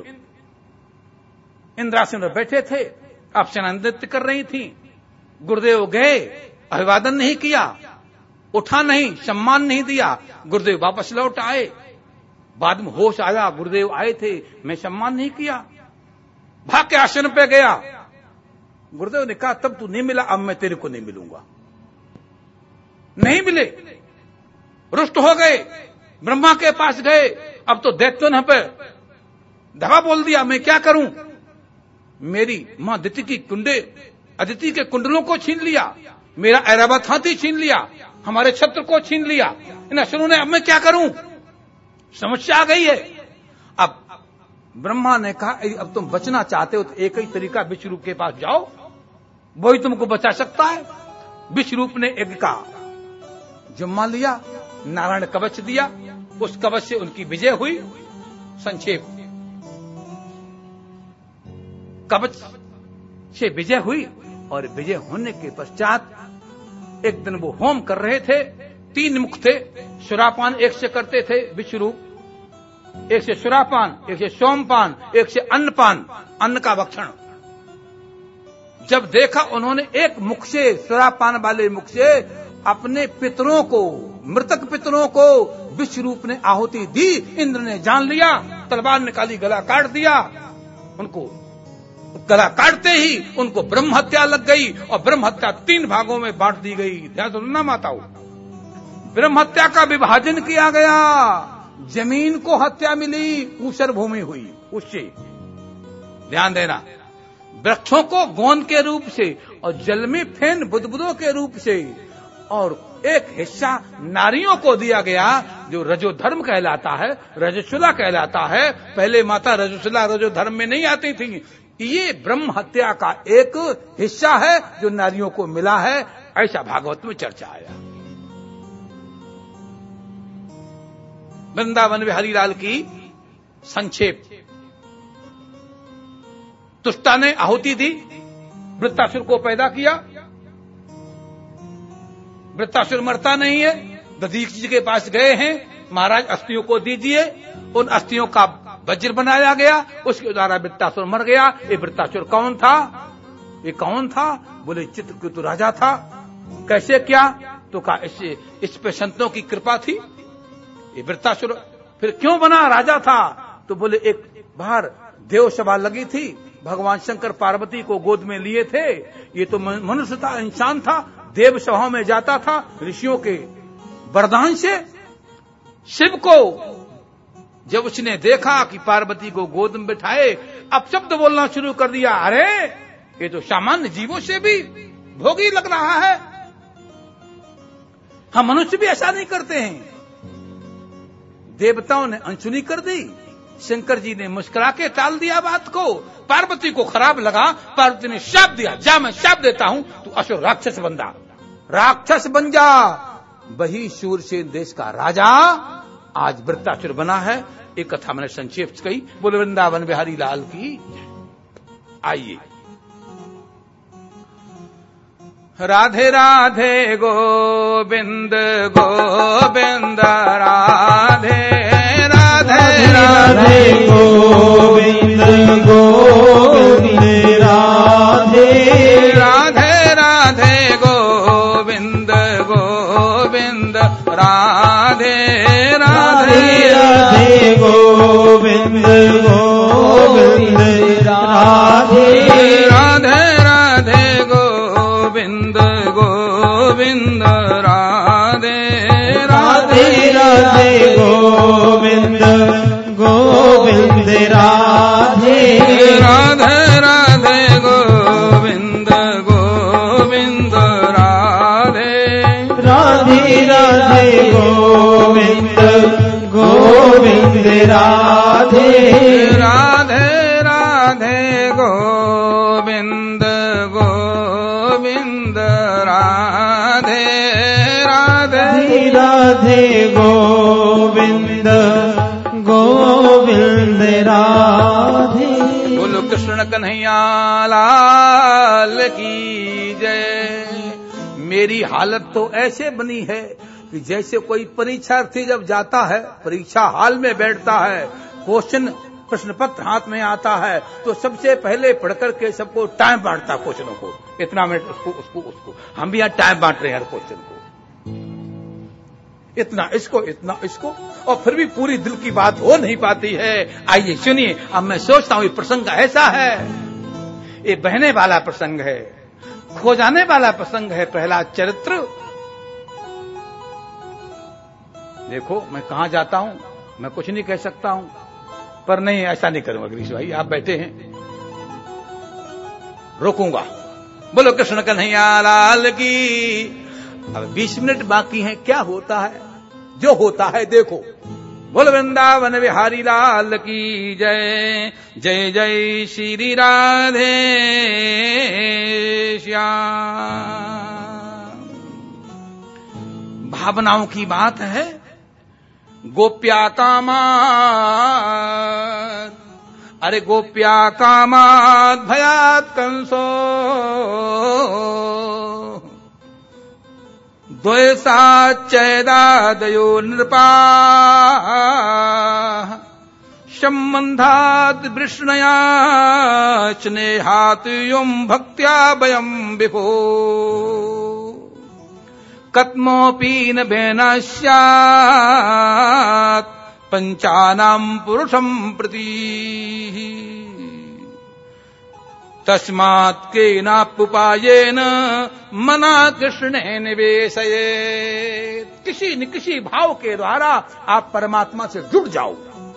इंद्रासन में बैठे थे, अप्सरा नृत्य कर रही थी। गुरुदेव गए, अभिवादन नहीं किया, उठा नहीं, सम्मान नहीं दिया। गुरुदेव वापस लौट आए। बाद में होश आया, गुरुदेव आए थे, मैं सम्मान नहीं किया, भाग के आश्रम पे गया। गुरुदेव ने कहा तब तू नहीं मिला, अब मैं तेरे को नहीं मिलूंगा। नहीं मिले, रुष्ट हो गए, ब्रह्मा के पास गए। अब तो दैत्य न पे धवा बोल दिया, मैं क्या करूं। मेरी मां अदिति के कुंडलों को छीन लिया, मेरा ऐरावत हाथी छीन लिया, हमारे छत्र को छीन लिया इन असुरों ने, अब मैं क्या करूं। समस्या आ गई है। अब ब्रह्मा ने कहा अब तुम बचना चाहते हो तो एक ही तरीका, विश्वरूप के पास जाओ, वही तुमको बचा सकता है। विश्वरूप ने यज्ञ का जिम्मा लिया, नारायण कवच दिया, उस कवच से उनकी विजय हुई। संक्षेप, कवच से विजय हुई और विजय होने के पश्चात एक दिन वो होम कर रहे थे, 3 मुख थे, सुरापान एक से करते थे विश्वरूप, एक से सुरापान, एक से सोमपान, एक से अन्नपान, अन्न का भक्षण। जब देखा उन्होंने एक मुख से, सुरापान वाले मुख से अपने पितरों को, मृतक पितरों को विश्वरूप ने आहुति दी, इंद्र ने जान लिया, तलवार निकाली, गला काट दिया। उनको गला काटते ही उनको ब्रह्म हत्या लग गई और ब्रह्म हत्या 3 भागों में बांट दी गई। ध्यान सुनना माताओं, ब्रह्म हत्या का विभाजन किया गया, जमीन को हत्या मिली, ऊसर भूमि हुई उससे। ध्यान देना, वृक्षों को गोंद के रूप से और जल में फेन बुदबुदों के रूप से, और एक हिस्सा नारियों को दिया गया जो रजो धर्म कहलाता है, रजस्वला कहलाता है। पहले माता रजस्वला रजो धर्म में नहीं आती थी। ये ब्रह्म हत्या का एक हिस्सा है जो नारियों को मिला है, ऐसा भागवत में चर्चा आया। वृंदावन बिहारी लाल की संक्षेप। तुष्टा ने आहुति दी, वृत्तासुर को पैदा किया। वृत्तासुर मरता नहीं है, दधीच जी के पास गए हैं, महाराज अस्थियों को दीजिए। उन अस्थियों का वज्र बनाया गया, उसके द्वारा वृत्तासुर मर गया। ये वृत्तासुर कौन था? ये कौन था? बोले चित्रकूट राजा था। कैसे क्या? तो कहा इस पे संतों की कृपा थी। ये वृत्तासुर फिर क्यों बना? राजा था। तो बोले एक बार देव सभा लगी थी, भगवान शंकर पार्वती को गोद में लिए थे। ये तो मनुष्य था, इंसान था, देव सभाओं में जाता था। ऋषियों के वरदान से शिव को जब उसने देखा कि पार्वती को गोद में बिठाए, अब शब्द बोलना शुरू कर दिया, अरे ये तो सामान्य जीवों से भी भोगी लग रहा है, हम मनुष्य भी ऐसा नहीं करते हैं। देवताओं ने अनसुनी कर दी, शंकर जी ने मुस्कुरा के टाल दिया बात को। पार्वती को खराब लगा, पार्वती ने शाप दिया, जा मैं शाप देता हूं, तू असुर राक्षस बंदा, राक्षस बन जा। वही शूरसेन देश का राजा आज वृत्तासुर बना है। एक कथा मैंने संक्षेप से कही। बोले वृंदावन बिहारी लाल की। आइए, राधे राधे गोविंद गोविंद राधे राधे राधे गोविंद गोविंद राधे राधे राधे गोविंद गोविंद राधे राधे राधे गोविंद गोविंद राधे राधे राधे गोविंद गोविंद राधे राधे राधे गोविंद गोविंद राधे राधे राधे गोविंद गोविंद राधे राधे राधे गोविंद गोविंद राधे राधे राधे गोविंद गोविंद राधे राधे राधे गोविंद गोविंद राधे। बोलो कृष्ण कन्हैया लाल की जय। मेरी हालत तो ऐसे बनी है कि जैसे कोई परीक्षार्थी जब जाता है, परीक्षा हाल में बैठता है, क्वेश्चन प्रश्न पत्र हाथ में आता है, तो सबसे पहले पढ़कर के सबको टाइम बांटता क्वेश्चनों को, इतना मिनट उसको उसको उसको। हम भी यहाँ टाइम बांट रहे हैं हर क्वेश्चन को, इतना इसको इतना इसको, और फिर भी पूरी दिल की बात हो नहीं पाती है। आइए सुनिए, अब मैं सोचता हूं ये प्रसंग ऐसा है, ये बहने वाला प्रसंग है, खो जाने वाला प्रसंग है। प्रहलाद चरित्र देखो, मैं कहां जाता हूं, मैं कुछ नहीं कह सकता हूं, पर नहीं, ऐसा नहीं करूंगा गिरीश भाई, आप बैठे हैं, रोकूंगा। बोलो कृष्ण कन्हैया लाल की। अब 20 मिनट बाकी हैं, क्या होता है, जो होता है देखो। बोलो वृंदावन बिहारी लाल की जय। जय जय श्री राधे श्याम। भावनाओं की बात है। गोप्या कामात्, अरे गोप्या कामात् भयात् कंसो, द्वैसाच्चैदादयो नृपा सम्बन्धात् वृष्णया स्नेहात् युम् भक्त्या वयम् विभो कत्मोऽपि न भेन स्यात् पञ्चानाम् पुरुषम् प्रति तस्मात् केनाप्युपायेन मना कृष्णे निवेशयेत्। किसी न किसी भाव के द्वारा आप परमात्मा से जुड़ जाओ।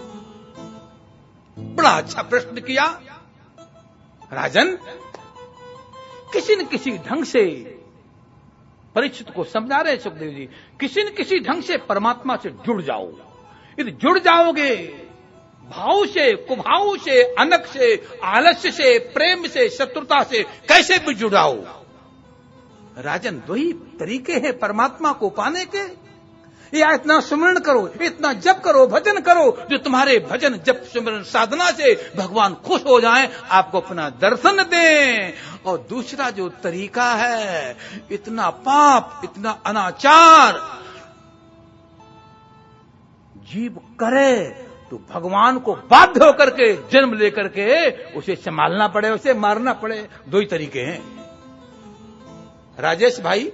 बड़ा अच्छा प्रश्न किया राजन। किसी न किसी ढंग से परीक्षित को समझा रहे सुखदेव जी, किसी न किसी ढंग से परमात्मा से जुड़ जाओ। यदि जुड़ जाओगे भाव से, कुभाव से, अनक से, आलस्य से, प्रेम से, शत्रुता से कैसे भी जुड़ाओ। राजन, दो ही तरीके हैं परमात्मा को पाने के। या इतना सुमरण करो, इतना जप करो, भजन करो, जो तुम्हारे भजन जप सुमरण साधना से भगवान खुश हो जाएं, आपको अपना दर्शन दें। और दूसरा जो तरीका है, इतना पाप, इतना अनाचार जीव करे तो भगवान को बाध्य होकर के जन्म लेकर के उसे संभालना पड़े, उसे मारना पड़े। दो ही तरीके हैं। राजेश भाई,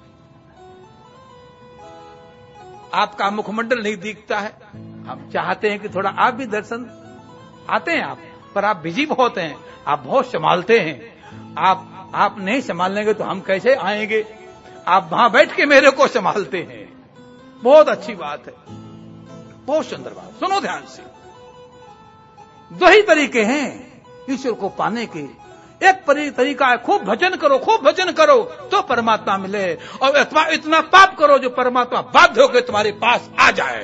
आपका मुखमंडल नहीं दिखता है। हम चाहते हैं कि थोड़ा आप भी दर्शन आते हैं आप, पर आप बिजी बहुत हैं, आप बहुत संभालते हैं। आप नहीं संभालेंगे तो हम कैसे आएंगे। आप वहां बैठ के मेरे को संभालते हैं, बहुत अच्छी बात है, बहुत सुंदर बात। सुनो ध्यान से, दो ही तरीके हैं ईश्वर को पाने के। एक तरीका है खूब भजन करो, खूब भजन करो तो परमात्मा मिले, और इतना पाप करो जो परमात्मा बाध्य होकर तुम्हारे पास आ जाए।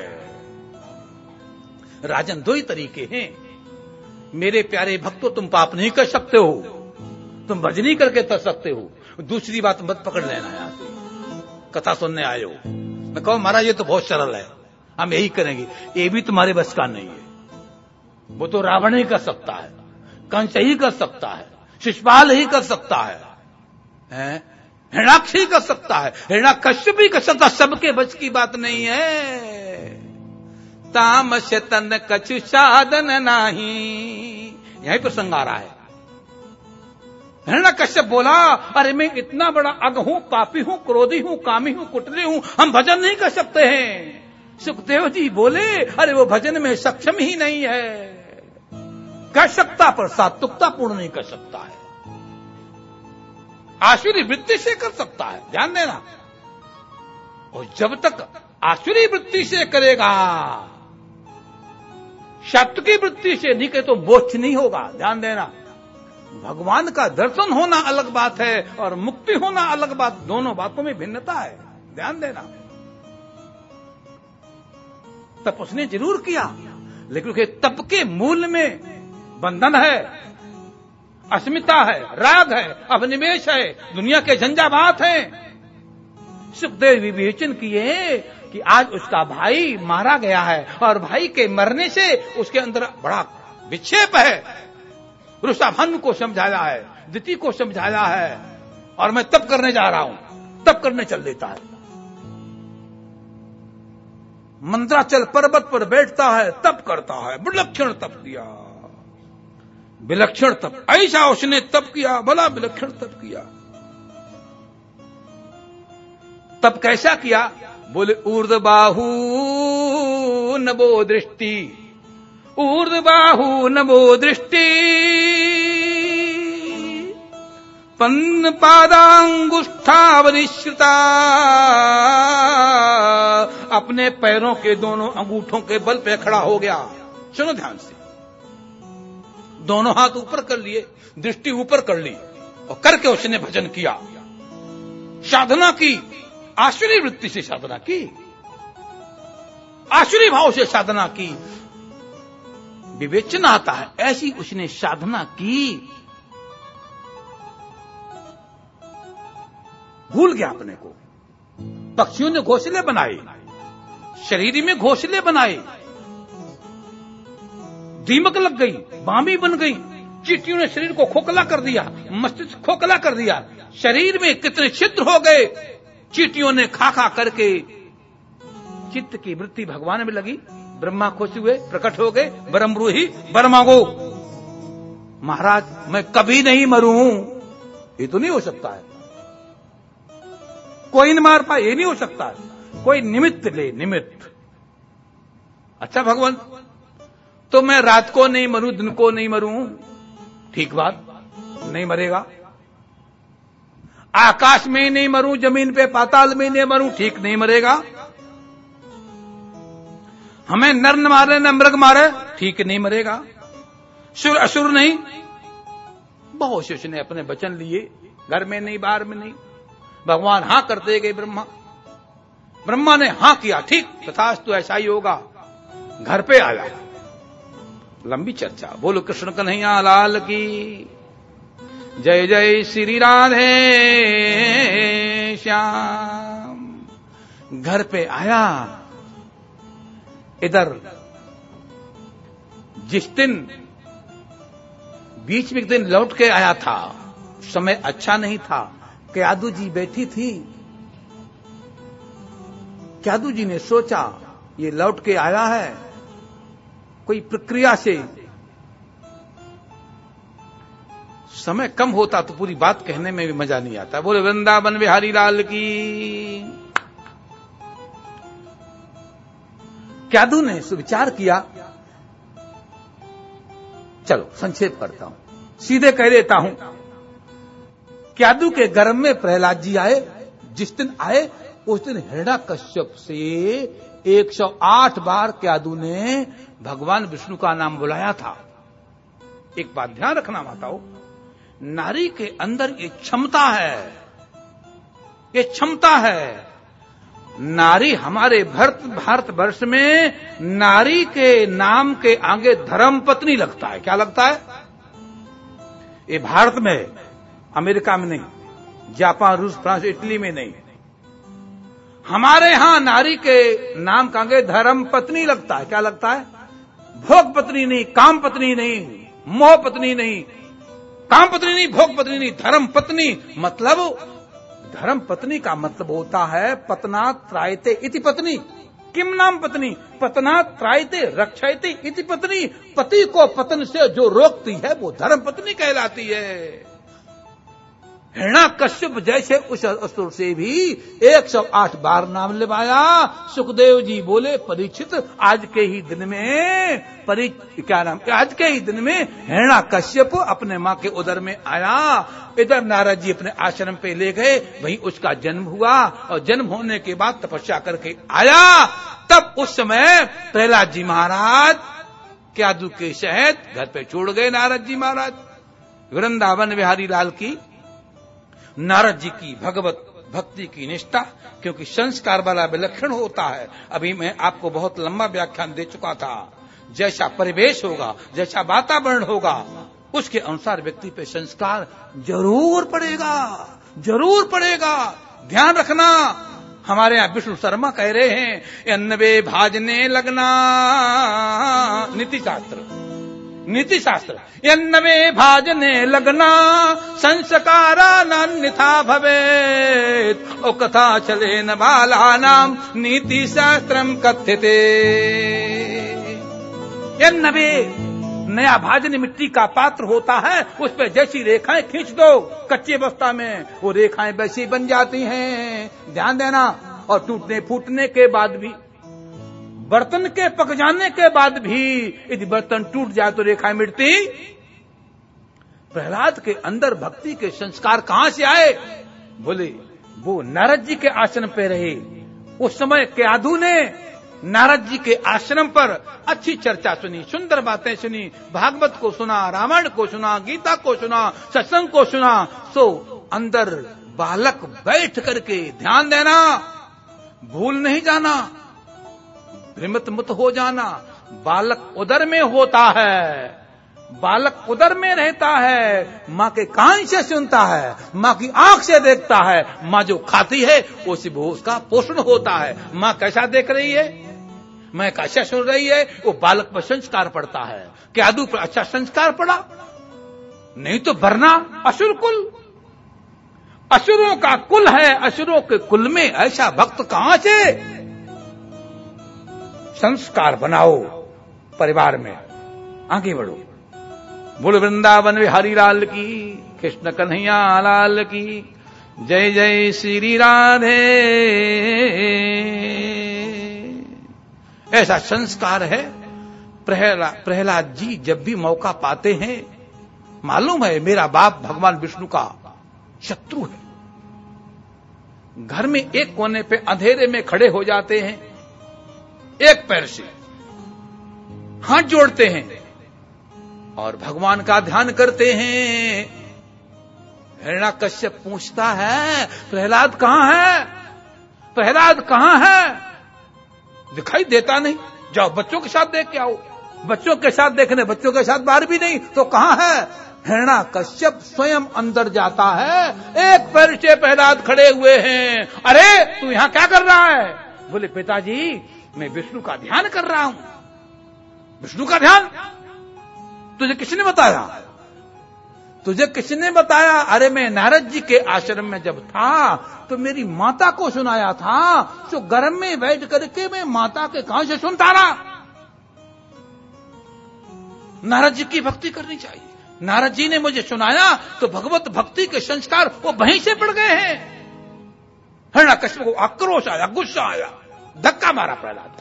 राजन, दो ही तरीके हैं। मेरे प्यारे भक्तों, तुम पाप नहीं कर सकते हो, तुम भजनी करके कर सकते हो। दूसरी बात मत पकड़ लेना, यहां से कथा सुनने आए हो, मैं कहूं महाराज ये तो बहुत सरल है, हम यही करेंगे, ये भी तुम्हारे बस का नहीं है। वो तो रावण ही कर सकता है, कंस ही कर सकता है, शिशुपाल ही कर सकता है, हिरण्याक्ष ही कर सकता है, हिरण्याकश्यप भी कर सकता है। सबके बस की बात नहीं है। तामस तन कछु साधन नहीं, यही प्रसंग आ रहा है। हिरण्याकश्यप बोला, अरे मैं इतना बड़ा अग हूं, पापी हूं, क्रोधी हूं, कामी हूं, कुटली हूं, हम भजन नहीं कर सकते हैं। सुखदेव जी बोले, अरे वो भजन में सक्षम ही नहीं है, कर सकता पर सात्विकता पूर्ण नहीं कर सकता है, आसुरी वृत्ति से कर सकता है, ध्यान देना। और जब तक आसुरी वृत्ति से करेगा, सात्विकी वृत्ति से नहीं करे तो मोक्ष नहीं होगा, ध्यान देना। भगवान का दर्शन होना अलग बात है और मुक्ति होना अलग बात, दोनों बातों में भिन्नता है, ध्यान देना। तप उसने जरूर किया, लेकिन तप के मूल में बंधन है, अस्मिता है, राग है, अभिनिवेश है, दुनिया के झंझावात हैं। सुखदेव विवेचन किए कि आज उसका भाई मारा गया है और भाई के मरने से उसके अंदर बड़ा विक्षेप है। ऋषभानु को समझाया है, दिति को समझाया है, और मैं तप करने जा रहा हूं, तप करने चल देता है। मंद्राचल पर्वत पर बैठता है, तप करता है, विलक्षण तप किया, विलक्षण तप, ऐसा उसने तप किया, बड़ा विलक्षण तप किया। तप कैसा किया? बोले ऊर्ध्वबाहु नभो दृष्टि, ऊर्ध्वबाहु नभो दृष्टि, पन्न पादांगुष्ठावनिश्रिता, अपने पैरों के दोनों अंगूठों के बल पे खड़ा हो गया। सुनो ध्यान से, दोनों हाथ ऊपर कर लिए, दृष्टि ऊपर कर ली, और करके उसने भजन किया, साधना की, आसुरी वृत्ति से साधना की, आसुरी भाव से साधना की। विवेचन आता है, ऐसी उसने साधना की, भूल गया अपने को। पक्षियों ने घोंसले बनाए, शरीर में घोंसले बनाए, दीमक लग गई, बामी बन गई, चींटियों ने शरीर को खोखला कर दिया, मस्तिष्क खोखला कर दिया, शरीर में कितने छिद्र हो गए, चींटियों ने खा खा करके चित्त की वृत्ति भगवान में लगी। ब्रह्मा खुश हुए, प्रकट हो गए, ब्रह्मरूही वर मांगो। महाराज मैं कभी नहीं मरूं, ये तो नहीं हो सकता है, कोई न मार पाए, ये नहीं हो सकता है, कोई निमित्त ले, निमित्त। अच्छा भगवान, तो मैं रात को नहीं मरूं, दिन को नहीं मरूं, ठीक बात, नहीं मरेगा। आकाश में नहीं मरूं, जमीन पे पाताल में नहीं मरूं, ठीक, नहीं मरेगा। हमें नर न मारे न मृग मारे, ठीक, नहीं मरेगा। सुर असुर नहीं। बहुत शिष्य ने अपने वचन लिए, घर में नहीं, बाहर में नहीं। भगवान हां करते गए। ब्रह्मा ने हां किया, ठीक, तथास्तु, ऐसा ही होगा। घर पे आया, लंबी चर्चा। बोलो कृष्ण कन्हैया लाल की जय। जय श्री राधे श्याम। घर पे आया। इधर जिस दिन बीच में एक दिन लौट के आया था, समय अच्छा नहीं था। क्यादू जी बैठी थी। क्यादू जी ने सोचा ये लौट के आया है, कोई प्रक्रिया से समय कम होता तो पूरी बात कहने में भी मजा नहीं आता। बोले वृंदावन बिहारी लाल की। क्यादू ने सुविचार किया, चलो संक्षेप करता हूं, सीधे कह देता हूं। क्यादू के गर्भ में प्रहलाद जी आए। जिस दिन आए उस दिन हिरण्यकश्यप से 108 बार क्यादू ने भगवान विष्णु का नाम बुलाया था। एक बात ध्यान रखना माताओं, नारी के अंदर ये क्षमता है, ये क्षमता है। नारी हमारे भारतवर्ष में नारी के नाम के आगे धर्म पत्नी लगता है। क्या लगता है? ये भारत में, अमेरिका में नहीं, जापान, रूस, फ्रांस, इटली में नहीं। हमारे यहां नारी के नाम का आगे धर्म पत्नी लगता है। क्या लगता है? भोग पत्नी नहीं, काम पत्नी नहीं, मोह पत्नी नहीं, काम पत्नी नहीं, भोग पत्नी नहीं, धर्म पत्नी। मतलब धर्म पत्नी का मतलब होता है पतना त्रायते इति पत्नी। किम नाम पत्नी? पतना त्रायते रक्षयते इति पत्नी। पति को पतन से जो रोकती है वो धर्म पत्नी कहलाती है। हिरण्यकश्यप जैसे उस असुर से भी 108 बार नाम लेवाया। सुखदेव जी बोले परीक्षित, आज के ही दिन में आज के ही दिन में हिरण्यकश्यप अपने मां के उदर में आया। इधर नारद जी अपने आश्रम पे ले गए, वहीं उसका जन्म हुआ और जन्म होने के बाद तपस्या करके आया। तब उस समय प्रहलाद जी महाराज क्यादू के शहद घर पे छोड़ गए। नारद जी महाराज वृंदावन बिहारी लाल की, नारद जी की भगवत भक्ति की निष्ठा, क्योंकि संस्कार वाला विलक्षण होता है। अभी मैं आपको बहुत लंबा व्याख्यान दे चुका था। जैसा परिवेश होगा, जैसा वातावरण होगा, उसके अनुसार व्यक्ति पे संस्कार जरूर पड़ेगा, जरूर पड़ेगा। ध्यान रखना। हमारे यहां विष्णु शर्मा कह रहे हैं, अन्नवे भाजने लगना, नीति शास्त्र, यन्नवे भाजने लगना, संस्कारा नान्यथा भवेत, ओ कथा चले न बालानाम, नीति शास्त्रम कथ्यते। यन्नवे नया भाजन मिट्टी का पात्र होता है, उस पर जैसी रेखाएं खींच दो कच्ची अवस्था में, वो रेखाएं वैसी बन जाती हैं। ध्यान देना। और टूटने फूटने के बाद भी, बर्तन के पक जाने के बाद भी यदि बर्तन टूट जाए तो रेखाएं मिटती। प्रहलाद के अंदर भक्ति के संस्कार कहां से आए? बोले वो नारद जी के आश्रम पे रहे। उस समय क्यादू ने नारद जी के आश्रम पर अच्छी चर्चा सुनी, सुंदर बातें सुनी, भागवत को सुना, रामायण को सुना, गीता को सुना, सत्संग को सुना। सो अंदर बालक बैठ करके, ध्यान देना, भूल नहीं जाना, भ्रमित मत हो जाना। बालक उदर में होता है, बालक उदर में रहता है, माँ के कान से सुनता है, माँ की आंख से देखता है। माँ जो खाती है उसी उसका पोषण होता है। माँ कैसा देख रही है, मैं कैसा सुन रही है, वो बालक पर संस्कार पड़ता है। क्यादू पर अच्छा संस्कार पड़ा, नहीं तो वरना असुर कुल। असुरों का कुल है, असुरों के कुल में ऐसा भक्त कहां से? संस्कार बनाओ परिवार में, आगे बढ़ो। बोल वृंदावन बिहारी लाल की, कृष्ण कन्हैया लाल की, जय जय श्री राधे। ऐसा संस्कार है। प्रहलाद जी जब भी मौका पाते हैं, मालूम है मेरा बाप भगवान विष्णु का शत्रु है, घर में एक कोने पे अंधेरे में खड़े हो जाते हैं, एक पैर से हाथ जोड़ते हैं और भगवान का ध्यान करते हैं। हिरण्याकश्यप पूछता है, प्रहलाद कहां है? प्रहलाद कहां है? दिखाई देता नहीं। जाओ बच्चों के साथ देख के आओ। बच्चों के साथ देखने, बच्चों के साथ बाहर भी नहीं तो कहां है? हिरण्याकश्यप स्वयं अंदर जाता है, एक पैर से प्रहलाद खड़े हुए हैं। अरे तू यहां क्या कर रहा है? बोले पिताजी मैं विष्णु का ध्यान कर रहा हूं। विष्णु का ध्यान? तुझे किसने बताया? तुझे किसने बताया? अरे मैं नारद जी के आश्रम में जब था तो मेरी माता को सुनाया था, तो गर्भ में बैठ करके मैं माता के कान से सुनता रहा। नारद जी की भक्ति करनी चाहिए। नारद जी ने मुझे सुनाया तो भगवत भक्ति के संस्कार वो वहीं से पड़ गए हैं। हिरण्याकश्यप को आक्रोश आया, गुस्सा आया, धक्का मारा प्रहलाद।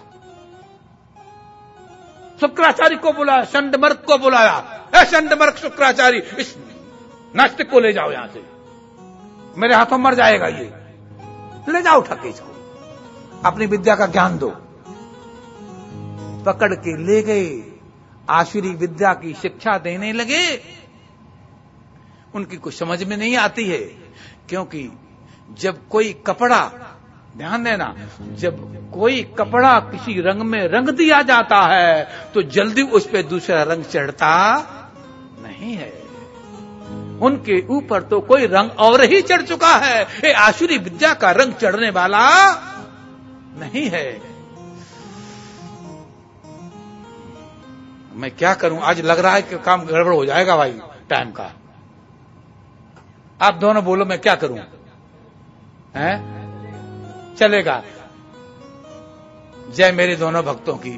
शुक्राचार्य को बुलाया, शंडमर्क को बुलाया। ए शंडमर्क शुक्राचार्य, इस नास्तिक को ले जाओ यहां से, मेरे हाथों मर जाएगा ये। ले जाओ उठा के इसको, अपनी विद्या का ज्ञान दो। पकड़ के ले गए, आसुरी विद्या की शिक्षा देने लगे। उनकी कुछ समझ में नहीं आती है, क्योंकि जब कोई कपड़ा, ध्यान देना, जब कोई कपड़ा किसी रंग में रंग दिया जाता है तो जल्दी उस पे दूसरा रंग चढ़ता नहीं है। उनके ऊपर तो कोई रंग और ही चढ़ चुका है। ये आसुरी विद्या का रंग चढ़ने वाला नहीं है। मैं क्या करूं, आज लग रहा है कि काम गड़बड़ हो जाएगा भाई टाइम का। आप दोनों बोलो मैं क्या करूं? हैं? चलेगा। जय मेरे दोनों भक्तों की।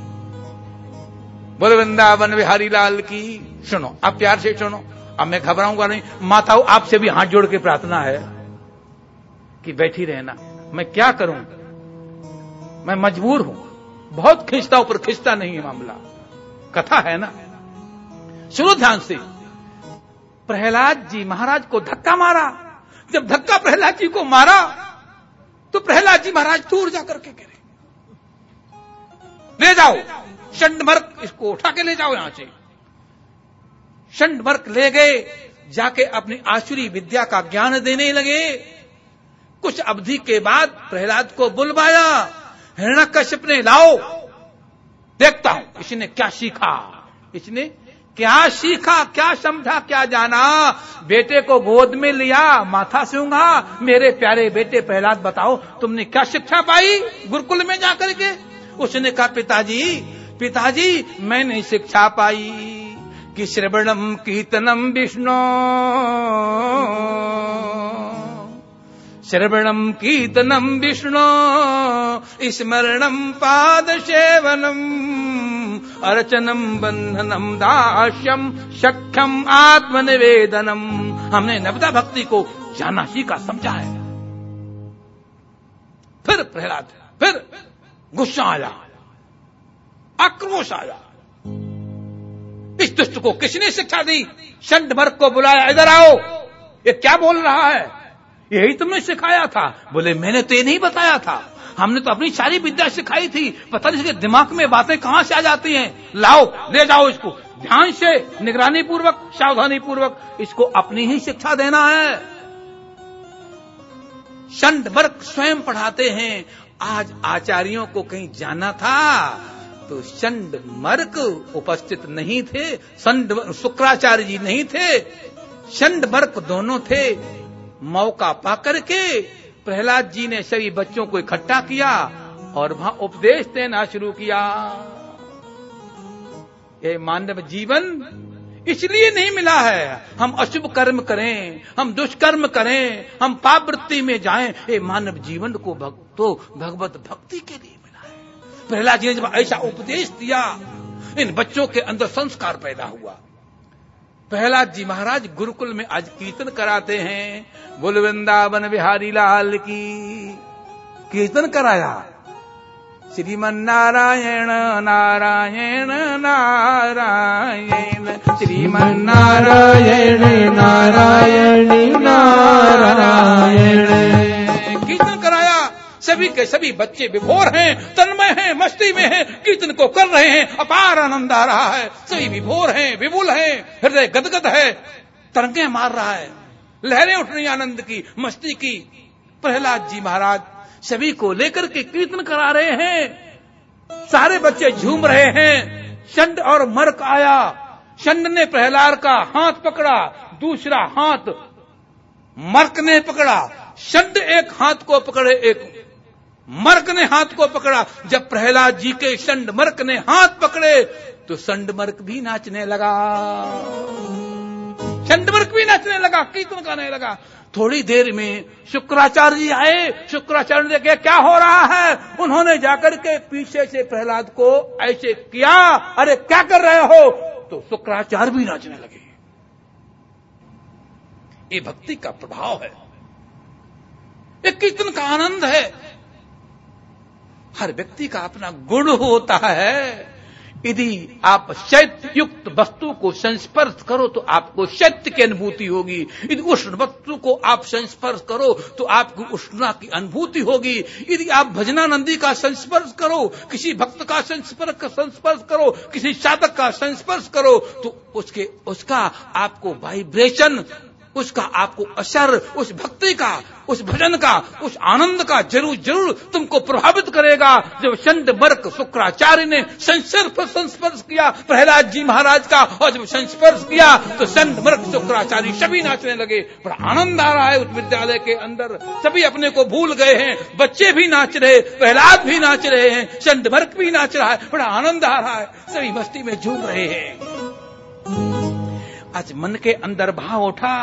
बोल वृंदावन बिहारी लाल की। सुनो, अब प्यार से सुनो, अब मैं घबराऊंगा नहीं। माताओं आपसे भी हाथ जोड़ के प्रार्थना है कि बैठी रहना। मैं क्या करूं, मैं मजबूर हूं। बहुत खींचता हूं पर खींचता नहीं है मामला। कथा है ना, सुनो ध्यान से। प्रहलाद जी महाराज को धक्का मारा। जब धक्का प्रहलाद जी को मारा तो प्रहलाद जी महाराज दूर जाकर के गिरे। ले जाओ शंडमर्क, इसको उठा के ले जाओ यहां से। शंडमर्क ले गए, जाके अपनी आसुरी विद्या का ज्ञान देने लगे। कुछ अवधि के बाद प्रहलाद को बुलवाया। हिरण्याकश्यप ने, लाओ देखता हूं इसने क्या सीखा, इसने क्या सीखा, क्या समझा, क्या जाना। बेटे को गोद में लिया, माथा सूंघा। मेरे प्यारे बेटे प्रहलाद बताओ तुमने क्या शिक्षा पाई गुरुकुल में जाकर के? उसने कहा पिताजी मैंने शिक्षा पाई कि श्रवणम कीर्तनम विष्णु, श्रवणम कीर्तनम विष्णु, स्मरणम पाद सेवनम, अर्चनम बंधनम दास्यम, सख्यम आत्मनिवेदनम। हमने नवदा भक्ति को जाना, सीखा, समझा है। फिर प्रहलाद, फिर गुस्सा आया, आक्रोश आया। इस दुष्ट को किसने शिक्षा दी? शंडमर्क को बुलाया, इधर आओ, ये क्या बोल रहा है? यही तुमने सिखाया था? बोले मैंने तो ये नहीं बताया था, हमने तो अपनी सारी विद्या सिखाई थी। पता नहीं इसके दिमाग में बातें कहां से आ जाती हैं। लाओ, ले जाओ इसको, ध्यान से, निगरानी पूर्वक, सावधानी पूर्वक इसको अपनी ही शिक्षा देना है। शंडमर्क स्वयं पढ़ाते हैं। आज आचार्यों को कहीं जाना था तो शंडमर्क उपस्थित नहीं थे, शुक्राचार्य जी नहीं थे, शंडमर्क दोनों थे। मौका पाकर के प्रहलाद जी ने सभी बच्चों को इकट्ठा किया और वहां उपदेश देना शुरू किया। ये मानव जीवन इसलिए नहीं मिला है। हम अशुभ कर्म करें, हम दुष्कर्म करें, हम पाप वृत्ति में जाएं, ये मानव जीवन को भगवत भक्ति के लिए मिला है। प्रहलाद जी ने जब ऐसा उपदेश दिया, इन बच्चों के अंदर संस्कार पैदा हुआ। प्रहलाद जी महाराज गुरुकुल में आज कीर्तन कराते हैं, बोल वृंदावन बिहारी लाल की। कीर्तन कराया, श्रीमन नारायण नारायण नारायण, श्रीमन नारायण नारायण नारायण। कीर्तन कराया, सभी के सभी बच्चे विभोर हैं, तन्मय हैं, मस्ती में हैं, कीर्तन को कर रहे हैं, अपार आनंद आ रहा है। सभी विभोर हैं, विपुल हैं, हृदय गदगद है, तरंगे मार रहा है, लहरें उठ रही आनंद की, मस्ती की। प्रहलाद जी महाराज सभी को लेकर के कीर्तन करा रहे हैं, सारे बच्चे झूम रहे हैं। षंड और मर्क आया, षंड ने प्रहलाद का हाथ पकड़ा, दूसरा हाथ मर्क ने पकड़ा। षंड एक हाथ को पकड़े, एक मर्क ने हाथ को पकड़ा। जब प्रहलाद जी के षंड मर्क ने हाथ पकड़े तो षंड मर्क भी नाचने लगा, षंड मर्क भी नाचने लगा, कीर्तन गाने लगा। थोड़ी देर में शुक्राचार्य जी आए, शुक्राचार्य ने देखा क्या हो रहा है। उन्होंने जाकर के पीछे से प्रहलाद को ऐसे किया, अरे क्या कर रहे हो, तो शुक्राचार्य भी नाचने लगे। ये भक्ति का प्रभाव है, एक कीर्तन का आनंद है। हर व्यक्ति का अपना गुण होता है। यदि आप शैत्य युक्त वस्तु को संस्पर्श करो तो आपको शैत्य की अनुभूति होगी। यदि उष्ण वस्तु को आप संस्पर्श करो तो आपको उष्णता की अनुभूति होगी। यदि आप भजनानंदी का संस्पर्श करो, किसी भक्त का संस्पर्श करो, किसी साधक का संस्पर्श करो तो उसका आपको वाइब्रेशन, उसका आपको असर, उस भक्ति का, उस भजन का, उस आनंद का जरूर तुमको प्रभावित करेगा। जब षंड मर्क शुक्राचार्य ने संस्पर्श किया प्रहलाद जी महाराज का, और जब संस्पर्श किया तो षंड मर्क शुक्राचार्य सभी नाचने लगे। बड़ा आनंद आ रहा है उस विद्यालय के अंदर, सभी अपने को भूल गए हैं। बच्चे भी नाच रहे, प्रहलाद भी नाच रहे हैं, षंड मर्क भी नाच रहा है, बड़ा आनंद आ रहा है, सभी मस्ती में झूम रहे हैं। आज मन के अंदर भाव उठा,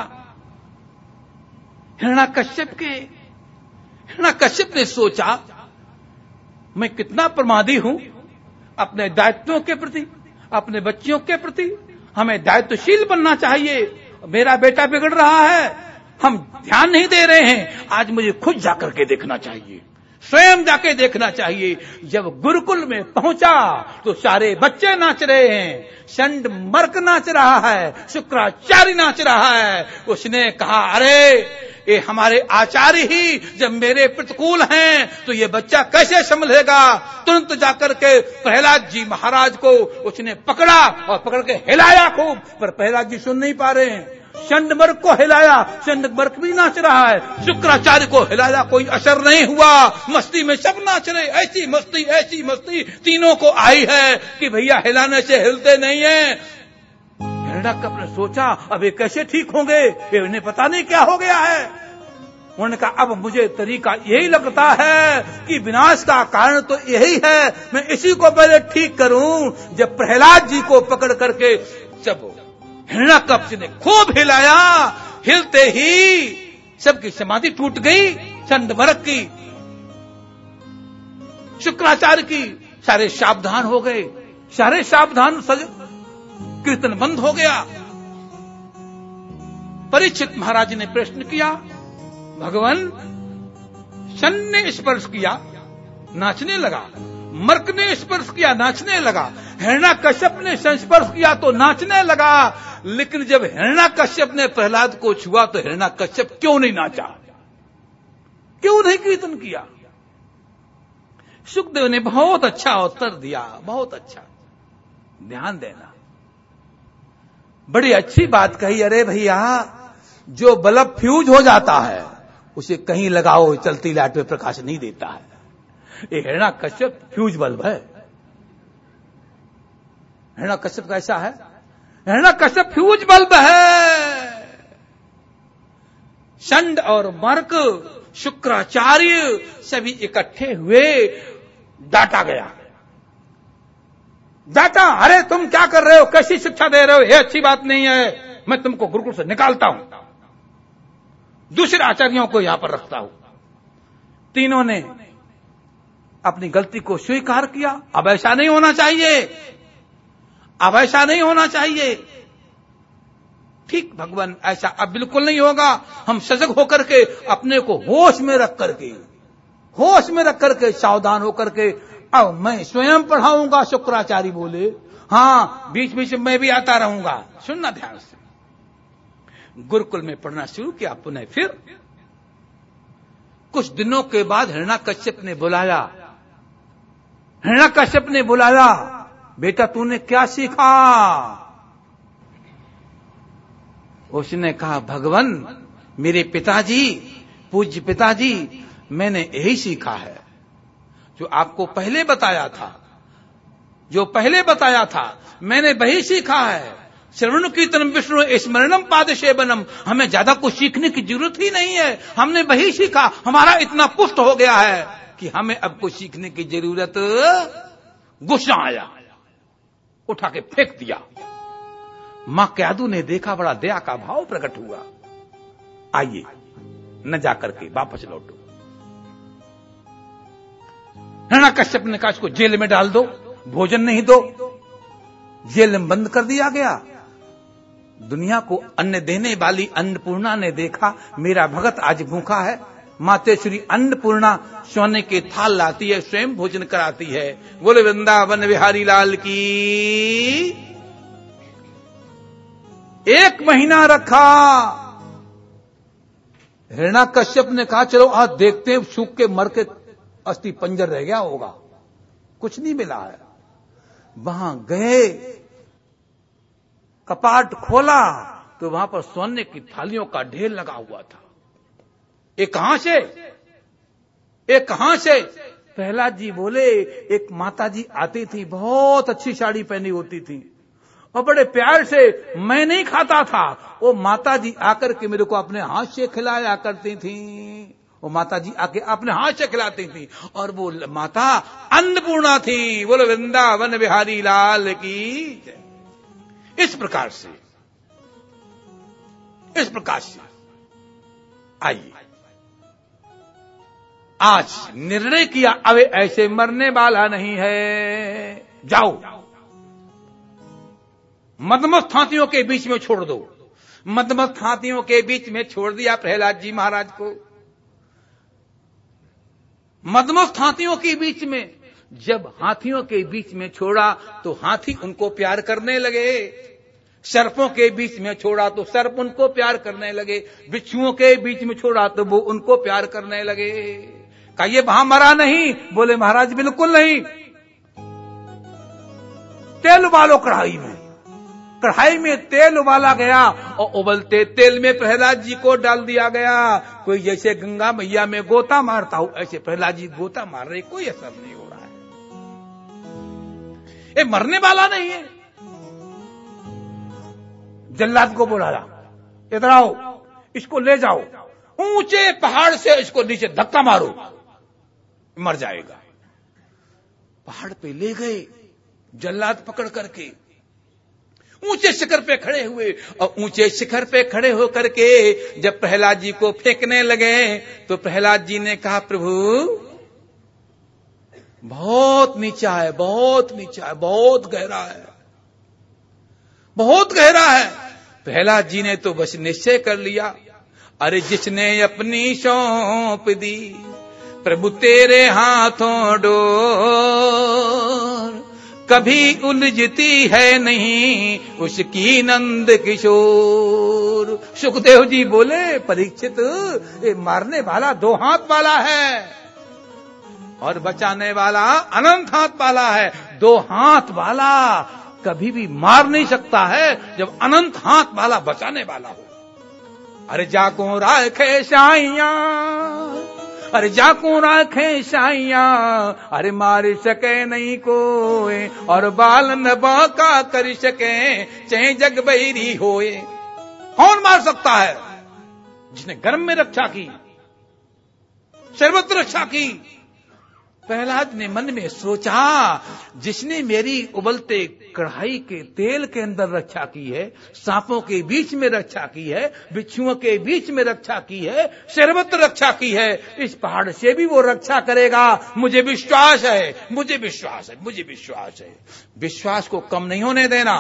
हिरण्याकश्यप ने सोचा मैं कितना प्रमादी हूं अपने दायित्वों के प्रति, अपने बच्चियों के प्रति। हमें दायित्वशील बनना चाहिए। मेरा बेटा बिगड़ रहा है, हम ध्यान नहीं दे रहे हैं, आज मुझे खुद जाकर के देखना चाहिए, स्वयं जाके देखना चाहिए। जब गुरुकुल में पहुंचा तो सारे बच्चे नाच रहे हैं, षंड मर्क नाच रहा है, शुक्राचार्य नाच रहा है। उसने कहा अरे ये हमारे आचार्य ही जब मेरे प्रतिकूल हैं तो ये बच्चा कैसे संभलेगा। तुरंत जाकर के प्रहलाद जी महाराज को उसने पकड़ा और पकड़ के हिलाया खूब, पर प्रहलाद जी सुन नहीं पा रहे हैं। षंड मर्क को हिलाया, षंड मर्क भी नाच रहा है, शुक्राचार्य को हिलाया, कोई असर नहीं हुआ। मस्ती में सब नाच रहे, ऐसी मस्ती तीनों को आई है कि भैया हिलाने से हिलते नहीं है। हिरण्यकश्यप ने सोचा अब ये कैसे ठीक होंगे, इन्हें पता नहीं क्या हो गया है। उन्होंने कहा अब मुझे तरीका यही लगता है कि विनाश का कारण तो यही है, मैं इसी को पहले ठीक करूं। जब प्रहलाद जी को पकड़ करके जब हिरण्यकश्यप ने खूब हिलाया, हिलते ही सबकी समाधि टूट गई, षंड मर्क की, शुक्राचार्य की, सारे सावधान हो गए, सारे सावधान, कीर्तन बंद हो गया। परीक्षित महाराज ने प्रश्न किया भगवान, षंड ने स्पर्श किया नाचने लगा, मर्क ने स्पर्श किया नाचने लगा, हिरण्यकश्यप ने संस्पर्श किया तो नाचने लगा, लेकिन जब हिरण्यकश्यप ने प्रहलाद को छुआ तो हिरण्यकश्यप क्यों नहीं नाचा, क्यों नहीं कीर्तन किया। सुखदेव ने बहुत अच्छा उत्तर दिया, बहुत अच्छा, ध्यान देना, बड़ी अच्छी बात कही। अरे भैया जो बल्ब फ्यूज हो जाता है उसे कहीं लगाओ, चलती लाइट में प्रकाश नहीं देता है। ये हिरण्यकश्यप फ्यूज बल्ब है। हिरण्यकश्यप कैसा है? हिरण्यकश्यप फ्यूज बल्ब है। षंड और मर्क, शुक्राचार्य सभी इकट्ठे हुए, डांटा गया, बेटा अरे तुम क्या कर रहे हो, कैसी शिक्षा दे रहे हो, ये अच्छी बात नहीं है, मैं तुमको गुरुकुल से निकालता हूं, दूसरे आचार्यों को यहां पर रखता हूं। तीनों ने अपनी गलती को स्वीकार किया। अब ऐसा नहीं होना चाहिए, अब ऐसा नहीं होना चाहिए। ठीक भगवान, ऐसा अब बिल्कुल नहीं होगा। हम सजग होकर के अपने को होश में रख करके सावधान होकर के अब मैं स्वयं पढ़ाऊंगा। शुक्राचार्य बोले हां, बीच बीच में मैं भी आता रहूंगा। सुनना ध्यान से। गुरुकुल में पढ़ना शुरू किया पुनः। फिर कुछ दिनों के बाद हिरण्याकश्यप ने बुलाया, बेटा तूने क्या सीखा? उसने कहा भगवान, मेरे पिताजी, पूज्य पिताजी, मैंने यही सीखा है जो आपको पहले बताया था, मैंने वही सीखा है। श्रवण कीर्तन विष्णु स्मरणम पाद सेवनम। हमें ज्यादा कुछ सीखने की जरूरत ही नहीं है, हमने वही सीखा। हमारा इतना पुष्ट हो गया है कि हमें अब कुछ सीखने की जरूरत। गुस्सा आया, उठा के फेंक दिया। मां क्यादू ने देखा, बड़ा दया का भाव प्रकट हुआ। आइए न जाकर के वापस लौटो। हिरण्याकश्यप ने कहा इसको जेल में डाल दो, भोजन नहीं दो। जेल में बंद कर दिया गया। दुनिया को अन्न देने वाली अन्नपूर्णा ने देखा मेरा भगत आज भूखा है। माते श्री अन्नपूर्णा सोने के थाल लाती है, स्वयं भोजन कराती है। बोले वृंदावन बिहारी लाल की। 1 महीना रखा। हिरण्याकश्यप ने कहा चलो आज देखते हैं, सूख के मर के अस्थि पंजर रह गया होगा, कुछ नहीं मिला है। वहां गए, कपाट खोला तो वहां पर सोने की थालियों का ढेर लगा हुआ था। ये कहां से? प्रहलाद जी बोले एक माता जी आती थी, बहुत अच्छी साड़ी पहनी होती थी और बड़े प्यार से, मैं नहीं खाता था, वो माता जी आकर के मेरे को अपने हाथ से खिलाया करती थी। वो माता जी आके अपने हाथ से खिलाती थी और वो माता अन्नपूर्णा थी। बोलो वृंदावन बिहारी लाल की। इस प्रकार से आइए आज निर्णय किया, अब ऐसे मरने वाला नहीं है। जाओ मदमस्त हाथियों के बीच में छोड़ दो। मदमस्त हाथियों के बीच में छोड़ दिया प्रहलाद जी महाराज को। मदमस्त हाथियों के बीच में, जब हाथियों के बीच में छोड़ा तो हाथी उनको प्यार करने लगे। सर्पों के बीच में छोड़ा तो सर्प उनको प्यार करने लगे। बिच्छुओं के बीच में छोड़ा तो वो उनको प्यार करने लगे। कहा ये वहां मरा नहीं? बोले महाराज बिल्कुल नहीं। तेल उबालो कढ़ाई में तेल उबाला गया और उबलते तेल में प्रहलाद जी को डाल दिया गया। कोई जैसे गंगा मैया में गोता मारता हो ऐसे प्रहलाद जी गोता मार रहे, कोई असर नहीं हो रहा है। ये मरने वाला नहीं है। जल्लाद को बुलाया, इधर आओ, इसको ले जाओ, ऊंचे पहाड़ से इसको नीचे धक्का मारो, मर जाएगा। पहाड़ पे ले गए, जल्लाद पकड़ करके ऊंचे शिखर पे खड़े हुए और ऊंचे शिखर पे खड़े होकर के जब प्रहलाद जी को फेंकने लगे तो प्रहलाद जी ने कहा प्रभु बहुत नीचा है, बहुत नीचा है, बहुत गहरा है, बहुत गहरा है। प्रहलाद जी ने तो बस निश्चय कर लिया, अरे जिसने अपनी सौंप दी प्रभु तेरे हाथों डोर, कभी उलझती है नहीं उसकी नंद किशोर। सुखदेव जी बोले परीक्षित ये मारने वाला 2 हाथ वाला है और बचाने वाला अनंत हाथ वाला है। 2 हाथ वाला कभी भी मार नहीं सकता है जब अनंत हाथ वाला बचाने वाला हो। अरे जाको राखे साइया, अरे जाको राखे साइया, अरे मार सके नहीं कोई और बाल न बाका कर सके चाहे जग बैरी होए। कौन मार सकता है? जिसने गर्म में रक्षा की, सर्वत्र रक्षा की, प्रहलाद ने मन में सोचा, जिसने मेरी उबलते कढ़ाई के तेल के अंदर रक्षा की है, सांपों के बीच में रक्षा की है, बिच्छुओं के बीच में रक्षा की है, सर्वत्र रक्षा की है, इस पहाड़ से भी वो रक्षा करेगा। मुझे विश्वास है, मुझे विश्वास है, मुझे विश्वास है। विश्वास को कम नहीं होने देना।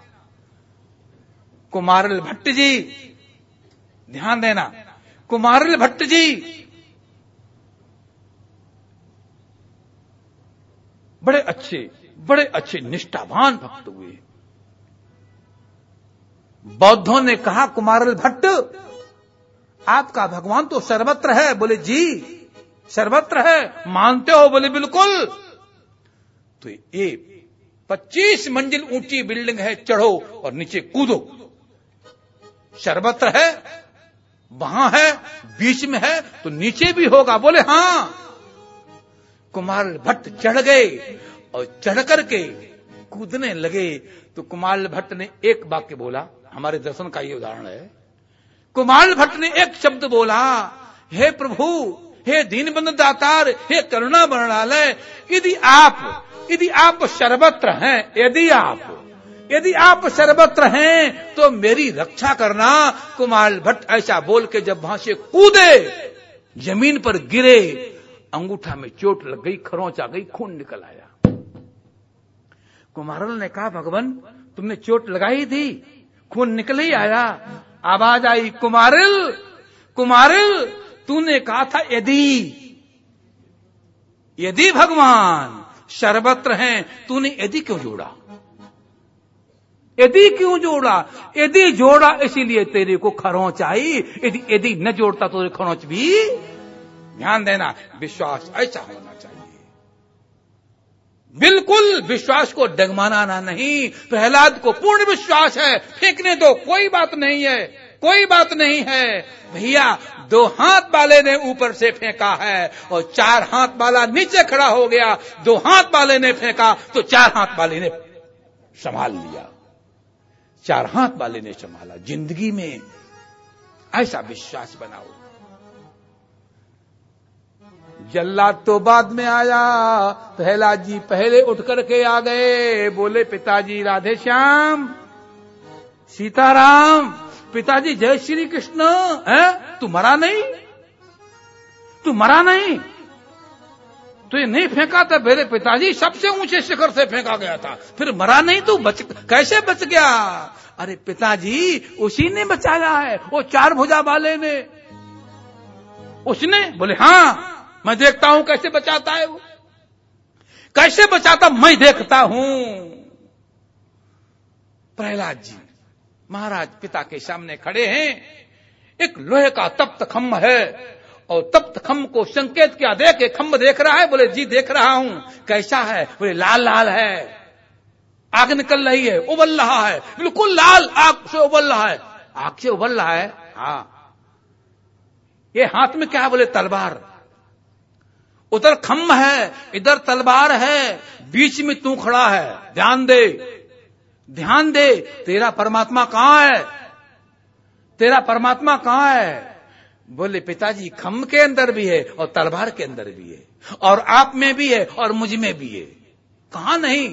कुमारिल भट्ट जी, ध्यान देना, कुमारिल भट्ट जी बड़े अच्छे निष्ठावान भक्त हुए। बौद्धों ने कहा, कुमारिल भट्ट, आपका भगवान तो सर्वत्र है। बोले जी, सर्वत्र है। मानते हो? बोले बिल्कुल। तो ये 25 मंजिल ऊंची बिल्डिंग है, चढ़ो और नीचे कूदो। सर्वत्र है, वहां है, बीच में है, तो नीचे भी होगा। बोले हां। कुमारिल भट्ट चढ़ गए और चढ़ करके कूदने लगे। तो कुमारिल भट्ट ने एक वाक्य बोला, हमारे दर्शन का ये उदाहरण है। कुमारिल भट्ट ने एक शब्द बोला, हे प्रभु, हे दीनबंधु दातार, हे करुणा वर्णालय, यदि आप सर्वत्र हैं, यदि आप सर्वत्र हैं तो मेरी रक्षा करना। कुमारिल भट्ट ऐसा बोल के जब वहां से कूदे, जमीन पर गिरे, अंगूठा में चोट लग गई, खरोंच आ गई, खून निकल आया। कुमारिल ने कहा, भगवान तुमने चोट लगाई थी, खून निकल ही आया। आवाज आई, कुमारिल, कुमारिल, तूने कहा था यदि भगवान सर्वत्र हैं, तूने यदि क्यों जोड़ा? यदि क्यों जोड़ा? यदि जोड़ा इसीलिए तेरे को खरोंच आई। यदि न जोड़ता तो खरोंच भी। ध्यान देना, विश्वास ऐसा होना चाहिए। बिल्कुल विश्वास को डगमगाना नहीं। प्रहलाद को पूर्ण विश्वास है, फेंकने दो, कोई बात नहीं है, कोई बात नहीं है। भैया 2 हाथ वाले ने ऊपर से फेंका है और 4 हाथ वाला नीचे खड़ा हो गया। 2 हाथ वाले ने फेंका तो 4 हाथ वाले ने संभाल लिया, 4 हाथ वाले ने संभाला। जिंदगी में ऐसा विश्वास बनाओ। जल्लाद तो बाद में आया, प्रहलाद जी पहले उठ करके आ गए। बोले, पिताजी राधे श्याम, सीताराम, पिताजी जय श्री कृष्ण। तू मरा नहीं, तू मरा नहीं, तो ये नहीं फेंका था मेरे पिताजी, सबसे ऊंचे शिखर से फेंका गया था, फिर मरा नहीं, तू कैसे बच गया? अरे पिताजी, उसी ने बचाया है, वो 4 भुजा वाले ने, उसने। बोले हाँ, मैं देखता हूं कैसे बचाता है वो, कैसे बचाता मैं देखता हूं। प्रहलाद जी महाराज पिता के सामने खड़े हैं, एक लोहे का तप्त खम्भ है और तप्त खम्भ को संकेत क्या देखे, खम्भ देख रहा है? बोले जी देख रहा हूं। कैसा है? बोले लाल लाल है, आग निकल रही है, उबल रहा है, बिल्कुल लाल आग से उबल रहा है। आग से उबल रहा है? हाँ। ये हाथ में क्या है? बोले तलवार। उधर खम्भ है, इधर तलवार है, बीच में तू खड़ा है। ध्यान दे, ध्यान दे, तेरा परमात्मा कहां है? तेरा परमात्मा कहां है? बोले पिताजी, खम्भ के अंदर भी है और तलवार के अंदर भी है, और आप में भी है और मुझ में भी है। कहां नहीं?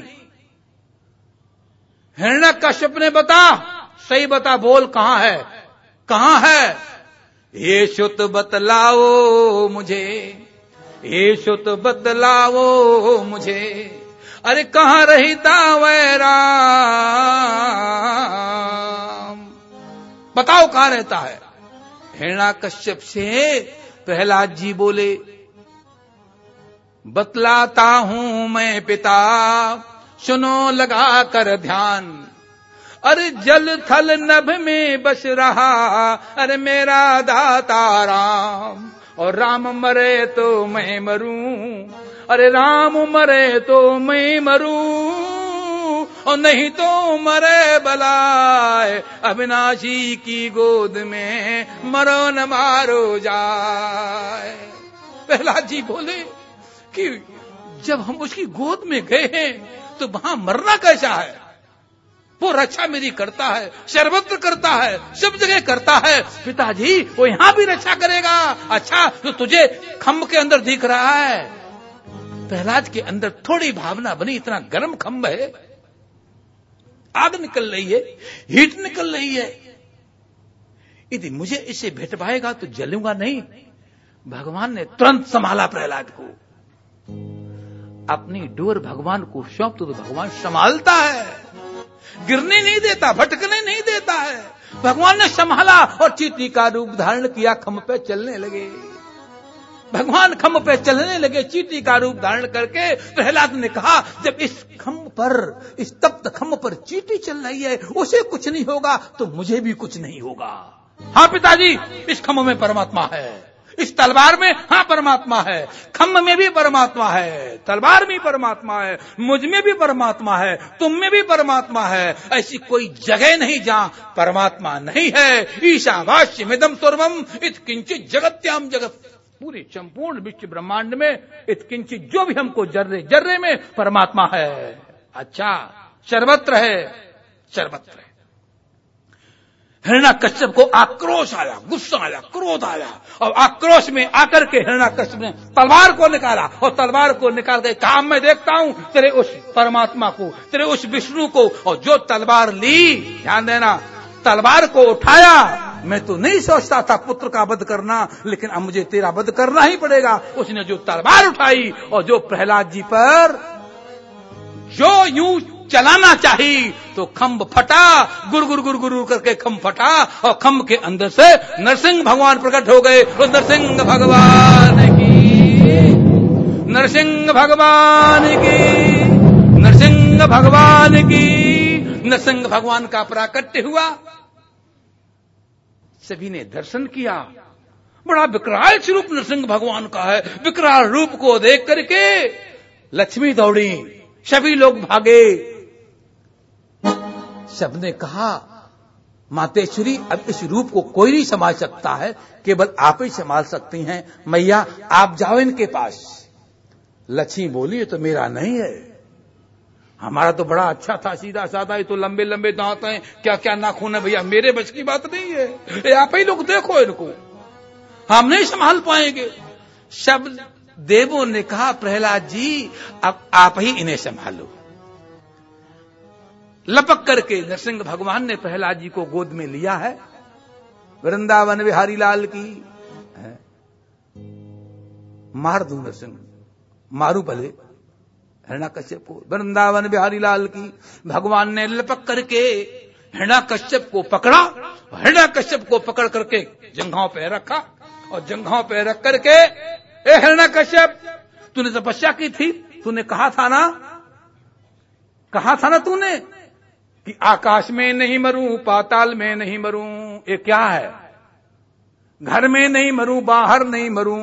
हिरण्यकश्यप ने बता, सही बता, बोल कहां है, कहां है? ये सुत बतलाओ मुझे, ये सुत बतलाओ मुझे, अरे कहां रहता वै राम, बताओ कहां रहता है? हिरण्यकश्यप से प्रहलाद जी बोले, बतलाता हूं मैं पिता, सुनो लगा कर ध्यान। अरे जल थल नभ में बस रहा, अरे मेरा दाता राम, और राम मरे तो मैं मरूं, अरे राम मरे तो मैं मरूं, और नहीं तो मरे बलाए, अविनाशी की गोद में मरो न मारो जाए। प्रहलाद जी बोले कि जब हम उसकी गोद में गए हैं तो वहां मरना कैसा है? वो रक्षा मेरी करता है, सर्वत्र करता है, सब जगह करता है। पिताजी वो यहां भी रक्षा करेगा। अच्छा, तो तुझे खम्भ के अंदर दिख रहा है? प्रहलाद के अंदर थोड़ी भावना बनी, इतना गर्म खंभ है, आग निकल रही है, हीट निकल रही है, यदि मुझे इसे भेट पाएगा तो जलूंगा नहीं। भगवान ने तुरंत संभाला प्रहलाद को, अपनी डोर भगवान को सौंप तो भगवान संभालता है, गिरने नहीं देता, भटकने नहीं देता है। भगवान ने संभाला और चींटी का रूप धारण किया, खंभ पे चलने लगे। भगवान खंभ पे चलने लगे चींटी का रूप धारण करके। प्रहलाद ने कहा, जब इस खंभ पर, इस तप्त खंभ पर चींटी चल रही है, उसे कुछ नहीं होगा तो मुझे भी कुछ नहीं होगा। हाँ पिताजी, इस खंभ में परमात्मा है, इस तलवार में हाँ परमात्मा है, खंभ में भी परमात्मा है, तलवार में परमात्मा है, मुझ में भी परमात्मा है, तुम में भी परमात्मा है। ऐसी कोई जगह नहीं जहां परमात्मा नहीं है। ईशावास्यमिदं सर्वम् यत्किंचित् जगत्याम जगत, पूरे संपूर्ण विश्व ब्रह्मांड में यत्किंचित्, जो भी हमको जर्रे जर्रे में परमात्मा है। अच्छा, सर्वत्र है, सर्वत्र है। हिरण्याकश्यप को आक्रोश आया, गुस्सा आया, क्रोध आया, और आक्रोश में आकर के हिरण्याकश्यप ने तलवार को निकाला, और तलवार को निकाल के कहा, मैं देखता हूं तेरे उस परमात्मा को, तेरे उस विष्णु को। और जो तलवार ली, ध्यान देना, तलवार को उठाया, मैं तो नहीं सोचता था पुत्र का वध करना, लेकिन अब मुझे तेरा वध करना ही पड़ेगा। उसने जो तलवार उठाई और जो प्रहलाद जी पर जो यूं चलाना चाहिए, तो खंभ फटा, गुरगुर गुरगुर करके खंभ फटा, और खंभ के अंदर से नरसिंह भगवान प्रकट हो गए। तो नरसिंह भगवान की, नरसिंह भगवान की, नरसिंह भगवान की। नरसिंह भगवान का प्राकट्य हुआ, सभी ने दर्शन किया। बड़ा विकराल स्वरूप नरसिंह भगवान का है। विकराल रूप को देख करके लक्ष्मी दौड़ी, सभी लोग भागे। सबने कहा, मातेश्वरी, अब इस रूप को कोई नहीं संभाल सकता है, केवल आप ही संभाल सकती हैं। मैया आप जाओ इनके पास। लक्ष्मी बोली, ये तो मेरा नहीं है, हमारा तो बड़ा अच्छा था, सीधा साधा, ये तो लंबे लंबे दांत हैं, क्या क्या नाखून है, भैया मेरे बस की बात नहीं है, आप ही लोग देखो इनको, हम नहीं संभाल पाएंगे। सब देवों ने कहा, प्रहलाद जी अब आप ही इन्हें संभालो। लपक करके नरसिंह भगवान ने प्रहलाद जी को गोद में लिया है। वृंदावन बिहारी लाल की, मार दूं नरसिंह, मारू भले हिरण्याकश्यप को। वृंदावन बिहारी लाल की। भगवान ने लपक करके हिरण्याकश्यप को पकड़ा, हिरण्याकश्यप को पकड़ करके जंघाओं पे रखा, और जंघाओं पे रख करके, ए हिरण्याकश्यप, तूने तपस्या की थी, तूने कहा था ना तूने कि आकाश में नहीं मरूं, पाताल में नहीं मरूं, ये क्या है, घर में नहीं मरूं, बाहर नहीं मरूं,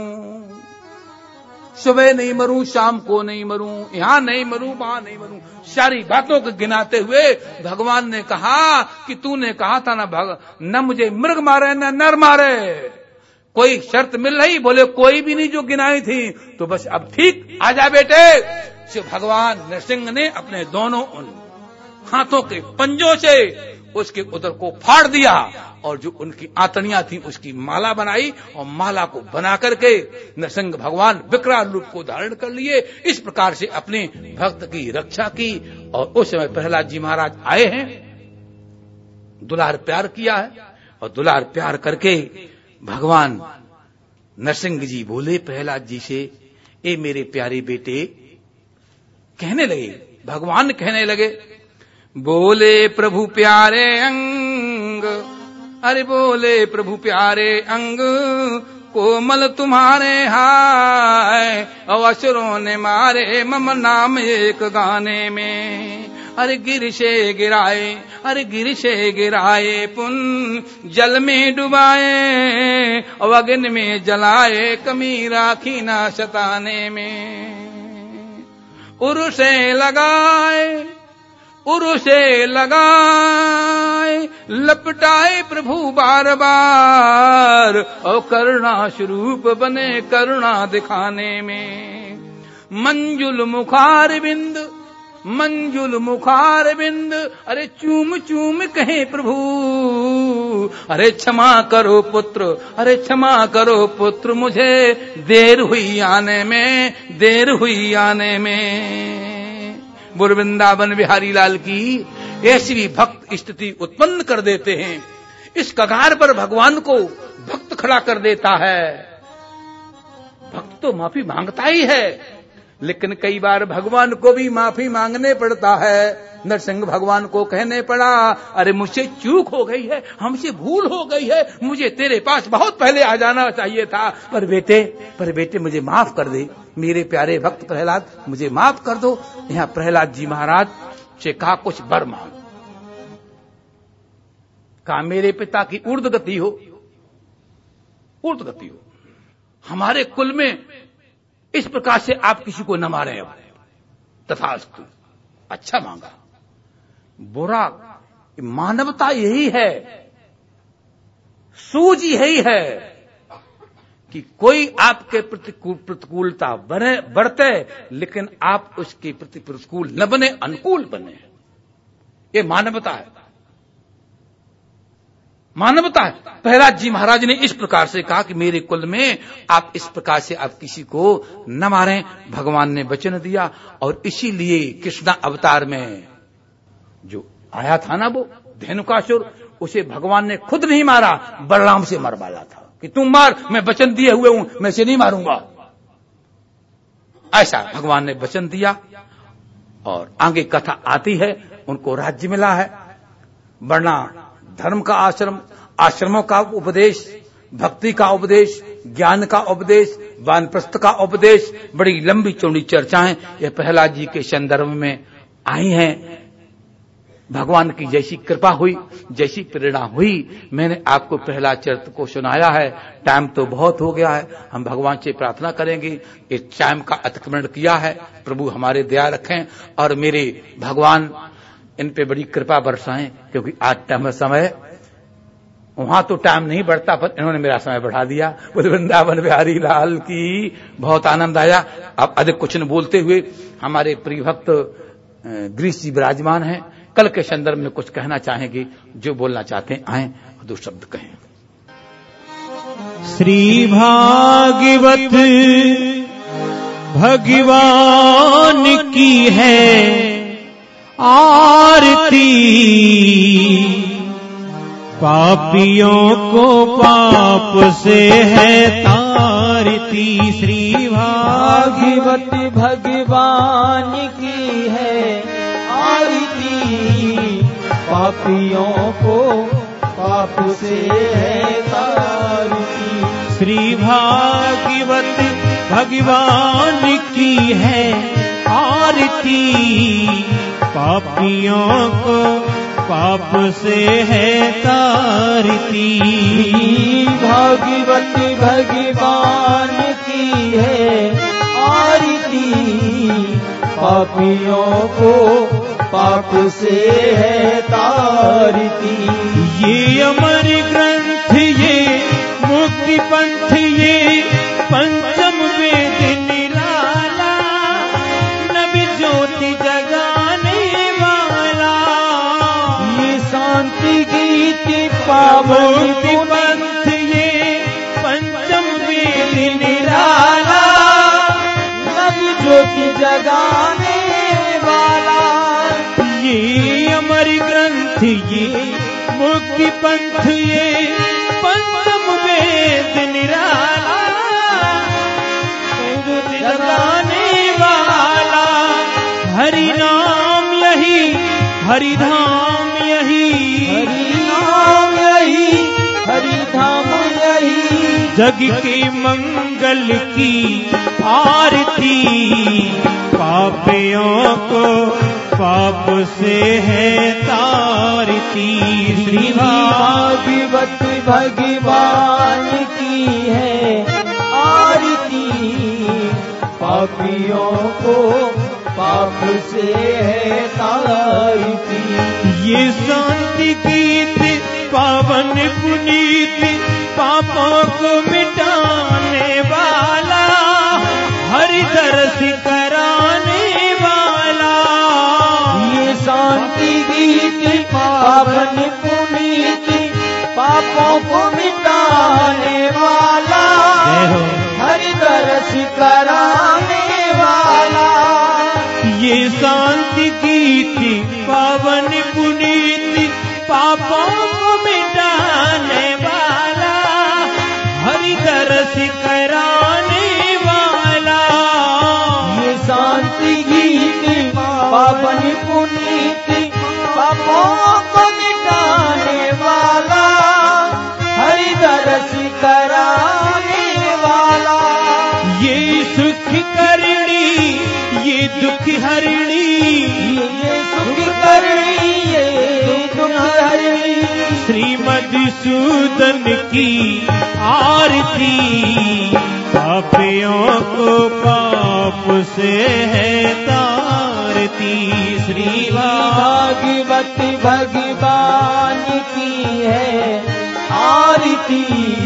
सुबह नहीं मरूं, शाम को नहीं मरूं, यहां नहीं मरूं, वहां नहीं मरूं। सारी बातों को गिनाते हुए भगवान ने कहा कि तूने कहा था ना, न मुझे मृग मारे न नर मारे, कोई शर्त मिल रही? बोले कोई भी नहीं जो गिनाई थी। तो बस अब ठीक, आजा बेटे। से भगवान नरसिंह ने अपने दोनों उन हाथों के पंजों से उसके उदर को फाड़ दिया, और जो उनकी आंतड़ियां थी उसकी माला बनाई, और माला को बना करके नरसिंह भगवान विकराल रूप को धारण कर लिए। इस प्रकार से अपने भक्त की रक्षा की। और उस समय प्रहलाद जी महाराज आए हैं, दुलार प्यार किया है, और दुलार प्यार करके भगवान नरसिंह जी बोले प्रहलाद जी से, ए मेरे प्यारे बेटे, कहने लगे, भगवान कहने लगे, बोले प्रभु प्यारे अंग, अरे बोले प्रभु प्यारे अंग, कोमल तुम्हारे हाय, अवसरों ने मारे मम नाम एक गाने में। अरे गिर से गिराए, अरे गिर से गिराए, पुन जल में डुबाए, और अग्नि में जलाए, कमी राखी ना सताने में। उर्से लगाए, उर्से लगाए, लपटाए प्रभु बार बार, और करुणा स्वरूप बने करुणा दिखाने में। मंजुल मुखार बिंद, मंजुल मुखार बिंद, अरे चूम चूम कहे प्रभु, अरे क्षमा करो पुत्र, अरे क्षमा करो पुत्र, मुझे देर हुई आने में, देर हुई आने में। बोल वृंदावन बिहारी लाल की। ऐसी भी भक्त स्थिति उत्पन्न कर देते हैं। इस कगार पर भगवान को भक्त खड़ा कर देता है। भक्त तो माफी मांगता ही है, लेकिन कई बार भगवान को भी माफी मांगने पड़ता है। नरसिंह भगवान को कहने पड़ा, अरे मुझसे चूक हो गई है, हमसे भूल हो गई है, मुझे तेरे पास बहुत पहले आ जाना चाहिए था, पर बेटे मुझे माफ कर दे, मेरे प्यारे भक्त प्रहलाद मुझे माफ कर दो। यहाँ प्रहलाद जी महाराज से कहा कुछ वर मांग। कहा मेरे पिता की ऊर्ध्व गति हो, ऊर्ध्व गति हो, हमारे कुल में इस प्रकार से आप किसी को न मारे। अब तथास्तु, अच्छा मांगा। बुरा, मानवता यही है, सूझ यही है कि कोई आपके प्रति प्रतिकूलता बढ़ते, लेकिन आप उसके प्रति प्रतिकूल न बने, अनुकूल बने। ये मानवता है, मानवता है। प्रहलाद जी महाराज ने इस प्रकार से कहा कि मेरे कुल में आप इस प्रकार से आप किसी को न मारें। भगवान ने वचन दिया, और इसीलिए कृष्णा अवतार में जो आया था ना वो धेनुकासुर, उसे भगवान ने खुद नहीं मारा, बलराम से मरवाया था कि तुम मार, मैं वचन दिए हुए हूं, मैं से नहीं मारूंगा। ऐसा भगवान ने वचन दिया। और आगे कथा आती है, उनको राज्य मिला है, वरना धर्म का आश्रम, आश्रमों का उपदेश, भक्ति का उपदेश, ज्ञान का उपदेश, वानप्रस्थ का उपदेश, बड़ी लंबी चौड़ी चर्चाएं ये प्रहलाद जी के संदर्भ में आई हैं। भगवान की जैसी कृपा हुई, जैसी प्रेरणा हुई, मैंने आपको प्रहलाद चरित्र को सुनाया है। टाइम तो बहुत हो गया है, हम भगवान से प्रार्थना करेंगे, इस टाइम का अतिक्रमण किया है, प्रभु हमारे दया रखें और मेरे भगवान इन पे बड़ी कृपा बरसाएं, क्योंकि आज टाइम समय, वहां तो टाइम नहीं बढ़ता, पर इन्होंने मेरा समय बढ़ा दिया। वृंदावन बिहारी लाल की बहुत आनंद आया। अब अधिक कुछ न बोलते हुए हमारे प्रिय भक्त गिरीश जी विराजमान हैं, कल के संदर्भ में कुछ कहना चाहेंगे, जो बोलना चाहते हैं आए, दो शब्द कहें। श्री भागवत भगवान की है आरती, पापियों को पाप से है तारती। श्री भागवत भगवान की है आरती, पापियों को पाप से है तारती। श्री भागवत भगवान की है आरती, पापियों को पाप से है तारती। भागवत भगवान की है आरती, पापियों को पाप से है तारती। ये अमर ग्रंथ, ये मुक्ति पंथ, ये पंचम वेद निराला, नबी ज्योति जगाने वाला। ये शांति गीत पावन पंथ, ये पंचम वेद निराला, नबी ज्योति जगाने वाला। ये अमर ग्रंथ, ये मुक्ति पंथ, ये पंचम वेद निराला, जगाने वाला। हरि नाम यही, हरि धाम यही, हरि नाम यही, हरि धाम यही। जग के मंगल की आरती, पापियों को पाप से है तारती। श्री भागवत भगवान की है आरती, पापियों को पाप से है तारती। ये शांति गीत पावन पुनीत, पापों को मिटाने वाला, हरि दर्श कराने वाला। ये शांति गीत पावन पुनीत, ये शांति गीति पावन पुनीति पापों को मिटाने वाला, हरि दरस कराने वाला। ये शांति गीति पावन पुनीति पापों को मिटाने वाला, हरि दरस कराने वाला। ये सुख करणी ये दुख हरणी, ये सुख करणी ये दुख हरणी। श्री मधुसूदन की आरती, पापियों को पाप से है तारती। श्री भागवती भगवान की है आरती,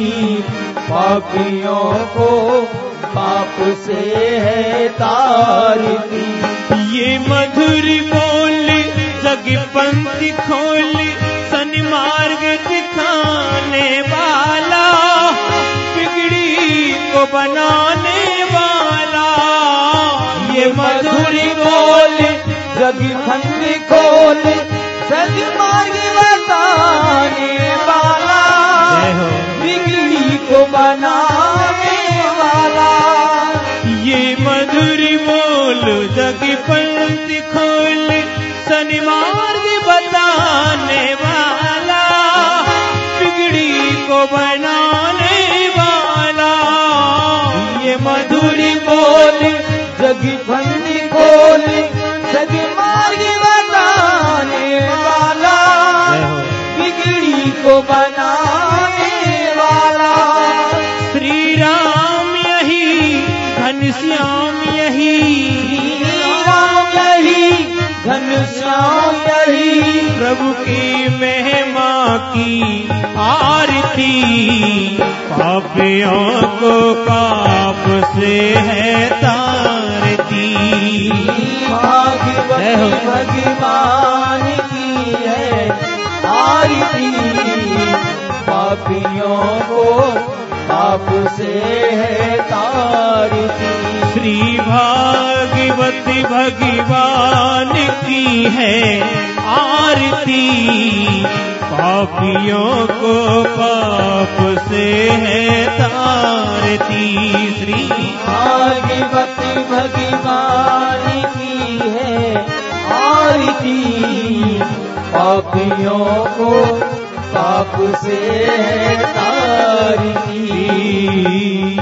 पापियों को पाप से है तारती। ये मधुर बोल जग पंथी खोल, सन्मार्ग दिखाने वाला, बिगड़ी को बनाने वाला। ये मधुर बोल जग पंथी खोल, सन्मार्ग बताने वाला, बिगड़ी को बनाने वाला। ये मधुर बोल जग पंथी खोल, सन्मार्ग बताने वाला, बिगड़ी को बनाने वाला। ये मधुर बोल जग पंथी खोल, सन्मार्ग बताने वाला, बिगड़ी को बनाने वाला। श्री राम यही घनश्याम यही, श्री राम यही घनश्याम यही, प्रभु की महिमा की आरती, पापियों को पाप से है तारती। भागवती भगवान की है आरती, पापियों को पाप से है तारती। श्री भागवती भगवान की है आरती, पापियों को पाप से है तारती। श्री भागवती भगवान की है आरती, पापियों को पाप से है तारती।